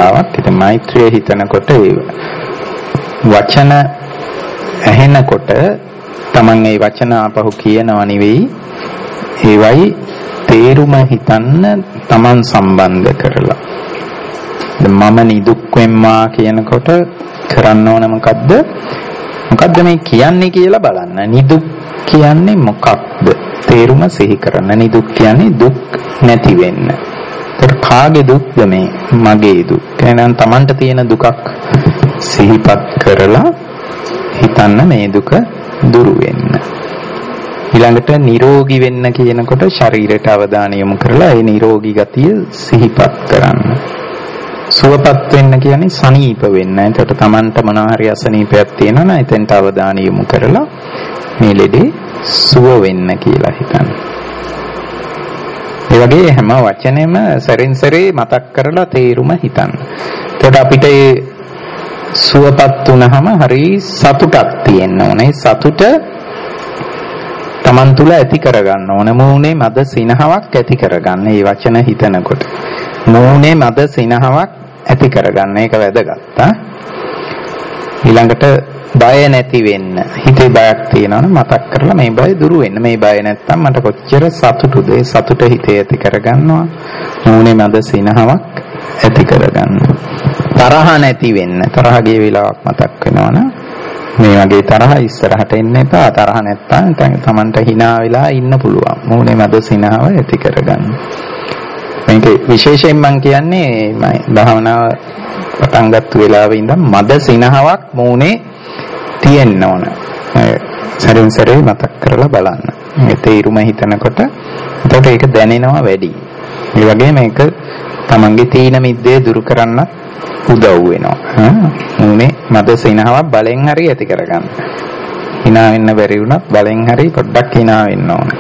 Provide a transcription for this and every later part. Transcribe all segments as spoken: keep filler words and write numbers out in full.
වෙලාවක්. ඉතින් මෛත්‍රිය හිතනකොට වචන ඇහෙනකොට තමන් ඒ වචන ආපහු කියනවා නෙවෙයි, ඒවයි තේරුම හිතන්න තමන් සම්බන්ධ කරලා. මම නිදුක් වෙම්මා කියනකොට කරන්න ඕන මොකද්ද? මොකද්ද මේ කියන්නේ කියලා බලන්න. නිදුක් කියන්නේ මොකක්ද? තේරුම සිහි කරන්න. නිදුක් කියන්නේ දුක් නැති වෙන්න. ඒක කාගේ දුක්ද මේ? මගේ දුක්. එහෙනම් තමන්ට තියෙන දුකක් සිහිපත් කරලා හිතන්න මේ දුක දුරු වෙන්න. ඊළඟට නිරෝගී වෙන්න කියනකොට ශරීරයට අවධානය යොමු කරලා ඒ නිරෝගී ගතිය සිහිපත් කරන්න. සුවපත් වෙන්න කියන්නේ සනීප වෙන්න. එතකොට Tamanට මොනවා හරි අසනීපයක් තියෙනවා නම් එතෙන්ට අවධානය යොමු කරලා මේ ලෙඩේ සුව වෙන්න කියලා හිතන්න. ඒ වගේ හැම වචනේම සැරින් සැරේ මතක් කරලා තේරුම හිතන්න. එතකොට අපිට ඒ සුවපත් වුණාම හරි සතුටක් තියෙන්න ඕනේ. සතුට Taman තුල ඇති කරගන්න ඕන. මූණේ මද සිනහවක් ඇති කරගන්න. මේ වචන හිතනකොට මූණේ මද සිනහවක් ඇති කරගන්න. ඒක වැදගත්. ඊළඟට බය නැති වෙන්න. හිතේ බයක් තියෙනවනේ මතක් කරලා මේ බය දුරු වෙන්න. මේ බය නැත්තම් මට කොච්චර සතුටුද? ඒ සතුට හිතේ ඇති කරගන්නවා. මූණේ මද සිනහවක් ඇති කරගන්න. තරහ නැති වෙන්න. තරහ ගිය වෙලාවක් මතක් වෙනවනේ. මේ වගේ තරහ ඉස්සරහට එන්න එපා. තරහ නැත්තම් තමන්ට hina වෙලා ඉන්න පුළුවන්. මූණේ මද සිනහව ඇති කරගන්න. මේක විශේෂයෙන් මම කියන්නේ මම භාවනාව පටන් ගත්ත වෙලාවේ ඉඳන් මද සිනහවක් මූණේ තියෙන්න ඕන. සරින් සරේ මතක් කරලා බලන්න. මේ තේරුම හිතනකොට එතකොට ඒක දැනෙනවා වැඩි. ඒ වගේ මේක තමන්ගේ තීන මිද්දේ දුරු කරන්න උදව් වෙනවා. මූණේ මද සිනහවක් බලෙන් හරි ඇති කරගන්න. hina වෙන්න බැරි වුණත් බලෙන් හරි පොඩ්ඩක් hina වෙන්න ඕන.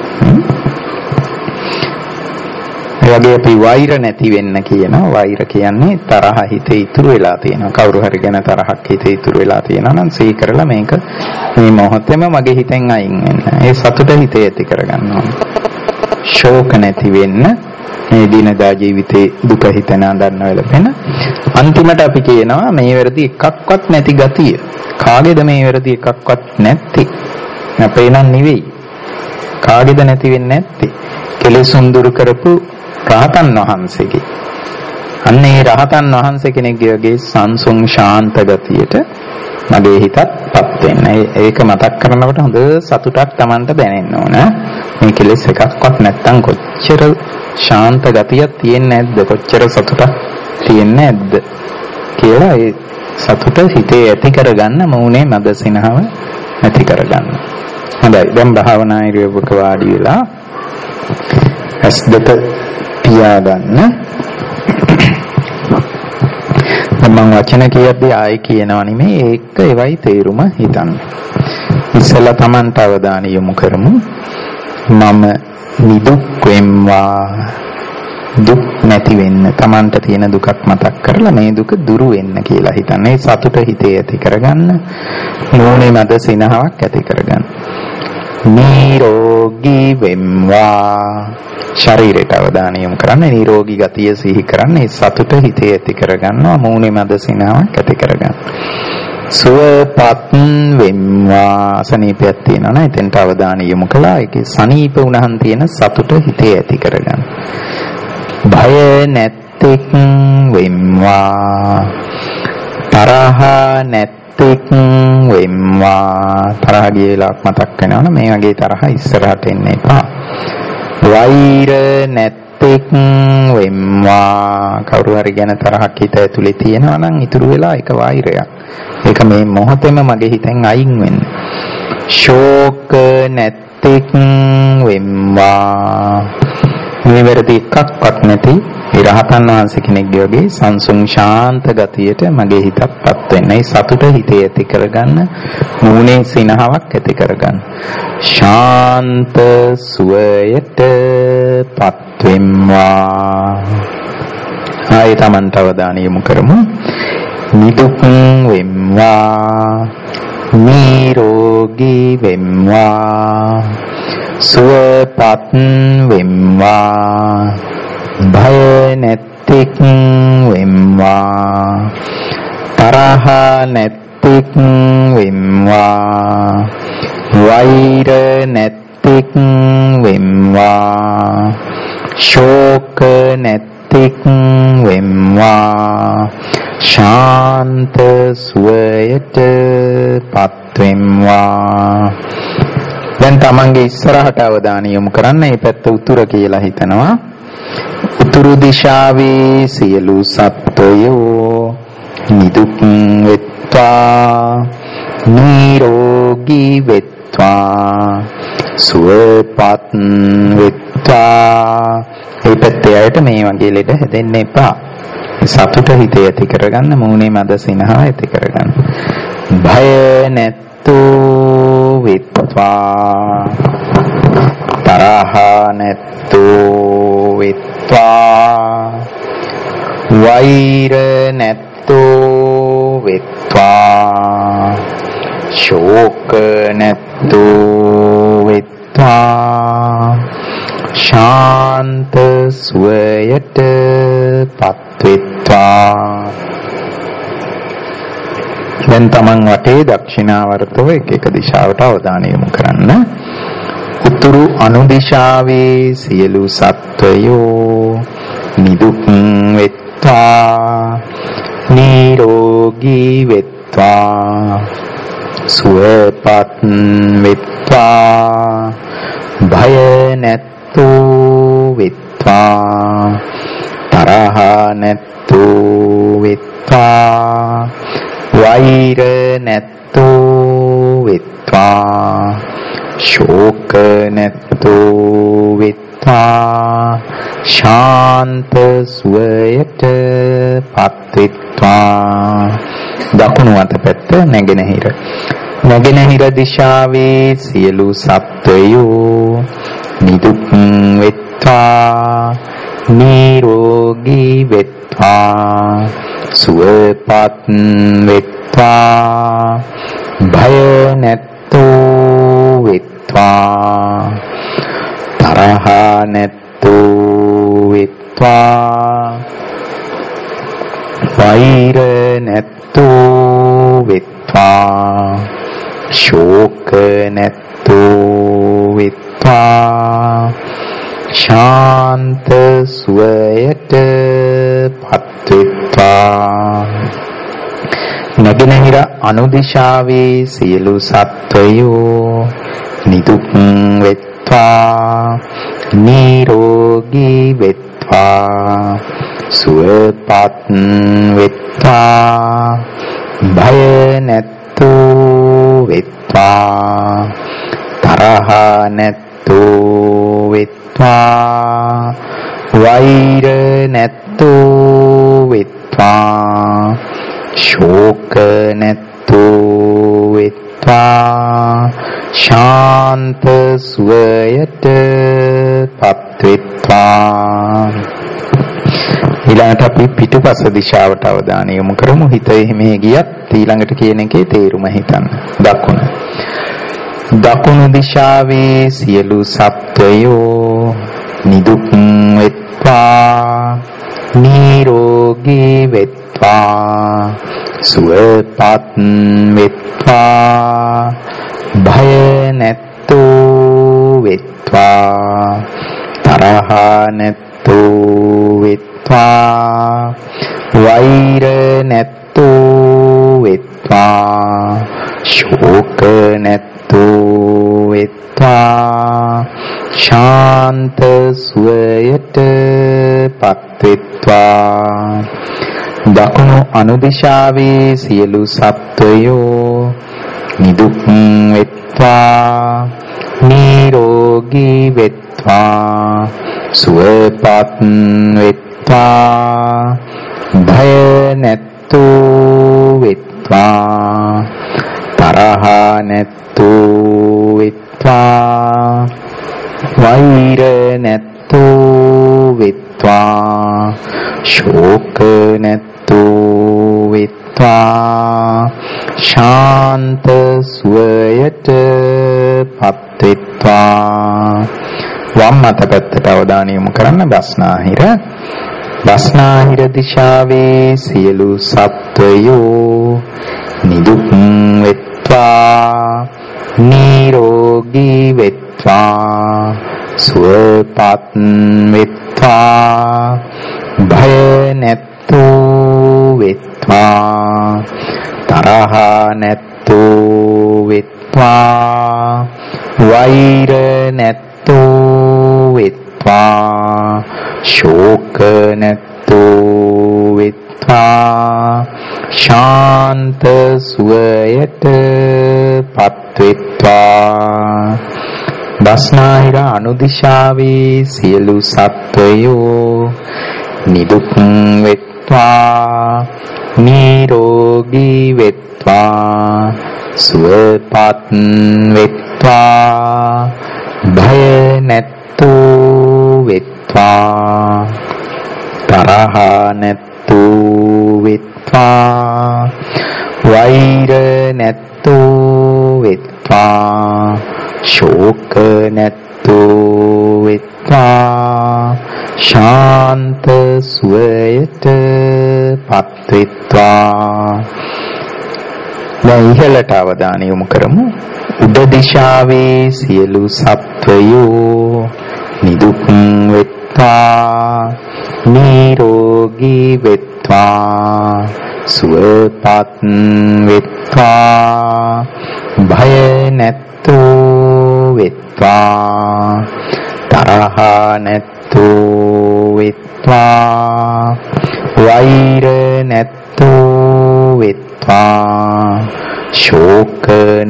ඒ වගේ අපි වෛර නැති වෙන්න කියනවා. වෛර කියන්නේ තරහ හිතේ ඉතුරු වෙලා තියෙනවා. කවුරු හරි ගැන තරහක් හිතේ ඉතුරු වෙලා තියෙනවා නම් සිහි කරලා මේක මේ මොහොතේම මගේ හිතෙන් අයින් වෙන්න. ඒ සතුට හිතේ ඇති කරගන්න ඕන. ශෝක නැති වෙන්න. මේ දිනදා ජීවිතේ දුක හිතන හඳන්න වෙලපෙන. අන්තිමට අපි කියනවා මේ වැරදි එකක්වත් නැති ගතිය. කාගේද මේ වැරදි එකක්වත් නැත්තේ? අපේ නම් නෙවෙයි. කාගේද නැති වෙන්නේ නැත්තේ? කෙලෙසුන් දුරු කරපු රහතන් වහන්සේගේ. අන්න ඒ රහතන් වහන්සේ කෙනෙක්ගේ වගේ සංසුන් ශාන්ත ගතියට මගේ හිතත්පත් වෙන්න. ඒක මතක් කරනකොට හොඳ සතුටක් Tamanට දැනෙන්න ඕන. මේ කෙලෙස් එකක්වත් නැත්තම් කොච්චර ශාන්ත ගතියක් තියෙන්නේ නැද්ද? කොච්චර සතුටක් තියෙන්නේ නැද්ද කියලා ඒ සතුට හිතේ ඇති කරගන්න මූණේ මද සිනහව ඇති කරගන්න. හොඳයි. දැන් භාවනා ඉරියව්වක වාඩි වෙලා ඇස් දෙක පියාගන්න. මම වචන කියද්දී ආයි කියනවා නෙමෙයි, ඒක ඒවයි තේරුම හිතන්න. ඉස්සෙල්ලා Tamanට අවධානය යොමු කරමු. මම නිදුක් වෙම්වා. දුක් නැති වෙන්න. Tamanට තියෙන දුකක් මතක් කරලා මේ දුක දුරු වෙන්න කියලා හිතන්න. ඒ සතුට හිතේ ඇති කරගන්න. මූණේ මද සිනහවක් ඇති කරගන්න. නිරෝගී වෙම්වා. ශරීරයට අවධානය යොමු කරන්න. නිරෝගී ගතිය සිහි කරන්න. ඒ සතුට හිතේ ඇති කරගන්නවා. මූණේ මද සිනහවක් ඇති කරගන්න. සුවපත් වෙම්වා. සනීපයක් තියෙනවා නේද? එතෙන්ට අවධානය යොමු කළා. ඒකේ සනීප වුණහන් තියෙන සතුට හිතේ ඇති කරගන්න. භය නැත්තෙක් වෙම්වා. තරහ නැත්තෙක් වෙම්වා. තරහ ගිය වෙලාවක් මතක් වෙනවනේ මේ වගේ තරහ ඉස්සරහට එන්න එපා. වෛර නැත්තෙක් වෙම්වා. කවුරු හරි ගැන තරහක් හිත ඇතුලේ තියෙනවා නම් ඉතුරු වෙලා ඒක වෛරයක්. ඒක මේ මොහොතේම මගේ හිතෙන් අයින් වෙන්න. ශෝක නැත්තෙක් වෙම්වා. මේ වැරදි එකක්වත් නැති රහතන් වහන්සේ කෙනෙක්ගේ වගේ සංසුන් ශාන්ත ගතියට මගේ හිතපත් වෙන්න. ඒ සතුට හිතේ ඇති කරගන්න. මූණේ සිනහවක් ඇති කරගන්න. ශාන්ත සුවයටපත් වෙම්වා. ආයි Tamanට අවධානය යොමු කරමු. නිදුක් වෙම්වා. නිරෝගී වෙම්වා. සුවපත් වෙම්වා. භය නැත්තේ නැත්තික් වෙම්වා තරහ නැත්තික් වෙම්වා වෛර නැත්තික් වෙම්වා ශෝක නැත්තික් වෙම්වා ශාන්ත සුවයට පත් වෙම්වා. දැන් තමන්ගේ ඉස්සරහට අවධානය යොමු කරන්න. මේ පැත්ත උතුර කියලා හිතනවා. උතුරු දිශාවේ සියලු සත්වයෝ නිදුක් වෙත්වා නිරෝගී වෙත්වා සුවපත් වෙත්වා. මේ පැත්තේ අයට මේ වගේ ලෙඩ හැදෙන්න එපා. සතුට හිතේ ඇති කරගන්න, මූණේ මද සිනහ ඇති කරගන්න. භය නැත්තෝ වෙත්වා තරහ නැත්තෝ වෙත්වා වෛර නැත්තෝ වෙත්වා ශෝක නැත්තෝ වෙත්වා ශාන්ත සුවයට පත් වෙත්වා. දැන් තමන් වටේ දක්ෂිනාවර්තව එක එක දිශාවට අවධානය යොමු කරන්න. උතුරු අනුදිශාවේ සියලු සත්වයෝ නිදුක් වෙත්වා නිරෝගී වෙත්වා සුවපත් වෙත්වා භය නැත්තෝ වෙත්වා තරහ නැත්තෝ වෙත්වා වෛර නැත්තෝ වෙත්වා ශෝක නැත්තෝ වෙත්වා ශාන්ත සුවයට පත් වෙත්වා. දකුණු අත පැත්ත නැගෙනහිර. නැගෙනහිර දිශාවේ සියලු සත්වයෝ නිදුක් වෙත්වා නිරෝගී වෙත්වා සුවපත් වෙත්වා භය නැත්තෝ වෙත්වා තරහ නැත්තෝ වෙත්වා වෛර නැත්තෝ වෙත්වා ශෝක නැත්තෝ වෙත්වා ශාන්ත සුවයට පත් වෙත්වා. නැගෙනහිර අනුදිශාවේ සියලු සත්වයෝ නිදුක් වෙත්වා නිරෝගී වෙත්වා සුවපත් වෙත්වා භය නැත්තෝ වෙත්වා තරහ නැත්තෝ වෙත්වා වෛර නැත්තෝ වෙත්වා ශෝක නැත්තෝ වෙත්වා ශාන්ත සුවයට පත් වෙත්වා. ඊළඟට අපි පිටුපස දිශාවට අවධානය යොමු කරමු. හිත එහෙම ගියත් ඊළඟට කියන එකේ තේරුම හිතන්න. දකුණ. දකුණු දිශාවේ සියලු සත්වයෝ නිදුක් වෙත්වා නිරෝගී වෙත්වා සුවපත් වෙත්වා භය නැත්තෝ වෙත්වා තරහ නැත්තෝ වෙත්වා වෛර නැත්තෝ වෙත්වා ශෝක නැත්තෝ වෙත්වා ශාන්ත සුවයට පත් වෙත්වා. දකුණු අනුදිශාවේ සියලු සත්වයෝ නිදුක් වෙත්වා නිරෝගී වෙත්වා සුවපත් වෙත්වා භය නැත්තෝ වෙත්වා තරහ නැත්තෝ වෙත්වා වෛර නැත්තෝ වෙත්වා ශෝක නැත්තෝ වෙත්වා ශාන්ත සුවයට පත් වෙත්වා. වම් අත පැත්තට අවධානය යොමු කරන්න. බස්නාහිර බස්නාහිර දිශාවේ සියලු සත්වයෝ නිදුක් වෙත්වා නිරෝගී වෙත්වා සුවපත් වෙත්වා භය නැත්තෝ වෙත්වා තරහ නැත්තෝ වෙත්වා වෛර නැත්තෝ වෙත්වා ශෝක නැත්තෝ වෙත්වා ශාන්ත සුවයට පත් වෙත්වා බස්නාහිර අනුදිශාවේ සියලු සත්වයෝ නිදුක් වෙත්වා නිරෝගී වෙත්වා සුවපත් වෙත්වා භය නැත්තෝ වෙත්වා තරහ නැත්තෝ වෙත්වා වෛර නැත්තෝ වෙත්වා ශෝක නැත්තෝ වෙත්වා ශාන්ත සුවයට පත් වෙත්වා. දැන් ඉහළට අවධානය යොමු කරමු. උඩ දිශාවේ සියලු සත්වයෝ නිදුක් වෙත්වා නිරෝගී වෙත්වා සුවපත් වෙත්වා භය නැත්තෝ වෙත්වා තරහ නැත්තෝ වෙත්වා වෛර නැත්තෝ වෙත්වා ශෝක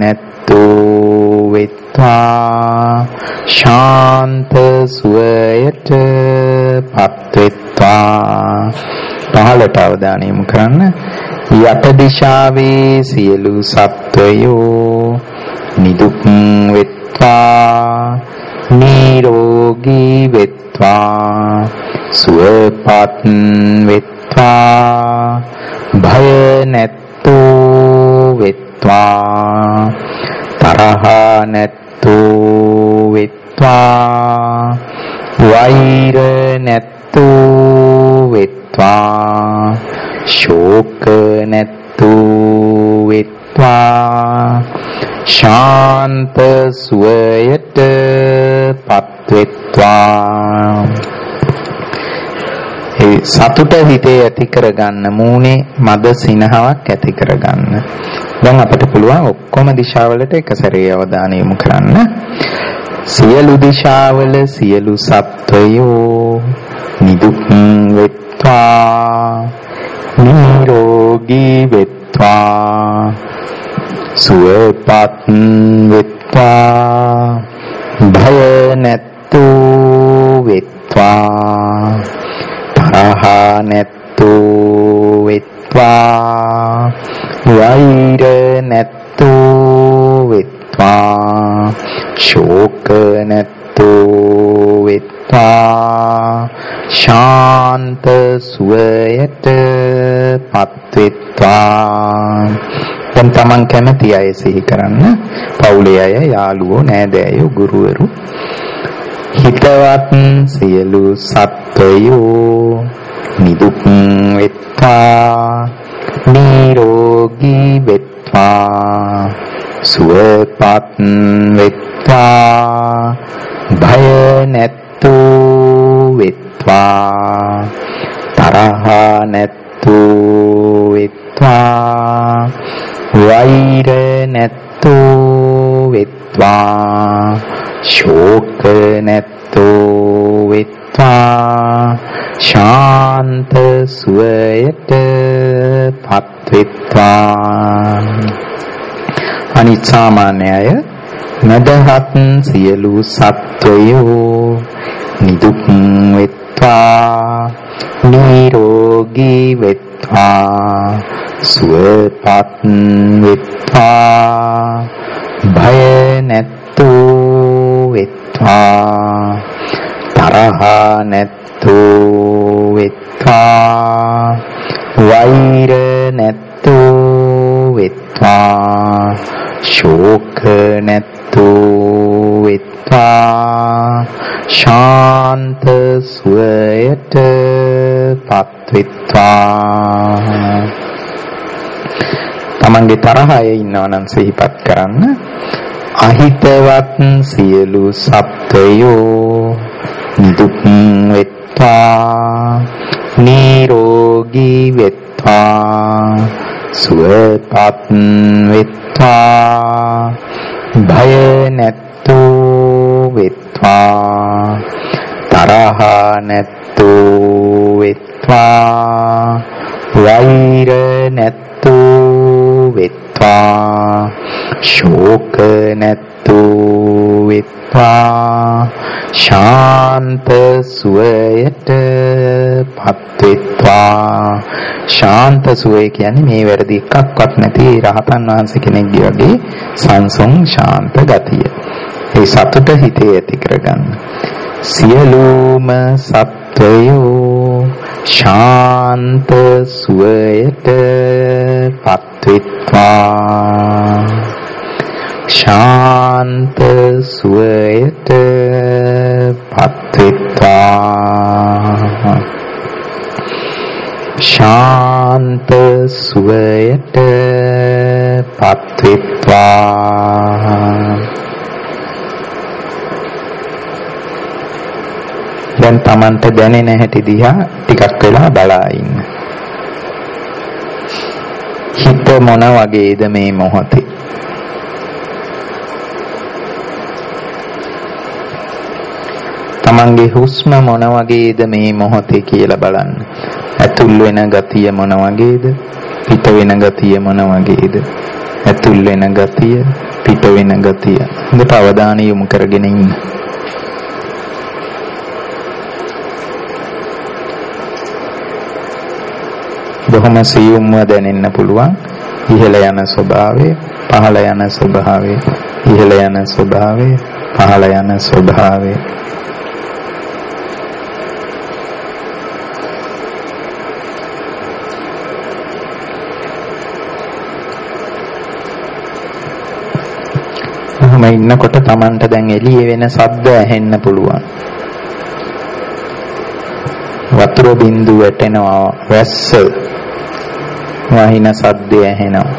නැත්තෝ වෙත්වා ශාන්ත සුවයට පත් වෙත්වා. පහළට අවධානය යොමු කරන්න. යට දිශාවේ සියලු සත්වයෝ නිදුක් වෙත්වා නිරෝගී වෙත්වා සුවපත් වෙත්වා භය නැත්තෝ වෙත්වා තරහ නැත්තෝ වෙත්වා වෛර නැත්තෝ වෙත්වා ශෝක නැත්තෝ වෙත්වා ශාන්ත සුවයට පත් වෙත්වා. ඒ සතුට හිතේ ඇති කරගන්න මූණේ මද සිනහවක් ඇති කරගන්න. දැන් අපිට පුළුවන් ඔක්කොම දිශාවලට එක සැරේ අවධානය යොමු කරන්න. සියලු දිශාවල සියලු සත්වයෝ නිදුක් වෙත්වා නිරෝගී වෙත්වා සුවපත් වෙත්වා භය නැත්තෝ වෙත්වා තරහ නැත්තෝ වෙත්වා වෛර නැත්තෝ වෙත්වා ශෝක නැත්තෝ වෙත්වා ශාන්ත සුවයට පත් වෙත්වා. දැන් තමන් කැමති අය සිහි කරන්න. පවුලේ අය, යාළුවෝ, නෑදෑයෝ, ගුරුවරු, හිතවත් සියලු සත්වයෝ නිදුක් වෙත්වා නිරෝගී වෙත්වා සුවපත් වෙත්වා භය නැත්තෝ වෙත්වා තරහ නැත්තෝ වෙත්වා වෛර නැත්තෝ වෙත්වා ශෝක නැත්තෝ වෙත්වා ශාන්ත සුවයට පත් වෙත්වා. අනිත් සාමාන්‍ය අය නදහත් සියලු සත්වයෝ නිදුක් වෙත්වා නිරෝගී වෙත්වා සුවපත් වෙත්වා භය නැත්තෝ වෙත්වා තරහ නැත්තෝ වෙත්වා වෛර නැත්තෝ වෙත්වා ශෝක නැත්තෝ වෙත්වා ශාන්ත සුවයට පත්වෙත්වා. තමන්ගේ තරහ අය ඉන්නවා නම් සිහිපත් කරන්න. අහිතවත් සියලු සත්වයෝ දුක් වෙත්වා නිරෝගී වෙත්වා සුවපත් වෙත්වා භය නැත්තෝ වෙත්වා තරහ නැත්තෝ වෙත්වා වෛර නැත්තෝ වෙත්වා ශෝක නැත්තෝ වෙත්වා ශාන්ත සුවයට පත්වෙත්වා. ශාන්ත සුවය කියන්නේ මේ වැරදි එකක්වත් නැති රහතන් වහන්සේ කෙනෙක්ගේ වගේ සංසුන් ශාන්ත ගතිය. ඒ සතුට හිතේ ඇති කරගන්න. සියලුම සත්වයෝ ශාන්ත සුවයට පත්වෙත්වා. ශාන්ත සුවයට පත්වෙත්වා. ශාන්ත සුවයට පත්වෙත්වා. දැන් Tamanට දැනෙන හැටි දිහා ටිකක් වෙලා බලා ඉන්න. හිත මොන වගේද මේ මොහොතේ? තමන්ගේ හුස්ම මොන වගේද මේ මොහොතේ කියලා බලන්න. ඇතුල් වෙන ගතිය මොන වගේද? පිට වෙන ගතිය මොන වගේද? ඇතුල් වෙන ගතිය, පිට වෙන ගතිය. හොඳට අවධානය යොමු කරගෙන ඉන්න. බොහොම සියුම්ව දැනෙන්න පුළුවන්. ඉහළ යන ස්වභාවය, පහළ යන ස්වභාවය, ඉහළ යන ස්වභාවය, පහළ යන ස්වභාවය. එහෙම ඉන්නකොට Tamanට දැන් එළියේ වෙන ශබ්ද ඇහෙන්න පුළුවන්. වතුර බින්දු වැටෙනවා, වැස්ස වහින ශබ්දය ඇහෙනවා.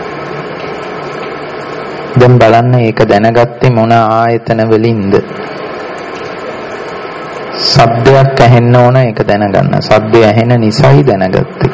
දැන් බලන්න ඒක දැනගත්තේ මොන ආයතන වලින්ද? ශබ්දයක් ඇහෙන්න ඕන ඒක දැනගන්න. ශබ්දය ඇහෙන නිසායි දැනගත්තේ.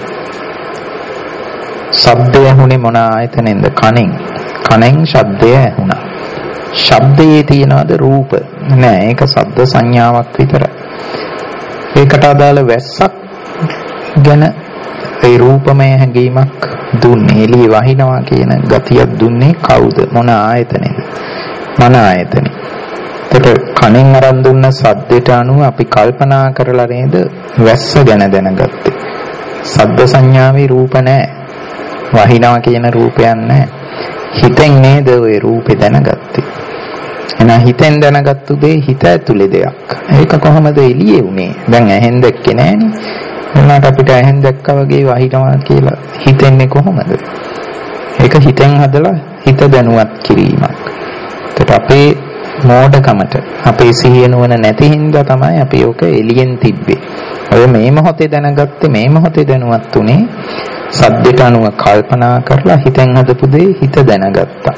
ශබ්දය ඇහුනේ මොන ආයතනෙන්ද? කනෙන්. කනෙන් ශබ්දය ඇහුණා. ශබ්දයේ තියනවාද රූප? නෑ, ඒක ශබ්ද සංඥාවක් විතරයි. ඒකට අදාළ වැස්සක් ගැන ඒ රූපමය හැඟීමක් දුන්නේ, එළිය වහිනවා කියන ගතියක් දුන්නේ කවුද? මොන ආයතනෙද? මන ආයතනෙ. ඒකට කනෙන් අරන් දුන්න ශබ්දයට අනුව අපි කල්පනා කරලා නේද වැස්ස ගැන දැනගත්තේ. ශබ්ද සංඥාවේ රූප නෑ. වහිනවා කියන රූපයක් නෑ. හිතෙන් නේද ওই රූපේ දැනගත්තේ. එහෙනම් හිතෙන් දැනගත්තු දේ හිත ඇතුලේ දෙයක්. ඒක කොහොමද එළියේ උනේ? දැන් ඇහෙන් දැක්කේ නෑනේ. එන්නට අපිට ඇහෙන් දැක්කා වගේ වහිනවා කියලා හිතෙන්නේ කොහොමද? ඒක හිතෙන් හදලා හිත දැනුවත් කිරීමක්. ඒකට අපේ මෝඩකමට අපේ සිහිය නුවණ නැති හින්දා තමයි අපි ඔක එළියෙන් තිබ්බේ. ඔය මේ මොහොතේ දැනගත්තේ, මේ මොහොතේ දැනුවත් උනේ සද්දයට අනුව කල්පනා කරලා හිතෙන් හදපු දේ හිත දැනගත්තා.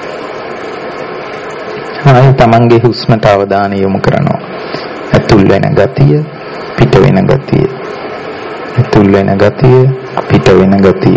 ආයි තමන්ගේ හුස්මට අවධානය යොමු කරනවා. ඇතුල් වෙන ගතිය, පිට වෙන ගතිය. ඇතුල් වෙන ගතිය, පිට වෙන ගතිය.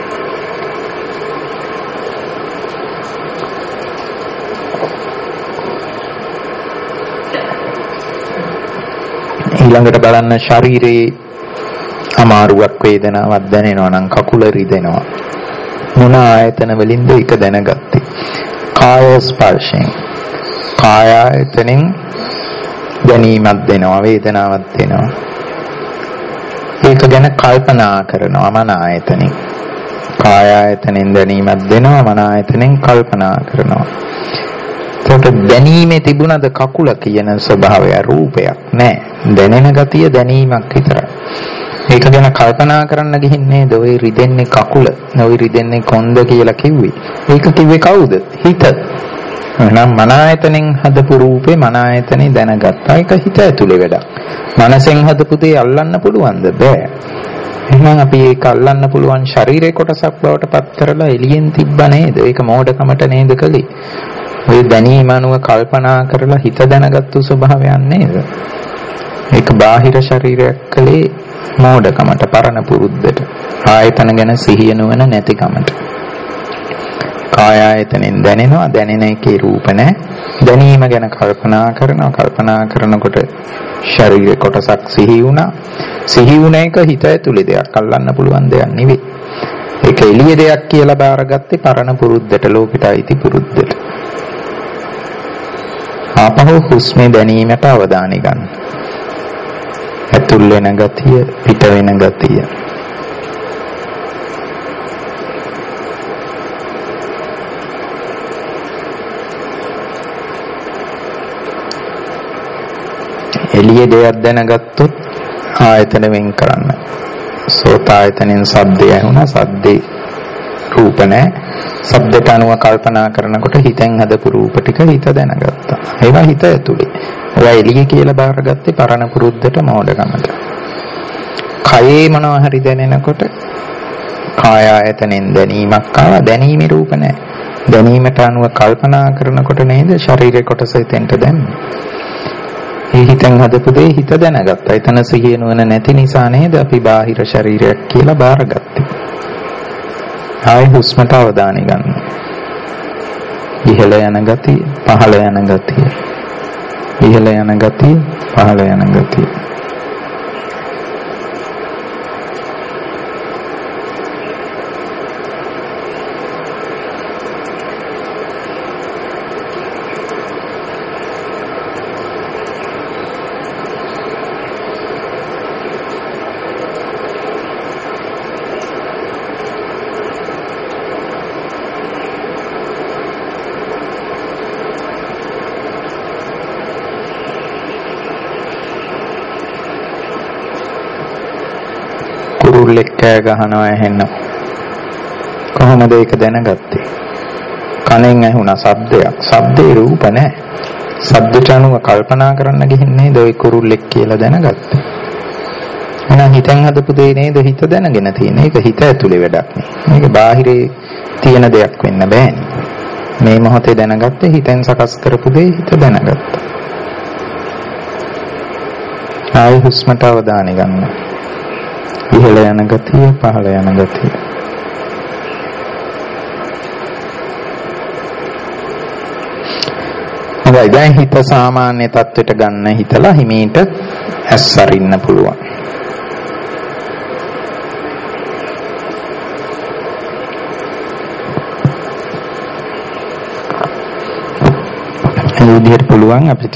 ඊළඟට බලන්න ශරීරයේ අමාරුවක් වේදනාවක් දැනෙනවා නම් කකුල රිදෙනවා. මොන ආයතන වලින්ද ඒක දැනගත්තේ? කාය ස්පර්ශයෙන්. කාය ආයතනෙන් දැනීමක් දෙනවා, වේදනාවක් දෙනවා. ඒක ගැන කල්පනා කරනවා මන ආයතනෙන්. කාය ආයතනෙන් දැනීමක් දෙනවා, මන ආයතනෙන් කල්පනා කරනවා. ඒකට දැනීමේ තිබුණද කකුල කියන ස්වභාවය රූපයක් නෑ. දැනෙන ගතිය දැනීමක් විතරයි. ඒක ගැන කල්පනා කරන්න ගිහින් නේද ඔය රිදෙන්නේ කකුල, ඔය රිදෙන්නේ කොන්ද කියලා කිව්වේ. ඒක කිව්වේ කවුද? හිත. එහෙනම් මන ආයතනෙන් හදපු රූපේ මන ආයතනේ දැනගත්තා. ඒක හිත ඇතුලේ වැඩක්. මනසෙන් හදපු දේ අල්ලන්න පුළුවන්ද? බෑ. එහෙනම් අපි ඒක අල්ලන්න පුළුවන් ශරීරේ කොටසක් බවට පත් කරලා එළියෙන් තිබ්බ නේද? ඒක මෝඩකමට නේද කළේ? ඔය දැනීම අනුව කල්පනා කරලා හිත දැනගත්තු ස්වභාවයක් නේද? ඒක බාහිර ශරීරයක් කලේ මෝඩකමට, පරණ පුරුද්දට, ආයතන ගැන සිහිය නොවන නැතිකමට. කාය ආයතනෙන් දැනෙනවා, දැනෙන එකේ රූප නැහැ. දැනීම ගැන කල්පනා කරනවා, කල්පනා කරනකොට ශරීර කොටසක් සිහි වුණා. සිහි වුණ එක හිත ඇතුලේ දෙයක්, අල්ලන්න පුළුවන් දෙයක් නෙවෙයි. ඒක එළිය දෙයක් කියලා බාරගත්තේ පරණ පුරුද්දට, ලෝකෙට අයිති පුරුද්දට. ආපහු හුස්මේ දැනීමට අවධානය ගන්න. ඇතුල් වෙන ගතිය, පිට වෙන ගතිය. එළිය දෙයක් දැනගත්තොත් ආයතන වෙන් කරන්න. සෝත ආයතනෙන් ශබ්දය ඇහුණා, ශබ්දේ රූප නැහැ. ශබ්දට අනුව කල්පනා කරනකොට හිතෙන් හදපු රූප ටික හිත දැනගත්තා. ඒවා හිත ඇතුලේ. ඔය එළිය කියලා බාරගත්තේ පරණ පුරුද්දට, මෝඩකමට. කයේ මොනවා හරි දැනෙනකොට කාය ආයතනෙන් දැනීමක් ආවා. දැනීමේ රූප නැහැ. දැනීමට අනුව කල්පනා කරනකොට නේද ශරීරේ කොටස හිතෙන්ට දැනෙන්නේ. මේ හිතෙන් හදපු දේ හිත දැනගත්තා. එතන සිහිය නොවන නැති නිසා නේද අපි බාහිර ශරීරයක් කියලා බාරගත්තේ. ආයි හුස්මට අවධානය ගන්න. ඉහළ යන ගතිය, පහළ යන ගතිය. ඉහළ යන ගතිය, පහළ යන ගතිය. කුරුල්ලෙක් කෑ ගහනවා ඇහෙන්න. කොහොමද ඒක දැනගත්තේ? කනෙන් ඇහුණා ශබ්දයක්. ශබ්දේ රූප නැහැ. ශබ්දට අනුව කල්පනා කරන්න ගිහින් නේද ওই කුරුල්ලෙක් කියලා දැනගත්තේ. එහෙනම් හිතෙන් හදපු දේ නේද හිත දැනගෙන තියෙන්නේ. ඒක හිත ඇතුලේ වැඩක් නේ. මේක බාහිරේ තියෙන දෙයක් වෙන්න බෑනේ. මේ මොහොතේ දැනගත්තේ හිතෙන් සකස් කරපු දේ හිත දැනගත්තා. ආයි හුස්මට අවධානය ගන්න. ඉහළ යන ගතිය, පහළ යන ගතිය. හොඳයි, දැන් හිත සාමාන්‍ය තත්ත්වයට ගන්න හිතලා හිමීට ඇස් අරින්න පුළුවන්. ඒ විදිහට පුළුවන් අපිට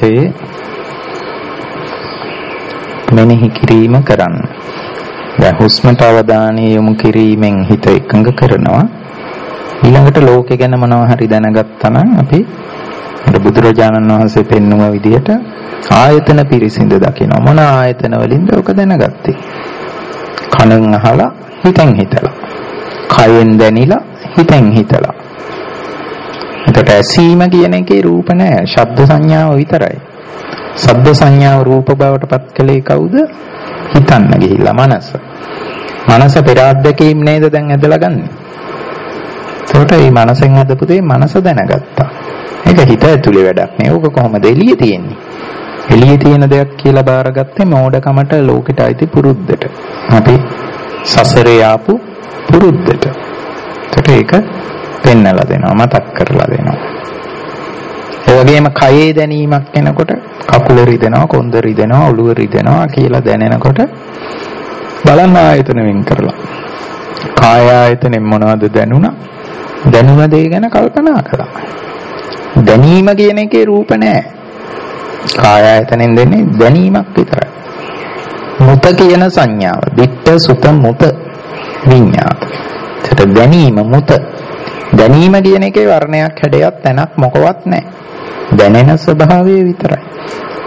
මෙනෙහි කිරීම කරන්න. දැන් හුස්මට අවධානය යොමු කිරීමෙන් හිත එකඟ කරනවා. ඊළඟට ලෝකේ ගැන මොනවා හරි දැනගත්තා නම් අපි බුදුරජාණන් වහන්සේ පෙන්වුව විදිහට ආයතන පිරිසිඳ දකින්න. මොන ආයතන වලින්ද ඔක දැනගත්තේ? කනෙන් අහලා හිතෙන් හිතලා. කයෙන් දැනිලා හිතෙන් හිතලා. එතකොට ඇසීම කියන එකේ රූප නැහැ. ශබ්ද සංඥාව විතරයි. ශබ්ද සංඥාව රූප බවට පත් කළේ කවුද? හිතන්න ගිහිල්ලා මනස. මනස පෙර අත්දැකීම් නේද දැන් ඇදලා ගන්නෙ. ඒකට මේ මනසෙන් හදපු දේ මනස දැනගත්තා. ඒක හිත ඇතුලේ වැඩක් නේ. ඕක කොහොමද එළියේ තියෙන්නේ? එළියේ තියෙන දෙයක් කියලා බාරගත්තේ මෝඩකමට, ලෝකෙට අයිති පුරුද්දට. අපි සසරේ ආපු පුරුද්දට. ඒකට ඒක පෙන්නලා දෙනවා, මතක් කරලා දෙනවා. ඒ වගේම කයේ දැනීමක් එනකොට කකුල රිදෙනවා, කොන්ද රිදෙනවා, ඔළුව රිදෙනවා කියලා දැනෙනකොට බලන්න ආයතන වෙන් කරලා. කාය ආයතනෙන් මොනවද දැනුණා? දැනුණ දේ ගැන කල්පනා කරා. දැනීම කියන එකේ රූප නැහැ. කාය ආයතනෙන් දෙන්නේ දැනීමක් විතරයි. මුත කියන සංඥාව. විත්ත සුත මුත විඤ්ඤාත. ඒකට දැනීම මුත. දැනීම කියන එකේ වර්ණයක් හැඩයක් තැනක් මොකවත් නැහැ. දැනෙන ස්වභාවය විතරයි.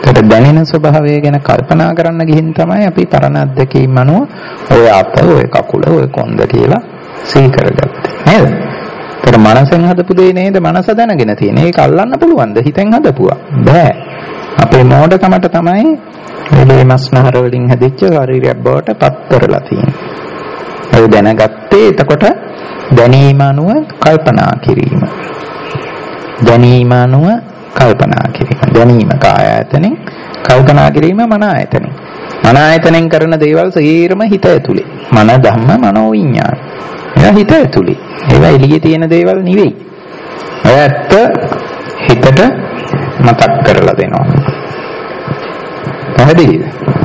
ඒකට දැනෙන ස්වභාවය ගැන කල්පනා කරන්න ගිහින් තමයි අපි පරණ අත්දැකීම් අනුව ඔය අත, ඔය කකුල, ඔය කොන්ද කියලා සිහි කරගත්තේ. නේද? ඒකට මනසෙන් හදපු දේ නේද මනස දැනගෙන තියෙන්නේ. ඒක අල්ලන්න පුළුවන්ද හිතෙන් හදපුවා? බෑ. අපේ මෝඩකමට තමයි මේ මස්නහර වලින් හැදිච්ච ශරීරයක් බවට පත් කරලා තියෙන්නේ. ඒ දැනගත්තේ එතකොට දැනීම අනුව කල්පනා කිරීම. දැනීම අනුව කල්පනා කිරීම. දැනීම කාය ආයතනෙන්, කල්පනා කිරීම මන ආයතනෙන්. මන ආයතනෙන් කරන දේවල් සියරම හිත ඇතුලේ. මන ධම්ම මනෝ විඥාන. ඒක හිත ඇතුලේ. ඒවා එළියේ තියෙන දේවල් නෙවෙයි. ඔය ඇත්ත හිතට මතක් කරලා දෙනවා. පැහැදිලිද?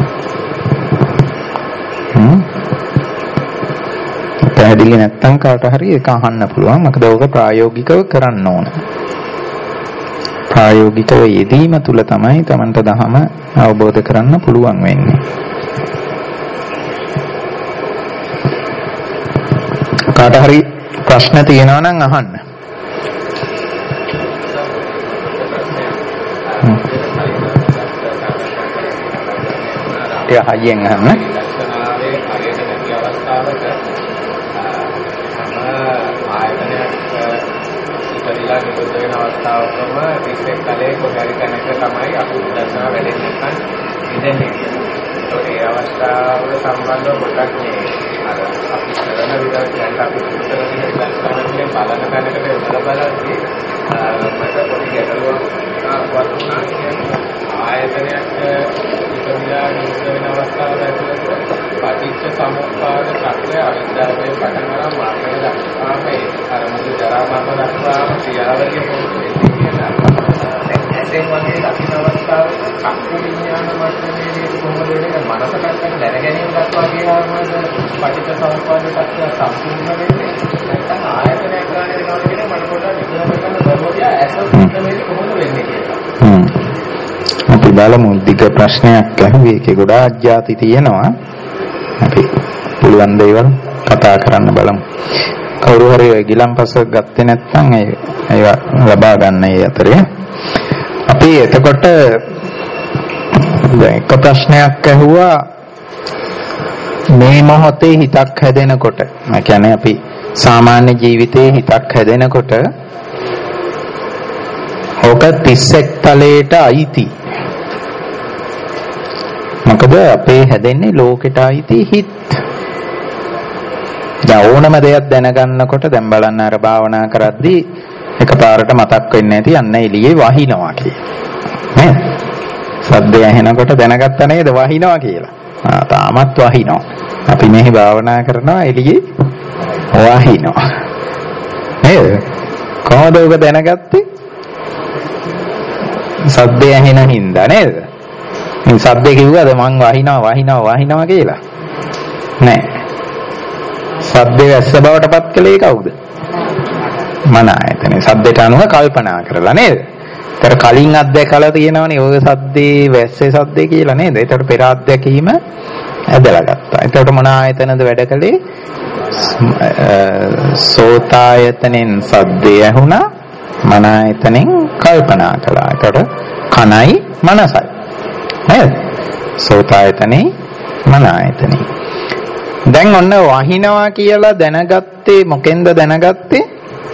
හ්ම්. පැහැදිලි නැත්නම් කාට හරි ඒක අහන්න පුළුවන්. මොකද ඕක ප්‍රායෝගිකව කරන්න ඕන. ප්‍රායෝගිකව යෙදීම තුල තමයි Tamanට දහම අවබෝධ කරන්න පුළුවන් වෙන්නේ. කාට හරි ප්‍රශ්න තියෙනවා නම් අහන්න. ඒ හයියෙන් අහන්න. ඉතිරිලා නිකුත් වෙන අවස්ථාවකම තිස්සෙක් කලේ කොහරි තැනක තමයි අපි උදස්නා වැඩෙන්නේ නැත්නම් ඉඳන්නේ. ඒ අවස්ථාව සම්බන්ධව කොටක් මේ අර අපි කරන විදිහට දැන් අපි උත්තර දෙන්න ඉස්සරහට බලන තැනකට යොදලා බලද්දී මට පොඩි ගැටලුවක් වුණා. ආයතනයක් ඉතිරිලා නිකුත් වෙන අවස්ථාවල ඇතුළත පටිච්ච සමුප්පාද ප්‍රත්‍ය අවිද්‍යාවේ පටන් ගන්න මාර්ගය දක්වාම ඒ අරමුණු ජරා මරණ දක්වාම ක්‍රියාවලිය පොදුනේ කියලා. දැන් වගේ දකින්න අවස්ථාවේ චක්කු විඥාන මට්ටමේදී කොහොමද වෙන්නේ? මනස පැත්තෙන් දැන ගැනීම දක්වා කියලාම පටිච්ච සමුප්පාද ප්‍රත්‍ය සම්පූර්ණ වෙන්නේ. නැත්නම් ආයතනයක් ගන්න වෙනවා කියන්නේ මට පොඩ්ඩක් විස්තර කරන්න බැරුවදී ඇස සම්පූර්ණයෙන්ම කොහොමද වෙන්නේ කියලා. හ්ම්. අපි බලමු දිග ප්‍රශ්නයක් අහුවේ. ඒකේ ගොඩාක් ಜಾති තියෙනවා. අපි පුළුවන් දේවල් කතා කරන්න බලමු. කවුරු හරි ඔය ගිලම්පස ගත්තේ නැත්නම් ඒ ඒවා ලබා ගන්න ඒ අතරේ අපි එතකොට දැන් එක ප්‍රශ්නයක් අහුවා මේ මොහොතේ හිතක් හැදෙනකොට, ඒ කියන්නේ අපි සාමාන්‍ය ජීවිතේ හිතක් හැදෙනකොට ඕක තිස්සෙක් තලයට අයිති. මොකද අපේ හැදෙන්නේ ලෝකෙට අයිති හිත. දැන් ඕනම දෙයක් දැනගන්නකොට දැන් බලන්න අර භාවනා කරද්දී එකපාරට මතක් වෙන්නේ නැති යන්න එළියේ වහිනවා කියලා. නේද? සද්දය ඇහෙනකොට දැනගත්ත නේද වහිනවා කියලා. ආ තාමත් වහිනවා. අපි මෙහි භාවනා කරනවා එළියේ වහිනවා. නේද? කොහොමද ඔබ දැනගත්තේ? සද්දය ඇහෙන හින්දා නේද? මේ සද්දේ කිව්වද මං වහිනවා වහිනවා වහිනවා කියලා? නෑ. සද්දේ වැස්ස බවට පත් කළේ කවුද? මන ආයතනේ. සද්දේට අනුව කල්පනා කරලා නේද? ඒතර කලින් අත්දැකලා තියෙනවනේ ඔය සද්දේ වැස්සේ සද්දේ කියලා නේද? ඒතර පෙර අත්දැකීම ඇදලා ගත්තා. ඒතර මොන ආයතනද වැඩ කළේ? සෝතායතනෙන් සද්දේ ඇහුණා. මන ආයතනෙන් කල්පනා කළා. ඒතර කනයි මනසයි. නේද? සෝතායතනේ මන ආයතනේ. දැන් ඔන්න වහිනවා කියලා දැනගත්තේ මොකෙන්ද දැනගත්තේ?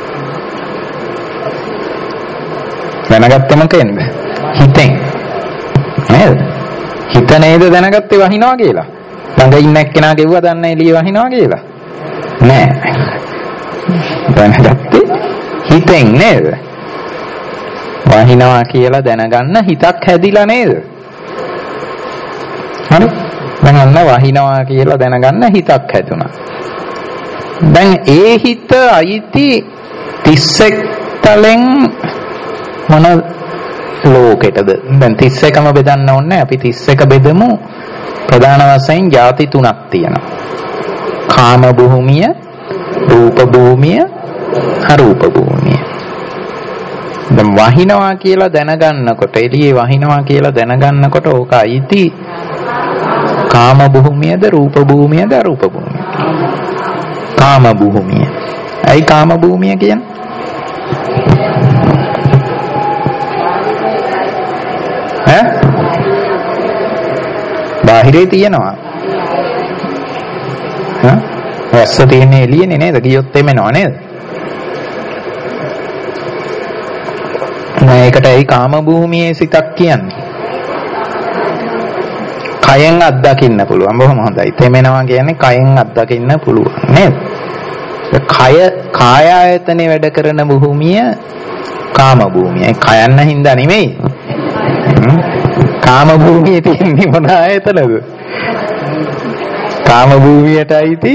දැනගත්තේ මොකෙන්ද? හිතෙන්. නේද? හිත නේද දැනගත්තේ වහිනවා කියලා? ළඟ ඉන්න එක්කෙනා කිව්වා දන්නේ එළිය වහිනවා කියලා? නෑ. දැනගත්තේ හිතෙන් නේද? වහිනවා කියලා දැනගන්න හිතක් හැදිලා නේද? හරි? දැන් අන්න වහිනවා කියලා දැනගන්න හිතක් හැදුනා. දැන් ඒ හිත අයිති තිස්සෙක් තලෙන් මොන ලෝකෙටද? දැන් තිස් එකම බෙදන්න ඕනේ. අපි තිස් එක බෙදමු. ප්‍රධාන වශයෙන් ಜಾති තුනක් තියෙනවා. කාම භූමිය, රූප භූමිය, අරූප භූමිය. දැන් වහිනවා කියලා දැනගන්නකොට, එළියේ වහිනවා කියලා දැනගන්නකොට ඕක අයිති කාම භූමියද, රූප භූමියද, අරූප භූමියද? කාම භූමිය. ඇයි කාම භූමිය කියන්නේ? ඈ බාහිරේ තියෙනවා. හා? වැස්ස තියෙන්නේ එළියනේ නේද? ගියොත් එමෙනවා නේද? මේකට ඒ කාම භූමියේ සිතක් කියන්නේ. කයෙන් අත්දකින්න පුළුවන්. බොහොම හොඳයි. තෙමෙනවා කියන්නේ කයෙන් අත්දකින්න පුළුවන් නේද? කය කාය ආයතනේ වැඩ කරන භූමිය කාම භූමිය. කයන්න හින්දා නෙමෙයි. කාම භූමියේ තියෙන්නේ මොන ආයතනද? කාම භූමියට අයිති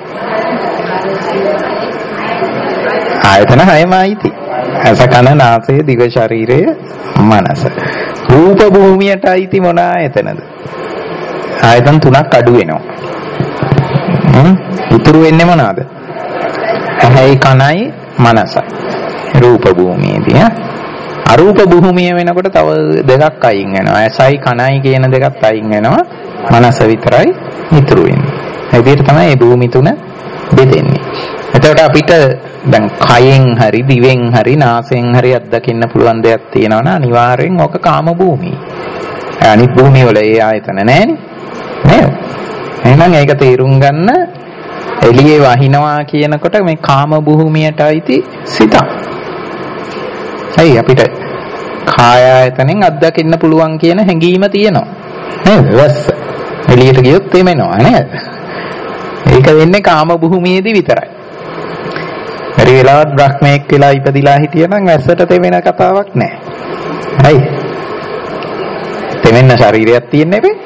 ආයතන හයම අයිති. ඇස කන නාසය දිව ශරීරය මනස. රූප භූමියට අයිති මොන ආයතනද? ආයතන තුනක් අඩු වෙනවා. හ්ම් ඉතුරු වෙන්නේ මොනවාද? ඇහැයි කනයි මනසයි. රූප භූමියේදී අරූප භූමිය වෙනකොට තව දෙකක් අයින් වෙනවා. ඇසයි කනයි කියන දෙකත් අයින් වෙනවා. මනස විතරයි ඉතුරු වෙන්නේ. ඒ විදිහට තමයි මේ භූමි තුන බෙදෙන්නේ. එතකොට අපිට දැන් කයෙන් හරි දිවෙන් හරි නාසයෙන් හරි අත්දකින්න පුළුවන් දෙයක් තියෙනවා නම් අනිවාර්යෙන් ඕක කාම භූමිය. අනිත් භූමිය වල ඒ ආයතන නැහැනේ. නේද? එහෙනම් ඒක තේරුම් ගන්න එළියේ වහිනවා කියනකොට මේ කාම භූමියට අයිති සිතක්. ඇයි අපිට කාය ආයතනෙන් අත්දකින්න පුළුවන් කියන හැඟීම තියෙනවා. නේද? වැස්ස. එළියට ගියොත් එමෙනවා නේද? ඒක වෙන්නේ කාම භූමියේදී විතරයි. හරි වෙලාවත් බ්‍රහ්මයෙක් වෙලා ඉපදිලා හිටියනම් වැස්සට තෙමෙන කතාවක් නැහැ. හරි. තෙමෙන්න ශරීරයක් තියෙන්නේ නේ.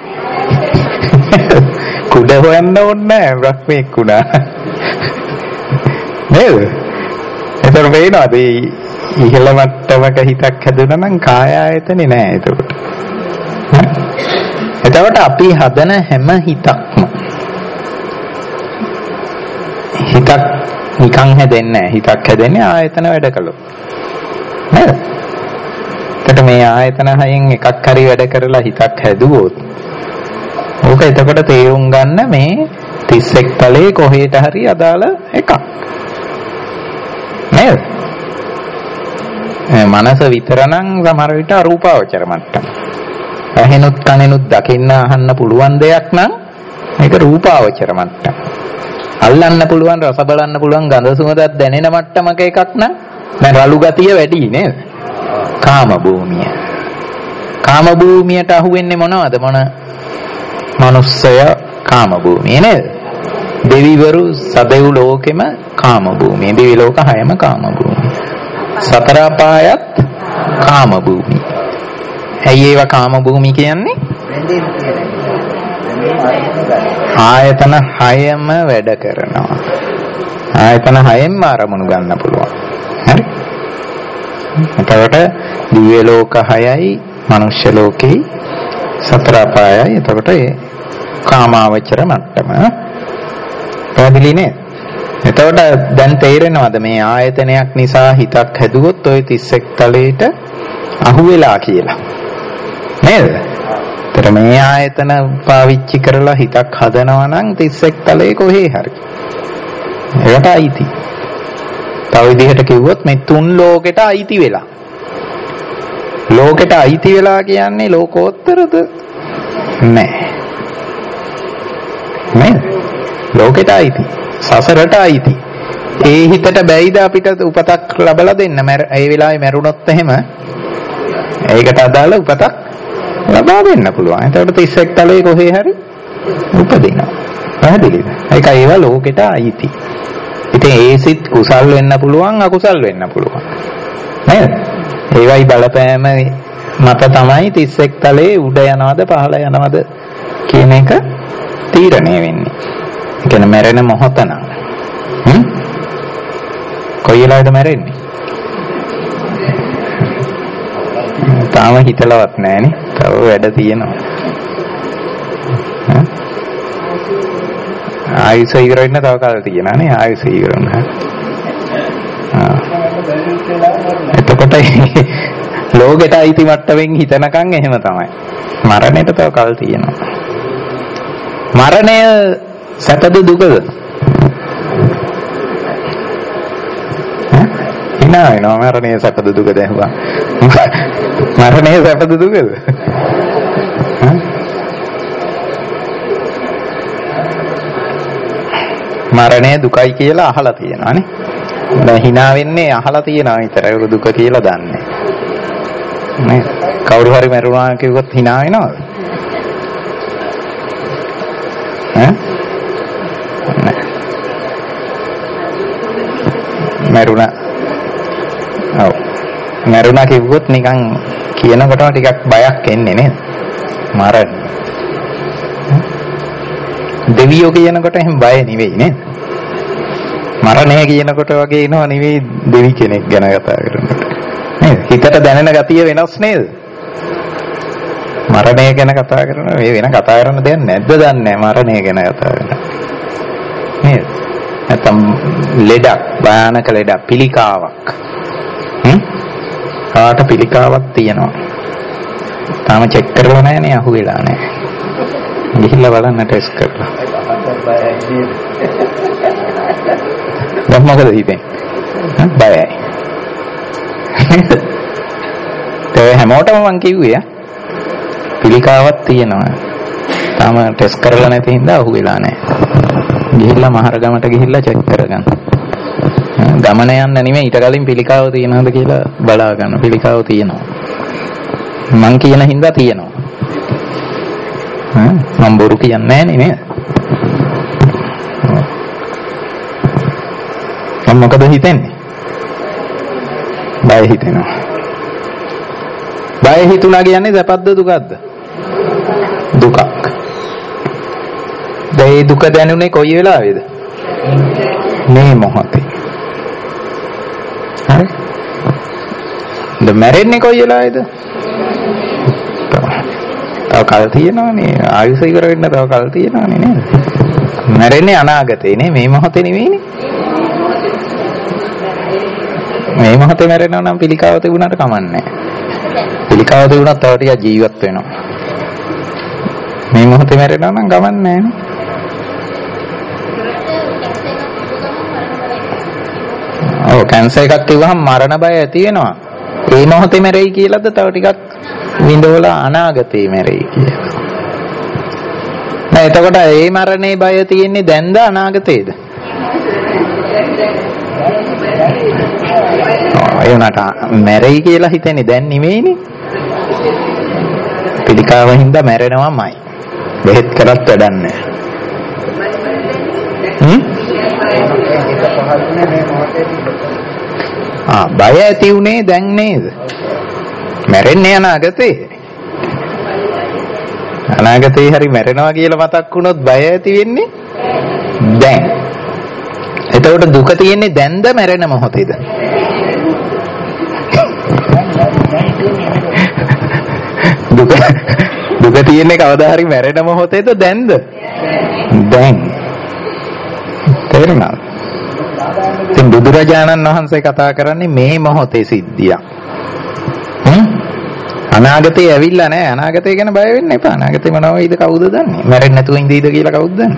කුඩ හොයන්න ඕනේ නැහැ බ්‍රහ්මයෙක් කුඩා. නේද? ඒතර වෙනවාද ඉහළ මට්ටමක හිතක් හැදුනා නම් කාය ආයතනේ නැහැ එතකොට. එතකොට අපි හදන හැම හිතක්ම හිතක් නිකන් හැදෙන්නේ නැහැ. හිතක් හැදෙන්නේ ආයතන වැඩ කළොත්. නේද? එතකොට මේ ආයතන හයෙන් එකක් හරි වැඩ කරලා හිතක් හැදුවොත් ඕක එතකොට තේරුම් ගන්න මේ තිස් එක් තලයේ කොහෙට හරි අදාළ එකක්. නේද? මනස විතරනම් සමහර විට අරූපාවචර මට්ටම. ඇහෙනුත් කනෙනුත් දකින්න අහන්න පුළුවන් දෙයක් නම් මේක රූපාවචර මට්ටම. අල්ලන්න පුළුවන් රස බලන්න පුළුවන් ගඳ සුවඳක් දැනෙන මට්ටමක එකක් නම් දැන් රළු ගතිය වැඩි නේද? කාම භූමිය. කාම භූමියට අහු වෙන්නේ මොනවද? මොන මනුස්සය කාම භූමිය නේද? දෙවිවරු සදෙව් ලෝකෙම කාම භූමිය. දිවි ලෝක හයම කාම භූමිය. සතර අපායත් කාම භූමිය. ඇයි ඒවා කාම භූමිය කියන්නේ? ආයතන හයම වැඩ කරනවා. ආයතන හයෙන්ම අරමුණු ගන්න පුළුවන්. හරි? එතකොට දිව්‍ය ලෝක හයයි මනුෂ්‍ය ලෝකේ සතර අපායයි. එතකොට ඒ කාමාවචර මට්ටම. පැහැදිලි නේද? එතකොට දැන් තේරෙනවද මේ ආයතනයක් නිසා හිතක් හැදුවොත් ওই තිස් එක් තලයට අහු වෙලා කියලා? නේද? ඒතර මේ ආයතන පාවිච්චි කරලා හිතක් හදනවා නම් තිස් එක් තලයේ කොහේ හරි. ඒකට අයිති. තව විදිහට කිව්වොත් මේ තුන් ලෝකෙට අයිති වෙලා. ලෝකෙට අයිති වෙලා කියන්නේ ලෝකෝත්තරද? නැහැ. නේද? ලෝකෙට අයිති. සසරට අයිති. ඒ හිතට බැයිද අපිට උපතක් ලබලා දෙන්න? ඒ වෙලාවේ මැරුණොත් එහෙම ඒකට අදාළ උපතක් ලබා දෙන්න පුළුවන්. එතකොට තිස් එක් තලයේ කොහේ හරි උපදිනවා. පැහැදිලිද? ඒක ඒවා ලෝකෙට අයිති. ඉතින් ඒ සිත් කුසල් වෙන්න පුළුවන් අකුසල් වෙන්න පුළුවන්. නේද? ඒවයි බලපෑම මත තමයි තිස් එක් තලයේ උඩ යනවද පහළ යනවද කියන එක තීරණය වෙන්නේ. ඒ කියන්නේ මැරෙන මොහොත නම් හ්ම් කොයි වෙලාවද මැරෙන්නේ? තාම හිතලවත් නැහැනේ. තව වැඩ තියෙනවා. ආයුෂ ඉවර වෙන්න තව කාලෙ තියෙනවා නේ. ආයුෂ ඉවර වුණා. ආ. එතකොට ලෝකෙට අයිති මට්ටමින් හිතනකන් එහෙම තමයි. මරණයට තව කල් තියෙනවා. මරණය සැපද දුකද? හිනා වෙනවා මරණය සැපද දුකද ඇහුවා. මරණය සැපද දුකද? මරණය දුකයි කියලා අහලා තියෙනවානේ. දැන් hina වෙන්නේ අහලා තියෙනවා විතරයි දුක කියලා දන්නේ. නේ කවුරු හරි මරුණා කිව්වොත් hina වෙනවද? ඈ? නෑ. මරුණා. ඔව්. මරුණා කිව්වොත් නිකන් කියනකොටම ටිකක් බයක් එන්නේ නේද? මරණ. දෙවියෝ කියනකොට එහෙම බය නෙවෙයි නේද? මරණය කියනකොට වගේ එනවා නෙවෙයි දෙවි කෙනෙක් ගැන කතා කරනකොට. නේද? හිතට දැනෙන ගතිය වෙනස් නේද? මරණය ගැන කතා කරන මේ වෙන කතා කරන්න දෙයක් නැද්ද දන්නේ මරණය ගැන කතා කරන. නේද? නැත්නම් ලෙඩක්, භයානක ලෙඩක්, පිළිකාවක්. හ්ම්? කාට පිළිකාවක් තියෙනවා. තාම චෙක් කරලා නැහැ නේ අහුවෙලා නැහැ. ගිහිල්ලා බලන්න ටෙස්ට් කරලා. දැන් මොකද හිතෙන්නේ? බයයි. ඒ හැමෝටම මං කිව්වේ පිළිකාවක් තියෙනවා. තාම ටෙස්ට් කරලා නැති හින්දා අහුවෙලා නැහැ. ගිහිල්ලා මහරගමට ගිහිල්ලා චෙක් කරගන්න. ගමන යන්න නෙමෙයි ඊට කලින් පිළිකාව තියෙනවද කියලා බලා ගන්න. පිළිකාව තියෙනවා. මං කියන හින්දා තියෙනවා. මම බොරු කියන්නේ නැහැ නේද? මම මොකද හිතන්නේ? බය හිතෙනවා. බය හිතුණා කියන්නේ සැපද්ද දුකද්ද? දුකක්. ඒ දුක දැනුනේ කොයි වෙලාවේද? මේ මොහොතේ. හරි? ද මැරෙන්නේ කොයි වෙලාවේද? තව කල් තියෙනවනේ ආයුෂ ඉවර වෙන්න තව කල් තියෙනවනේ නේද? මැරෙන්නේ අනාගතේ නේ මේ මොහොතේ නෙවෙයිනේ. මේ මොහොතේ මැරෙනවා නම් පිළිකාව තිබුණාට කමන්නේ නැහැ. පිළිකාව තිබුණත් තව ටිකක් ජීවත් වෙනවා. මේ මොහොතේ මැරෙනවා නම් කමන්නේ නැහැ. ඔව් කැන්සර් එකක් තිබුවහම මරණ බය ඇති වෙනවා. ඒ මොහොතේ මැරෙයි කියලාද තව ටිකක් විඳවලා අනාගතේ මැරෙයි කියලා. නෑ එතකොට ඒ මරණේ බය තියෙන්නේ දැන්ද අනාගතේද? ඒ උනට මැරෙයි කියලා හිතන්නේ දැන් නෙමෙයිනේ. පිළිකාව හින්දා මැරෙනවමයි. බෙහෙත් කරත් වැඩක් නෑ. හ්ම්? ආ බය ඇති උනේ දැන් නේද? මැරෙන්නේ අනාගතේ. අනාගතේ හරි මැරෙනවා කියලා මතක් වුණොත් බය ඇති වෙන්නේ දැන්. එතකොට දුක තියෙන්නේ දැන්ද මැරෙන මොහොතේද? දුක දුක තියෙන්නේ කවදා හරි මැරෙන මොහොතේද දැන්ද? දැන්. තේරුණාද? ඉතින් බුදුරජාණන් වහන්සේ කතා කරන්නේ මේ මොහොතේ සිද්ධියක්. අනාගතේ ඇවිල්ලා නැහැ. අනාගතේ ගැන බය වෙන්න එපා. අනාගතේ මොනවා වෙයිද කවුද දන්නේ? මැරෙන්නේ නැතුව ඉඳීද කියලා කවුද දන්නේ?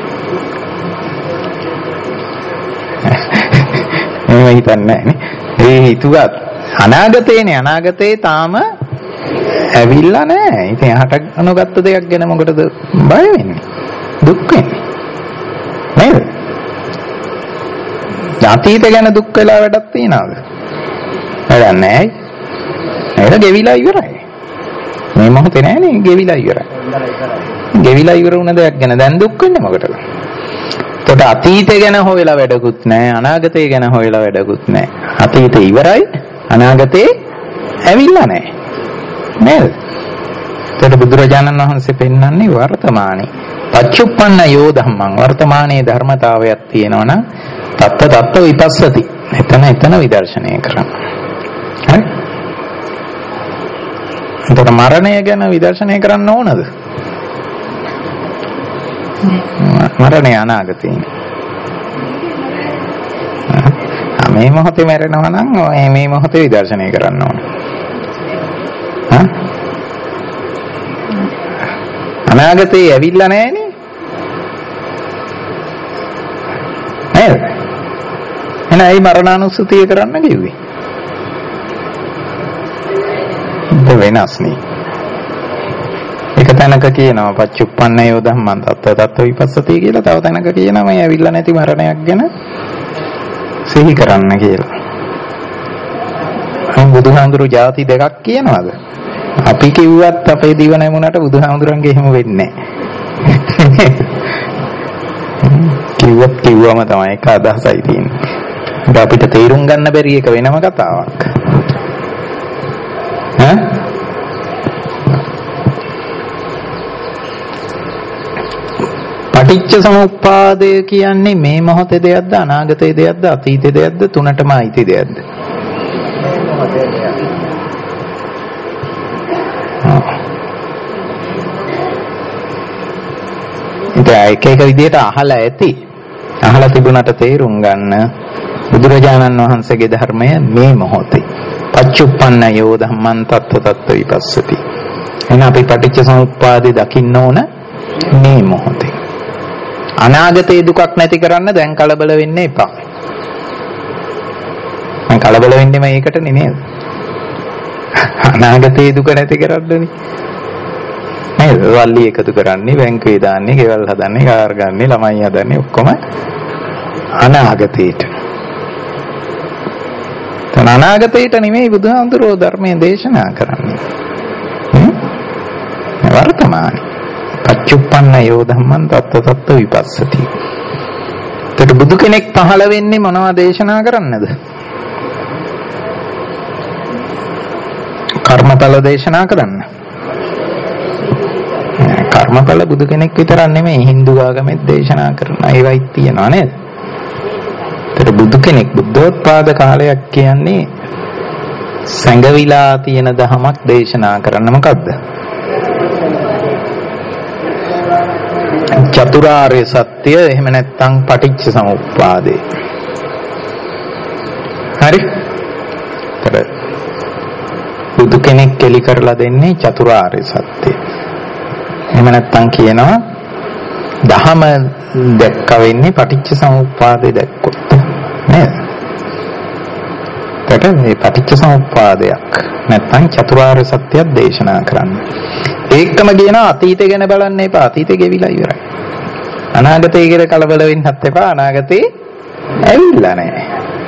මම හිතන්නේ නැහැ. ඒ හිතුවත් අනාගතේනේ අනාගතේ තාම ඇවිල්ලා නැහැ. ඉතින් හට අනුගත්ත දෙයක් ගැන මොකටද බය වෙන්නේ? දුක් වෙන්නේ. නේද? අතීත ගැන දුක් වෙලා වැඩක් තියනවද? වැඩක් නැහැ. ඒක ගෙවිලා ඉවරයි. මේ මොහොතේ නෑනේ ගෙවිලා ඉවරයි. ගෙවිලා ඉවර වුණ දෙයක් ගැන දැන් දුක් වෙන්නේ මොකටද? එතකොට අතීතය ගැන හොයලා වැඩකුත් නෑ, අනාගතය ගැන හොයලා වැඩකුත් නෑ. අතීතේ ඉවරයි, අනාගතේ ඇවිල්ලා නෑ. නේද? එතකොට බුදුරජාණන් වහන්සේ පෙන්වන්නේ වර්තමානයේ. පච්චුප්පන්න යෝ ධම්මං වර්තමානයේ ධර්මතාවයක් තියෙනවා නම් තත්ත තත්ත විපස්සති. එතන එතන විදර්ශනය කරනවා. හරි? එතකොට මරණය ගැන විදර්ශනය කරන්න ඕනද? මරණය අනාගතේ. මේ මොහොතේ මැරෙනවා නම් මේ මොහොතේ විදර්ශනය කරන්න ඕන. හා? අනාගතේ ඇවිල්ලා නැහැනේ. නේද? එහෙනම් ඇයි මරණානුස්සතිය කරන්න කිව්වේ? වෙනස් නේ. ඒක තැනක කියනවා පච්චුප්පන්නයෝ ධම්මං තත්ත තත්ත විපස්සති කියලා. තව තැනක කියනවා මේ ඇවිල්ලා නැති මරණයක් ගැන සිහි කරන්න කියලා. බුදුහාමුදුරු ಜಾති දෙකක් කියනවාද? අපි කිව්වත් අපේ දිව නැමුණට බුදුහාමුදුරන්ගේ එහෙම වෙන්නේ නැහැ. කිව්වත් කිව්වම තමයි ඒක අදහසයි තියෙන්නේ. අපිට තේරුම් ගන්න බැරි එක වෙනම කතාවක්. ඈ පටිච්ච සමුප්පාදය කියන්නේ මේ මොහොතේ දෙයක්ද අනාගතයේ දෙයක්ද අතීතයේ දෙයක්ද තුනටම අයිති දෙයක්ද? ඒක එක විදිහට අහලා ඇති. අහලා තිබුණාට තේරුම් ගන්න බුදුරජාණන් වහන්සේගේ ධර්මය මේ මොහොතේ පච්චුප්පන්නයෝ ධම්මං තත්ත තත්ත විපස්සති. එහෙනම් අපි පටිච්ච සමුප්පාදේ දකින්න ඕන මේ මොහොතේ. අනාගතේ දුකක් නැති කරන්න දැන් කලබල වෙන්න එපා. මම කලබල වෙන්නේ මේකටනේ නේද? අනාගතේ දුක නැති කරන්නනේ. නේද? වල්ලි එකතු කරන්නේ, බැංකුවේ දාන්නේ, ගෙවල් හදන්නේ, කාර් ගන්නේ, ළමයි හදන්නේ ඔක්කොම අනාගතේට. තන අනාගතේට නෙමෙයි බුදුහාමුදුරෝ ධර්මයේ දේශනා කරන්නේ. වර්තමානයේ පච්චුප්පන්නයෝ ධම්මං තත්ත තත්ත විපස්සති. ඒකට බුදු කෙනෙක් පහළ වෙන්නේ මොනවද දේශනා කරන්නද? කර්මඵල දේශනා කරන්න. කර්මඵල බුදු කෙනෙක් විතරක් නෙමෙයි Hindu ආගමෙත් දේශනා කරන ඒවයි තියෙනවා නේද? ඒතර බුදු කෙනෙක් බුද්ධෝත්පාද කාලයක් කියන්නේ සංගවිලා තියෙන දහමක් දේශනා කරන්න. මොකද්ද? චතුරාර්ය සත්‍ය එහෙම නැත්නම් පටිච්ච සමුප්පාදේ. හරි? ඒතර බුදු කෙනෙක් කෙලි කරලා දෙන්නේ චතුරාර්ය සත්‍ය. එහෙම නැත්නම් කියනවා දහම දැක්ක වෙන්නේ පටිච්ච සමුප්පාදේ දැක්කොත් නේද? ඒකට මේ පටිච්ච සමුප්පාදයක් නැත්නම් චතුරාර්ය සත්‍යයක් දේශනා කරන්න. ඒකම කියනවා අතීතය ගැන බලන්න එපා. අතීතේ ගෙවිලා ඉවරයි. අනාගතය ගැන කලබල වෙන්නත් එපා. අනාගතේ ඇවිල්ලා නැහැ.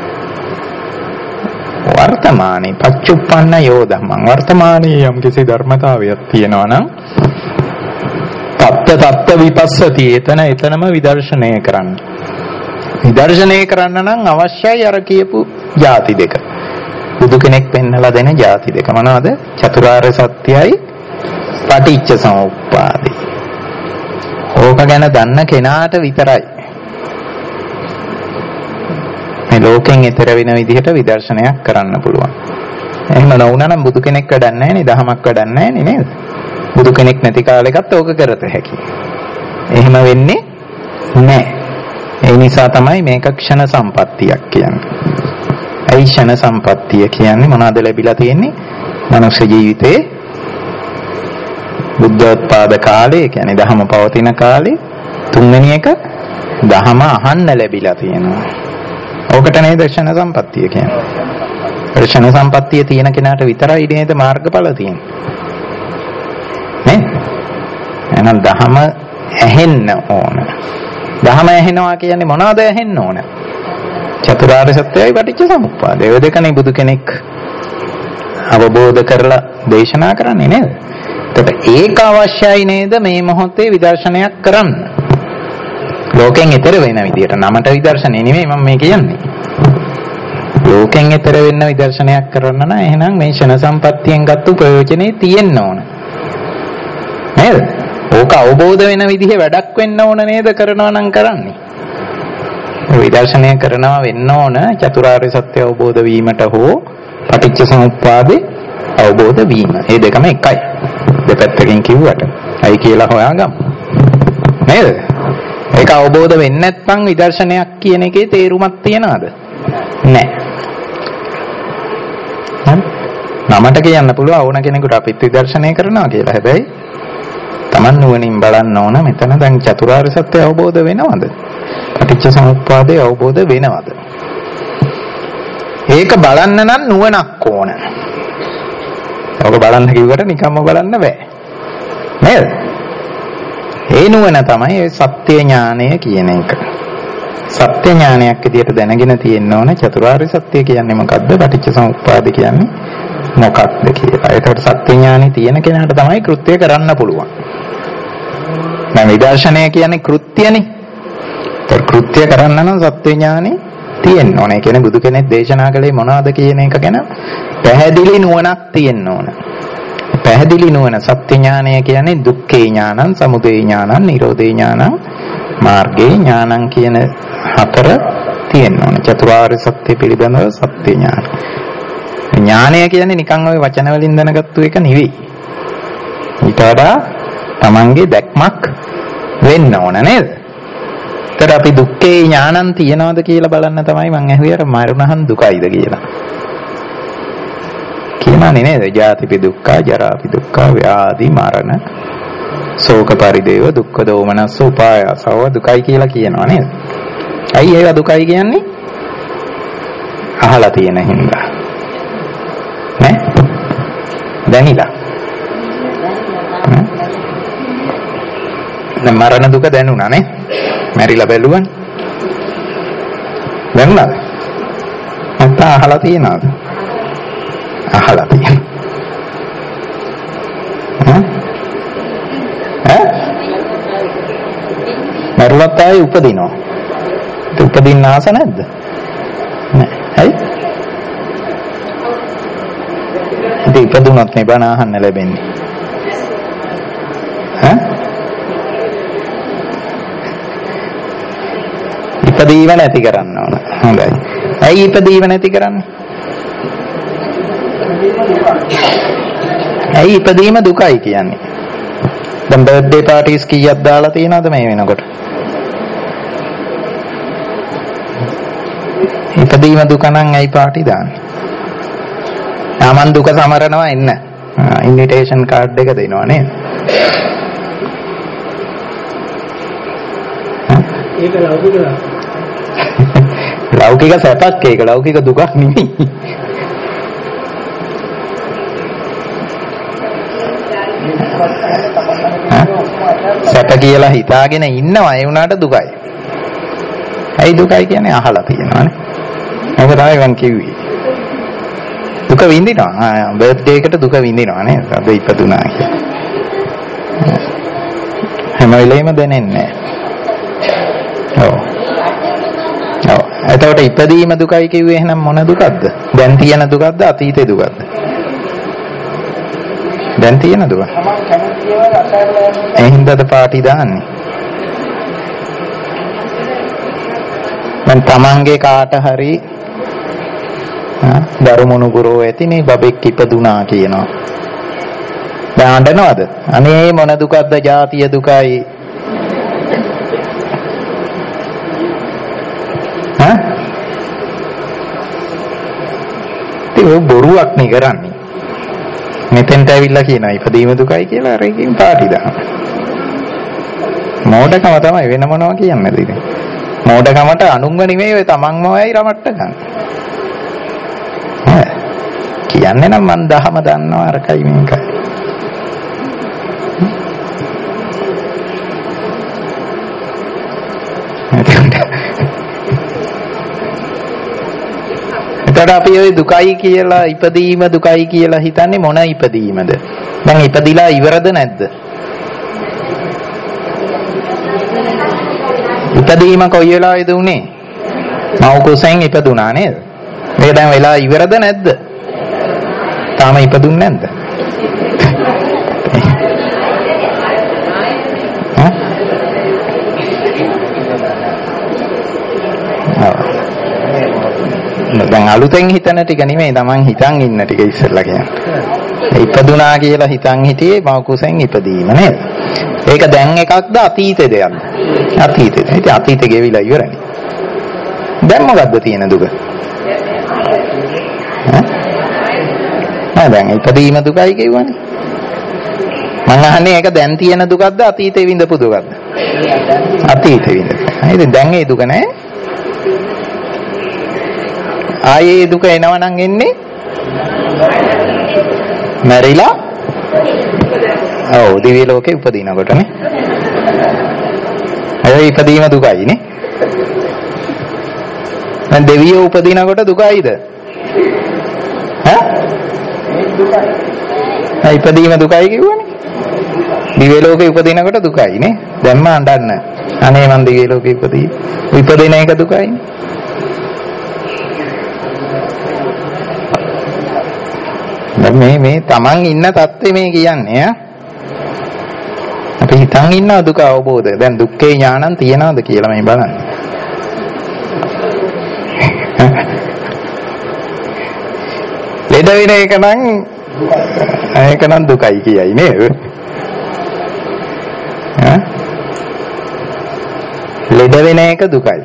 වර්තමානයේ පච්චුප්පන්නයෝ ධම්මං වර්තමානයේ යම් කිසි ධර්මතාවයක් තියෙනවා නම් තත්ත තත්ත විපස්සති. එතන එතනම විදර්ශනය කරන්න. විදර්ශනය කරන්න නම් අවශ්‍යයි අර කියපු ಜಾති දෙක. බුදු කෙනෙක් පෙන්නලා දෙන ಜಾති දෙක මොනවද? චතුරාර්ය සත්‍යයි පටිච්ච සමුප්පාදේ. ඕක ගැන දන්න කෙනාට විතරයි මේ ලෝකෙන් ඈතර වෙන විදිහට විදර්ශනයක් කරන්න පුළුවන්. එහෙම නොවුනා නම් බුදු කෙනෙක් වැඩක් නැහැ නේ, දහමක් වැඩක් නැහැ නේ නේද? බුදු කෙනෙක් නැති කාලෙකත් ඕක කරත හැකියි. එහෙම වෙන්නේ නැහැ. ඒ නිසා තමයි මේක ක්ෂණ සම්පත්තියක් කියන්නේ. ඒ ක්ෂණ සම්පත්තිය කියන්නේ මොනවද ලැබිලා තියෙන්නේ? මනුෂ්‍ය ජීවිතේ බුද්ධෝත්පාද කාලේ කියන්නේ දහම පවතින කාලේ තුන්වෙනි එක දහම අහන්න ලැබිලා තියෙනවා. ඕකට නේද ක්ෂණ සම්පත්තිය කියන්නේ. ක්ෂණ සම්පත්තිය තියෙන කෙනාට විතරයි නේද මාර්ගඵල තියෙන්නේ. නේ? එහෙනම් දහම ඇහෙන්න ඕන. දහම ඇහෙනවා කියන්නේ මොනවද ඇහෙන්න ඕන? චතුරාර්ය සත්‍යයි පටිච්ච සමුප්පාදය. ඒ දෙකනේ බුදු කෙනෙක් අවබෝධ කරලා දේශනා කරන්නේ නේද? එතකොට ඒක අවශ්‍යයි නේද මේ මොහොතේ විදර්ශනයක් කරන්න. ලෝකෙන් ඈතර වෙන විදියට නමට විදර්ශනේ නෙමෙයි මම මේ කියන්නේ. ලෝකෙන් ඈතර වෙන්න විදර්ශනයක් කරන්න නම් එහෙනම් මේ ෂණ සම්පත්තියෙන් ගත්ත ප්‍රයෝජනේ තියෙන්න ඕන. නේද? ඕක අවබෝධ වෙන විදිහේ වැඩක් වෙන්න ඕන නේද කරනවා නම් කරන්නේ. විදර්ශනය කරනවා වෙන්න ඕන චතුරාර්ය සත්‍ය අවබෝධ වීමට හෝ පටිච්ච සමුප්පාදේ අවබෝධ වීම. මේ දෙකම එකයි. දෙපැත්තකින් කිව්වට. අයි කියලා හොයාගමු. නේද? ඒක අවබෝධ වෙන්නේ නැත්නම් විදර්ශනයක් කියන එකේ තේරුමක් තියනවද? නැහැ. නමට කියන්න පුළුවන් ඕන කෙනෙකුට අපිත් විදර්ශනය කරනවා කියලා. හැබැයි Taman නුවණින් බලන්න ඕන මෙතන දැන් චතුරාර්ය සත්‍ය අවබෝධ වෙනවද? පටිච්ච සමුප්පාදේ අවබෝධ වෙනවද? ඒක බලන්න නම් නුවණක් ඕන. ඔක බලන්න කිව්වට නිකම්ම බලන්න බෑ. නේද? ඒ නුවණ තමයි ඒ සත්‍ය ඥානය කියන එක. සත්‍ය ඥානයක් විදියට දැනගෙන තියෙන්න ඕනේ චතුරාර්ය සත්‍ය කියන්නේ මොකක්ද? පටිච්ච සමුප්පාද කියන්නේ මොකක්ද කියලා. ඒකට සත්‍ය ඥානෙ තියෙන කෙනාට තමයි කෘත්‍ය කරන්න පුළුවන්. දැන් විදර්ශනය කියන්නේ කෘත්‍යනේ. ඒ කෘත්‍ය කරන්න නම් සත්‍ය ඥානෙ තියෙන්න ඕනේ. ඒ කියන්නේ බුදු කෙනෙක් දේශනා කළේ මොනවද කියන එක ගැන පැහැදිලි නුවණක් තියෙන්න ඕන. පැහැදිලි නුවණ සත්‍ය ඥානය කියන්නේ දුක්ඛේ ඥානං, සමුදය ඥානං, නිරෝධේ ඥානං, මාර්ගේ ඥානං කියන හතර තියෙන්න ඕන. චතුරාර්ය සත්‍ය පිළිබඳව සත්‍ය ඥාන. ඥානය කියන්නේ නිකන් ওই වචන වලින් දැනගත්තු එක නෙවෙයි. ඊට වඩා Tamange දැක්මක් වෙන්න ඕන නේද? ඒතර අපි දුක්ඛේ ඥානං තියනවද කියලා බලන්න තමයි මම ඇහුවේ අර මරණහන් දුකයිද කියලා. කියනනේ නේද? ජාතිපි දුක්ඛ, ජරාපි දුක්ඛ, ව්‍යාධි මරණ, ශෝක පරිදේව, දුක්ඛ දෝමනස්ස, උපායාසව දුකයි කියලා කියනවා නේද? ඇයි ඒවා දුකයි කියන්නේ? අහලා තියෙන හින්දා. නේ? දැනිලා. නේ මරණ දුක දැනුණා නේ? මැරිලා බැලුවනේ. දැනුණාද? නැත්නම් අහලා තියෙනවද? අහලා තියෙනවා. ඈ? ඈ? මරුණත් ආයේ උපදිනවා. ඒක උපදින්න ආස නැද්ද? නෑ. හරි? ඉතින් ඉපදුනොත් නේ බණ අහන්න ලැබෙන්නේ. ඈ? ඉපදීම නැති කරන්න ඕන. හොඳයි. ඇයි ඉපදීම නැති කරන්නේ? ඇයි ඉපදීම දුකයි කියන්නේ? දැන් බර්ත්ඩේ පාටිස් කීයක් දාලා තියෙනවද මේ වෙනකොට? ඉපදීම දුක නම් ඇයි පාටි දාන්නේ? ආමන් දුක සමරනවා එන්න. ඉන්විටේෂන් කාඩ් එක දෙනවා නේද? ඒක ලෞකික ලෞකික සැපක් ඒක ලෞකික දුකක් නෙමෙයි. සැප කියලා හිතාගෙන ඉන්නවා ඒ වුණාට දුකයි. ඇයි දුකයි කියන්නේ? අහලා තියෙනවානේ. ඒක තමයි මම කිව්වේ. දුක විඳිනවා. ආ බර්ත්ඩේ එකට දුක විඳිනවා නේද? අද ඉපදුනා කියලා. හැම වෙලෙම දැනෙන්නේ නැහැ. ඔව්. ඔව්. එතකොට ඉපදීම දුකයි කිව්වේ එහෙනම් මොන දුකක්ද? දැන් තියෙන දුකක්ද අතීතේ දුකක්ද? දැන් තියෙන දුක. එහෙන්දද පාටි දාන්නේ. මම තමන්ගේ කාට හරි දරුමුණු ගුරෝ ඇතිනේ බබෙක් ඉපදුනා කියනවා. දැන් අඬනවද? අනේ මොන දුකක්ද? ජාතිය දුකයි. හා? ඒක බොරුවක් නේ කරන්නේ. මෙතෙන්ට ඇවිල්ලා කියනවා ඉපදීම දුකයි කියලා අර එකකින් පාටි දානවා. මෝඩකම තමයි වෙන මොනවා කියන්නේද ඉතින්. මෝඩකමට අනුන්ව නෙමෙයි ඔය තමන්ම ඔයයි රමට්ට ගන්න. ඈ කියන්නේ නම් මන් දහම දන්නවා අරකයි මේකයි. එතකොට අපි ওই දුකයි කියලා ඉපදීම දුකයි කියලා හිතන්නේ මොන ඉපදීමද? දැන් ඉපදිලා ඉවරද නැද්ද? ඉපදීම කොයි වෙලාවේද උනේ? මව කුසෙන් ඉපදුනා නේද? මේක දැන් වෙලා ඉවරද නැද්ද? තාම ඉපදුන්නේ නැද්ද? දැන් අලුතෙන් හිතන ටික නෙමෙයි තමන් හිතන් ඉන්න ටික ඉස්සෙල්ලා කියන්නේ. ඉපදුනා කියලා හිතන් හිටියේ මව කුසෙන් ඉපදීම නේද? ඒක දැන් එකක්ද අතීතේ දෙයක්ද? අතීතේ. ඉතින් අතීතේ ගෙවිලා ඉවරනේ. දැන් මොකද්ද තියෙන දුක? ඈ දැන් ඉපදීම දුකයි කියවනේ. මං අහන්නේ ඒක දැන් තියෙන දුකක්ද අතීතේ විඳපු දුකක්ද? අතීතේ විඳපු. ඉතින් දැන් ඒ දුක නැහැ. ආයේ දුක එනවනම් එන්නේ මැරිලා ඔව් දිව්‍ය ලෝකේ උපදිනකොටනේ. ඒ ඉපදීම දුකයිනේ. දැන් දෙවියෝ උපදිනකොට දුකයිද? ඈ? ඒ ඉපදීම දුකයි කිව්වනේ. දිව්‍ය ලෝකේ උපදිනකොට දුකයිනේ. දැන්ම අඬන්න. අනේ මං දිව්‍ය ලෝකේ ඉපදී. ඉපදින එක දුකයිනේ. මේ මේ තමන් ඉන්න තත්ත්වෙ මේ කියන්නේ ඈ. අපි හිතන් ඉන්නවා දුක අවබෝධය. දැන් දුක්ඛේ ඥානං තියනවද කියලා මේ බලන්න. ලෙඩ වෙන එක නම් ඒක නම් දුකයි කියයි නේද? ඈ ලෙඩ වෙන එක දුකයි.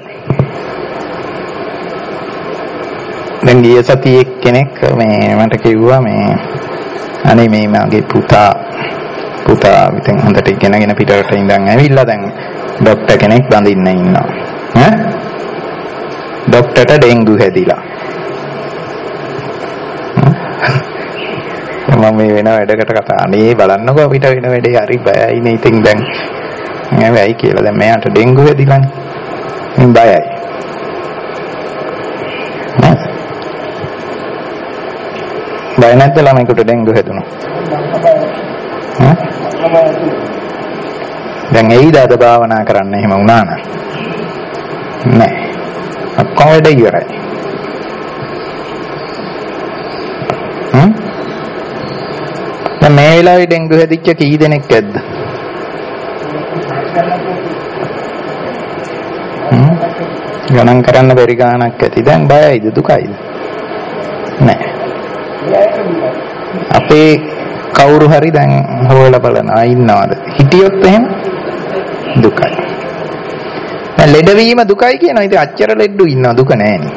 දැන් ගිය සතියේ කෙනෙක් මේ මට කිව්වා මේ අනේ මේ මගේ පුතා පුතා ඉතින් හොඳට ඉගෙනගෙන පිටරට ඉඳන් ඇවිල්ලා දැන් ડોක්ටර් කෙනෙක් බඳින්න ඉන්නවා ඈ ડોක්ටර්ට ඩෙන්ගු හැදිලා මම මේ වෙන වැඩකට කතා අනේ බලන්නකෝ අපිට වෙන වැඩේ හරි බයයිනේ ඉතින් දැන් මම වෙයි කියලා දැන් මෙයාට ඩෙන්ගු හැදිලානේ මම බයයි බය නැද්ද ළමයිකට ඩෙන්ගු හැදුණා ඈ දැන් එයිද අද භාවනා කරන්න එහෙම වුණා නම් නෑ ඔක්කොම වැඩ ඉවරයි හ්ම් දැන් මේ වෙලාවේ ඩෙන්ගු හැදිච්ච කී දෙනෙක් ඇද්ද හ්ම් ගණන් කරන්න බැරි ගාණක් ඇති දැන් බයයිද දුකයිද නෑ අපේ කවුරු හරි දැන් හොයලා බලනවා ඉන්නවද හිටියොත් එහෙම දුකයි දැන් ලෙඩවීම දුකයි කියනවා ඉතින් අච්චර ලෙඩු ඉන්නවා දුක නෑනේ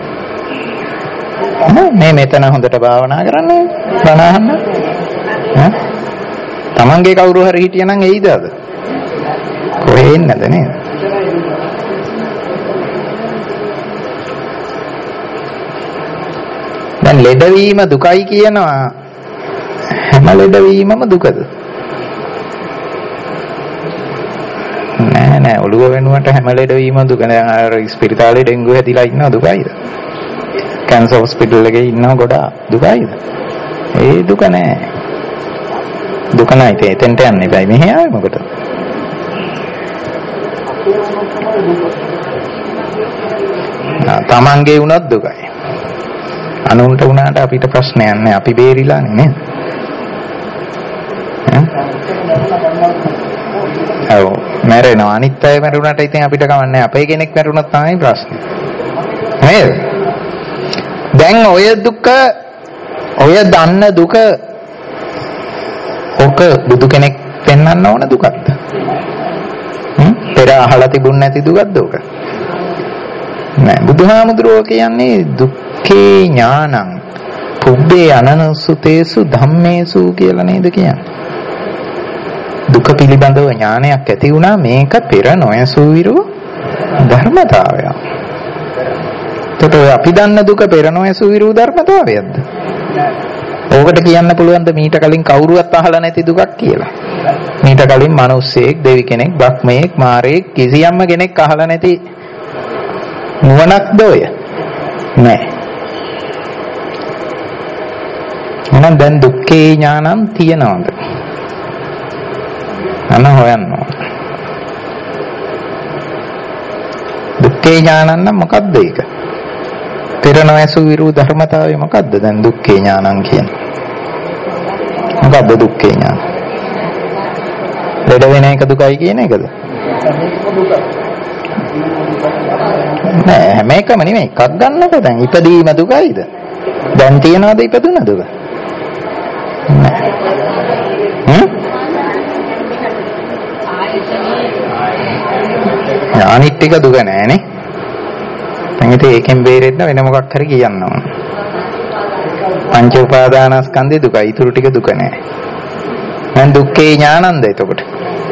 මේ මෙතන හොඳට භාවනා කරන්නේ බණ අහන්න ඈ තමන්ගේ කවුරු හරි හිටියනම් එයිද අද කොහේ ඉන්නද නේද දැන් ලෙඩවීම දුකයි කියනවා හැම ලෙඩවීමම දුකද නෑ නෑ ඔළුව වෙනුවට හැම ලෙඩවීමම දුක දැන් අර ස්පිරිතාලේ ඩෙන්ගු හැදිලා ඉන්නවා දුකයිද කැන්සර් හොස්පිටල් එකේ ඉන්නවා ගොඩාක් දුකයිද ඒ දුක නෑ දුක නෑ ඉතින් එතෙන්ට යන්න එපයි මෙහෙ ආවේ මොකටද තමන්ගේ වුණත් දුකයි අනුන්ට වුණාට අපිට ප්‍රශ්නයක් නැහැ අපි බේරිලානේ නේද ඈ ඔව් මැරෙනවා අනිත් අය මැරුණාට ඉතින් අපිට කවන්නේ අපේ කෙනෙක් මැරුණොත් තමයි ප්‍රශ්නේ නේද දැන් ඔය දුක ඔය දන්න දුක ඔක බුදු කෙනෙක් පෙන්වන්න ඕන දුකක්ද හ්ම් පෙර අහලා තිබුණ නැති දුකක්ද ඔක නෑ බුදුහාමුදුරුවෝ කියන්නේ දුක්ඛේ ඥානං පුබ්බේ අනනුසුතේසු ධම්මේසු කියලා නේද කියන්නේ දුක පිළිබඳව ඥානයක් ඇති වුණා මේක පෙර නොයසූ විරු ධර්මතාවය. එතකොට අපි දන්න දුක පෙර නොයසූ විරු ධර්මතාවයක්ද? ඕකට කියන්න පුළුවන්ද මීට කලින් කවුරුවත් අහලා නැති දුකක් කියලා? මීට කලින් මිනිස්සෙක්, දෙවි කෙනෙක්, බ්‍රහ්මයෙක්, මාරයෙක් කිසියම්ම කෙනෙක් අහලා නැති නුවණක්ද ඔය? නෑ. එහෙනම් දැන් දුක්ඛේ ඥානං තියනවද? අන හොයන්න ඕන. දුක්ඛේ ඥානං නම් මොකක්ද ඒක? පෙර නොඇසු විරු ධර්මතාවය මොකක්ද දැන් දුක්ඛේ ඥානං කියන්නේ? මොකක්ද දුක්ඛේ ඥාන? ලෙඩ වෙන එක දුකයි කියන එකද? නෑ හැම එකම නෙමෙයි එකක් ගන්නකො දැන් ඉපදීම දුකයිද? දැන් තියනවාද ඉපදුන දුක? නෑ. හ්ම්? අනිත් ටික දුක නෑනේ. දැන් ඉතින් ඒකෙන් බේරෙන්න වෙන මොකක් හරි කියන්න ඕන. පංච උපාදානස්කන්ධේ දුකයි. ඊටු ටික දුක නෑ. දැන් දුක්ඛේ ඥානන්ද එතකොට?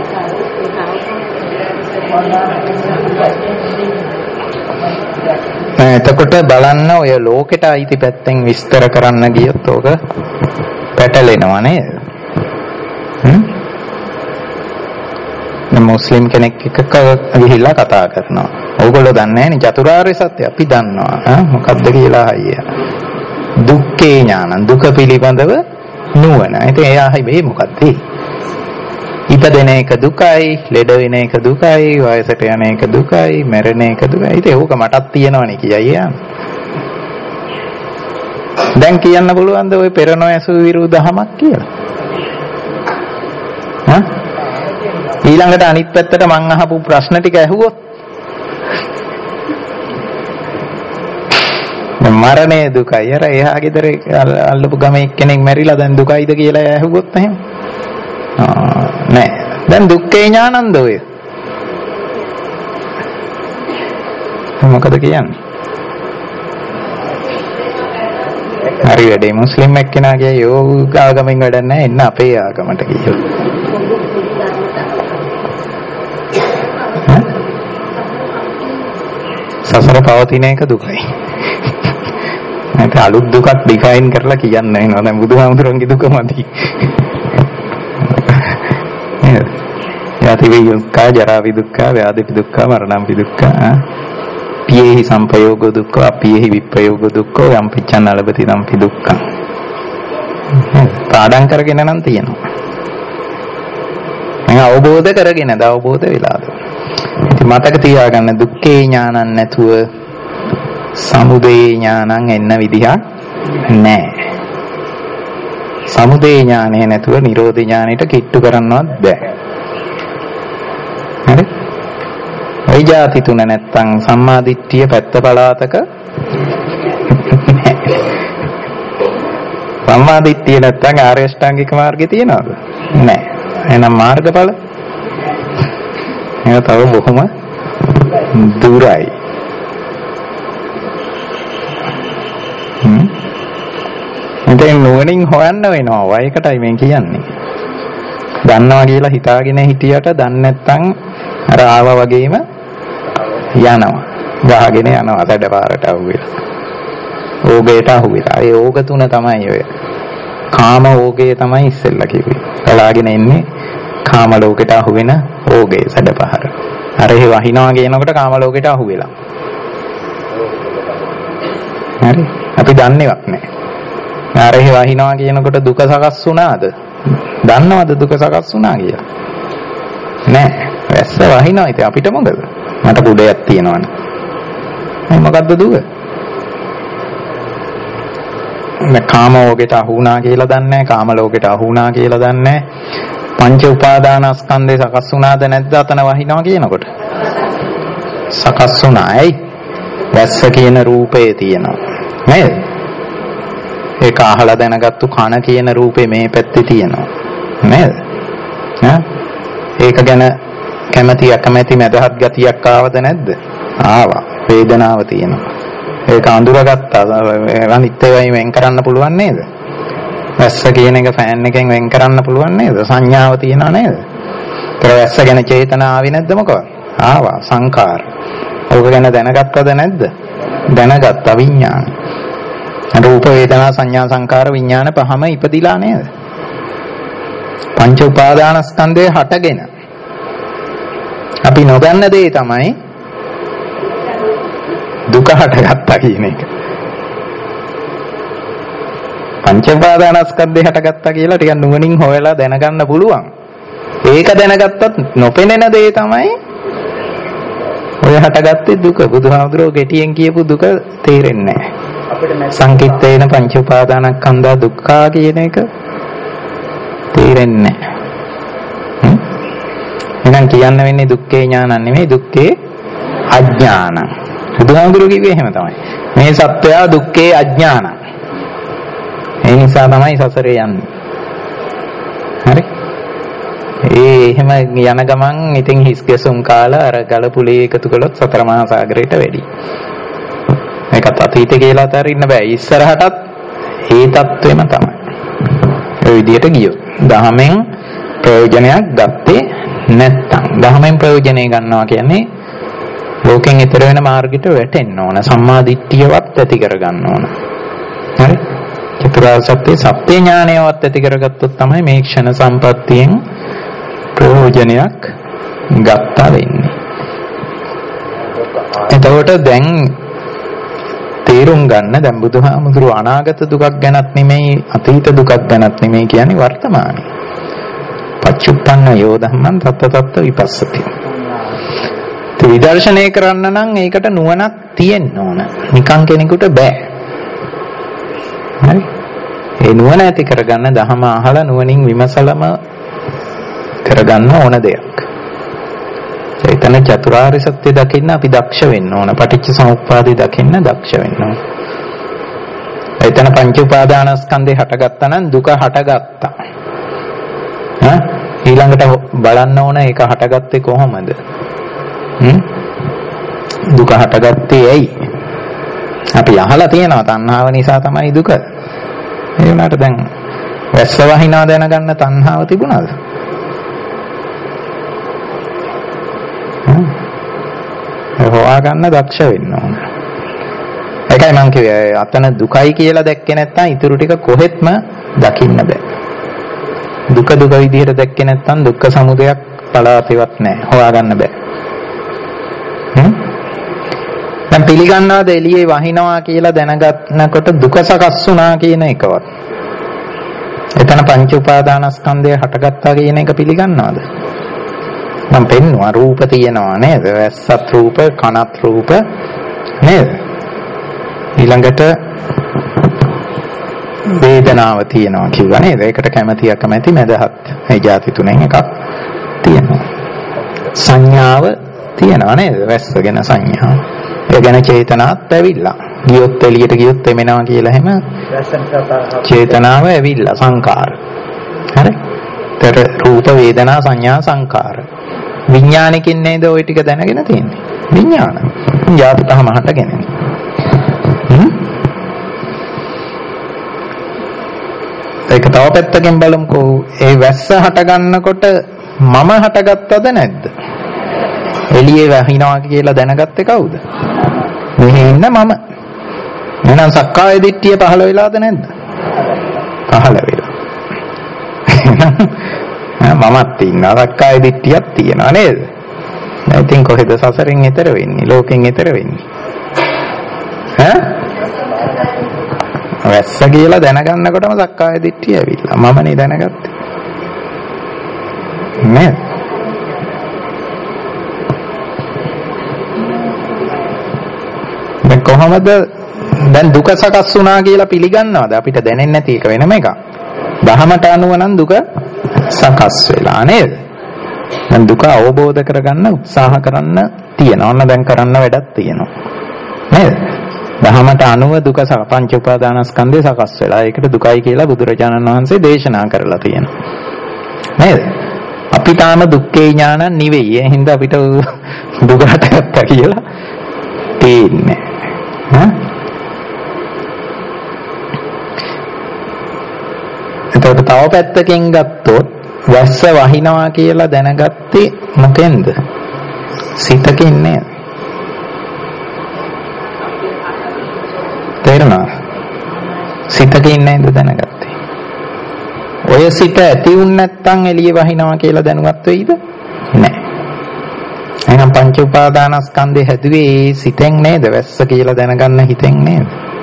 එතකොට බලන්න ඔය ලෝකෙට අයිති පැත්තෙන් විස්තර කරන්න ගියොත් ඕක පැටලෙනවා නේද? හ්ම්? මුස්ලිම් කෙනෙක් එක්ක ගිහිල්ලා කතා කරනවා. ඕගොල්ලෝ දන්නේ නැහැනේ චතුරාර්ය සත්‍ය. අපි දන්නවා. ආ මොකද්ද කියලා අයියා. දුක්ඛේ ඥානං දුක පිළිබඳව නුවණ. ඉතින් එයා හැබැයි මොකද්ද? ඉපදෙන එක දුකයි, ලෙඩ වෙන එක දුකයි, වයසට යන එක දුකයි, මැරෙන එක දුකයි. ඉතින් ඕක මටත් තියෙනවනේ කියයි යා. දැන් කියන්න පුළුවන්ද ඔය පෙර නොඇසු විරු දහමක් කියලා? හා? ඊළඟට අනිත් පැත්තට මං අහපු ප්‍රශ්න ටික ඇහුවොත් මරණය දුකයි. අර එහා ගෙදර අල්ලපු ගමේ එක්කෙනෙක් මැරිලා දැන් දුකයිද කියලා ඇහුවොත් එහෙම. ආ නෑ. දැන් දුක්ඛේ ඥානන්ද ඔය. මොකද කියන්නේ? හරි වැඩේ මුස්ලිම් එක්කෙනා ගියා යෝග ආගමෙන් වැඩක් නැහැ එන්න අපේ ආගමට ගියෝ. සසර පවතින එක දුකයි. නැත්නම් අලුත් දුකක් ඩිෆයින් කරලා කියන්න වෙනවා. දැන් බුදුහාමුදුරන්ගේ දුකමදි. නේද? යති වේ දුක්ඛ, ජරා විදුක්ඛ, ව්‍යාධි විදුක්ඛ, මරණ විදුක්ඛ. පියේහි සංපයෝග දුක්ඛ, අපියේහි විප්‍රයෝග දුක්ඛ, යම් පිච්ඡන්න ලැබති නම් පි දුක්ඛං. පාඩම් කරගෙන නම් තියෙනවා. මම අවබෝධ කරගෙනද අවබෝධ වෙලාද? ඉතින් මතක තියාගන්න දුක්ඛේ ඥානං නැතුව සමුදය ඥානං එන්න විදිහක් නැහැ. සමුදය ඥානය නැතුව නිරෝධ ඥානයට කිට්ටු කරන්නවත් බෑ. හරි? ওই જાති තුන නැත්තම් සම්මා දිට්ඨිය පැත්ත පලාතක සම්මා දිට්ඨිය නැත්තම් ආර්ය අෂ්ටාංගික මාර්ගය තියනවද? නැහැ. එහෙනම් මාර්ගඵල ඒක තව බොහොම දුරයි. හ්ම්. ඉතින් නුවණින් හොයන්න වෙනවා. වයකටයි මම කියන්නේ. දන්නවා කියලා හිතාගෙන හිටියට දන්නේ නැත්තම් අර ආවා වගේම යනවා. ගහගෙන යනවා සැඩපාරට අහුවෙලා. ඕගේට අහුවෙලා. ඒ ඕග තුන තමයි ඔය. කාම ඕගේ තමයි ඉස්සෙල්ලා කිව්වේ. බලාගෙන ඉන්නේ කාම ලෝකෙට අහුවෙන ඕගේ සැඩපහර. අර ඒ වහිනවා කියනකොට කාම ලෝකෙට අහුවෙලා. හරි. අපි දන්නේවත් නැහැ. අර ඒ වහිනවා කියනකොට දුක සකස් වුණාද? දන්නවද දුක සකස් වුණා කියලා? නෑ. වැස්ස වහිනවා. ඉතින් අපිට මොකද? මට කුඩයක් තියෙනවනේ. මේ මොකද්ද දුක? මේ කාම ලෝකෙට අහු වුණා කියලා දන්නේ නැහැ. කාම ලෝකෙට අහු වුණා කියලා දන්නේ නැහැ. පංච උපාදානස්කන්ධේ සකස් වුණාද නැද්ද අතන වහිනවා කියනකොට? සකස් වුණා. ඇයි? වැස්ස කියන රූපේ තියෙනවා. නේද? ඒක අහලා දැනගත්තු කන කියන රූපේ මේ පැත්තේ තියෙනවා. නේද? ඈ? ඒක ගැන කැමැති අකමැති මදහත් ගතියක් ආවද නැද්ද? ආවා. වේදනාව තියෙනවා. ඒක අඳුරගත්තා. අනිත් ඒවායින් වෙන් කරන්න පුළුවන් නේද? වැස්ස කියන එක ෆෑන් එකෙන් වෙන් කරන්න පුළුවන් නේද? සංඥාව තියෙනවා නේද? ඒතර වැස්ස ගැන චේතනා ආවේ නැද්ද මොකද? ආවා. සංකාර. ඕක ගැන දැනගත්තද නැද්ද? දැනගත්තා විඥාන. රූප වේදනා සංඥා සංකාර විඥාන පහම ඉපදිලා නේද? පංච උපාදානස්කන්ධය හටගෙන අපි නොදන්න දේ තමයි දුක හටගත්තා කියන එක. පංච උපාදානස්කන්ධය හටගත්තා කියලා ටිකක් නුවණින් හොයලා දැනගන්න පුළුවන්. ඒක දැනගත්තත් නොපෙනෙන දේ තමයි ඔය හටගත්තේ දුක. බුදුහාමුදුරුවෝ ගෙටියෙන් කියපු දුක තේරෙන්නේ නැහැ. සංකිට්ඨේන පංච උපාදානස්කන්ධා දුක්ඛා කියන එක තේරෙන්නේ නැහැ. එහෙනම් කියන්න වෙන්නේ දුක්ඛේ ඥානං නෙමෙයි දුක්ඛේ අඥානං. බුදුහාමුදුරුවෝ කිව්වේ එහෙම තමයි. මේ සත්‍යය දුක්ඛේ අඥානං. ඒ නිසා තමයි සසරේ යන්නේ. හරි? ඒ එහෙම යන ගමන් ඉතින් හිස් ගැසුම් කාලා අර ගලපුලේ එකතු කළොත් සතර මහා සාගරයට වැඩි. මේකත් අතීතේ කියලා අතරින්න බෑ. ඉස්සරහටත් ඒ தത്വෙම තමයි. ඒ විදිහට ගියොත් දහමෙන් ප්‍රයෝජනයක් ගත්තේ නැත්තම් දහමෙන් ප්‍රයෝජනය ගන්නවා කියන්නේ ලෝකෙන් ඈතර වෙන මාර්ගයට වැටෙන්න ඕන. සම්මා දිට්ඨියවත් ඇති කර ගන්න ඕන. හරි? චතුරාර්ය සත්‍ය සත්‍ය ඥානයවත් ඇති කරගත්තොත් තමයි මේ ක්ෂණ සම්පත්තියෙන් ප්‍රයෝජනයක් ගත්තා වෙන්නේ. එතකොට දැන් තේරුම් ගන්න දැන් බුදුහාමුදුරුවෝ අනාගත දුකක් ගැනත් නෙමෙයි අතීත දුකක් ගැනත් නෙමෙයි කියන්නේ වර්තමානයේ. පච්චුප්පන්න යෝ ධම්මං තත්ත තත්ත විපස්සති. විදර්ශනය කරන්න නම් ඒකට නුවණක් තියෙන්න ඕන. නිකන් කෙනෙකුට බෑ. හරි? ඒ නුවණ ඇති කරගන්න දහම අහලා නුවණින් විමසලම කරගන්න ඕන දෙයක්. එතන චතුරාර්ය සත්‍ය දකින්න අපි දක්ෂ වෙන්න ඕන. පටිච්ච සමුප්පාදේ දකින්න දක්ෂ වෙන්න ඕන. එතන පංච උපාදානස්කන්ධේ හටගත්තා නම් දුක හටගත්තා. ඈ ඊළඟට බලන්න ඕන ඒක හටගත්තේ කොහොමද? හ්ම් දුක හටගත්තේ ඇයි? අපි අහලා තියෙනවා තණ්හාව නිසා තමයි දුක. ඒ වුණාට දැන් වැස්ස වහිනා දැනගන්න තණ්හාව තිබුණාද? හොයාගන්න දක්ෂ වෙන්න ඕන. ඒකයි මම කිව්වේ අතන දුකයි කියලා දැක්කේ නැත්නම් ඊටු ටික කොහෙත්ම දකින්න බෑ. දුක දුක විදිහට දැක්කේ නැත්නම් දුක්ඛ සමුදයක් පලාපෙවත් නැහැ. හොයාගන්න බෑ. හ්ම් දැන් පිළිගන්නවද එළියේ වහිනවා කියලා දැනගන්නකොට දුක සකස් වුණා කියන එකවත්? එතන පංච උපාදානස්කන්ධය හටගත්තා කියන එක පිළිගන්නවද? මම පෙන්නවා රූප තියෙනවා නේද? වැස්සත් රූප, කනත් රූප නේද? ඊළඟට වේදනාව තියෙනවා කිව්වා නේද? ඒකට කැමැති අකමැති මැදහත්. මේ જાති තුනෙන් එකක් තියෙනවා. සංඥාව තියෙනවා නේද? වැස්ස ගැන සංඥාව. ඒ ගැන චේතනාත් ඇවිල්ලා. ගියොත් එළියට ගියොත් එමෙනවා කියලා හැම චේතනාව ඇවිල්ලා සංකාර. හරි? තර රූප වේදනා සංඥා සංකාර. විඥානකින් නේද ওই ටික දැනගෙන තියෙන්නේ. විඥාන. යාතු තහම හටගෙන. හ්ම්. ඒක තව පැත්තකින් බලමුකෝ. ඒ වැස්ස හට ගන්නකොට මම හටගත්තද නැද්ද? එළියේ වහිනවා කියලා දැනගත්තේ කවුද? මෙහි ඉන්න මම. එහෙනම් සක්කාය දිට්ඨිය පහළ වෙලාද නැද්ද? පහළ වෙලා. මමත් ඉන්නවා සක්කාය දිට්ඨියක් තියෙනවා නේද? දැන් ඉතින් කොහෙද සසරෙන් එතර වෙන්නේ? ලෝකෙන් එතර වෙන්නේ? ඈ? වැස්ස කියලා දැනගන්නකොටම සක්කාය දිට්ඨිය ඇවිල්ලා. මමනේ දැනගත්තේ. නේද? දැන් කොහොමද දැන් දුක සකස් වුණා කියලා පිළිගන්නවද? අපිට දැනෙන්නේ නැති එක වෙනම එකක්. දහමට අනුව නම් දුක සකස් වෙලා නේද? දැන් දුක අවබෝධ කරගන්න උත්සාහ කරන්න තියෙනවා. ඔන්න දැන් කරන්න වැඩක් තියෙනවා. නේද? දහමට අනුව දුක පංච උපාදානස්කන්ධය සකස් වෙලා. ඒකට දුකයි කියලා බුදුරජාණන් වහන්සේ දේශනා කරලා තියෙනවා. නේද? අපි තාම දුක්ඛේ ඥාන නෙවෙයි. ඒ හින්දා අපිට දුක හටගත්තා කියලා තේින්නේ. හා? එතකොට තව පැත්තකින් ගත්තොත් වැස්ස වහිනවා කියලා දැනගත්තේ මොකෙන්ද? සිතකින් නේද? තේරුණා? සිතකින් නේද දැනගත්තේ? ඔය සිත ඇති වුන් නැත්නම් එළිය වහිනවා කියලා දැනුවත් වෙයිද? නැහැ. එහෙනම් පංච උපාදානස්කන්ධය හැදුවේ සිතෙන් නේද? වැස්ස කියලා දැනගන්න හිතෙන් නේද?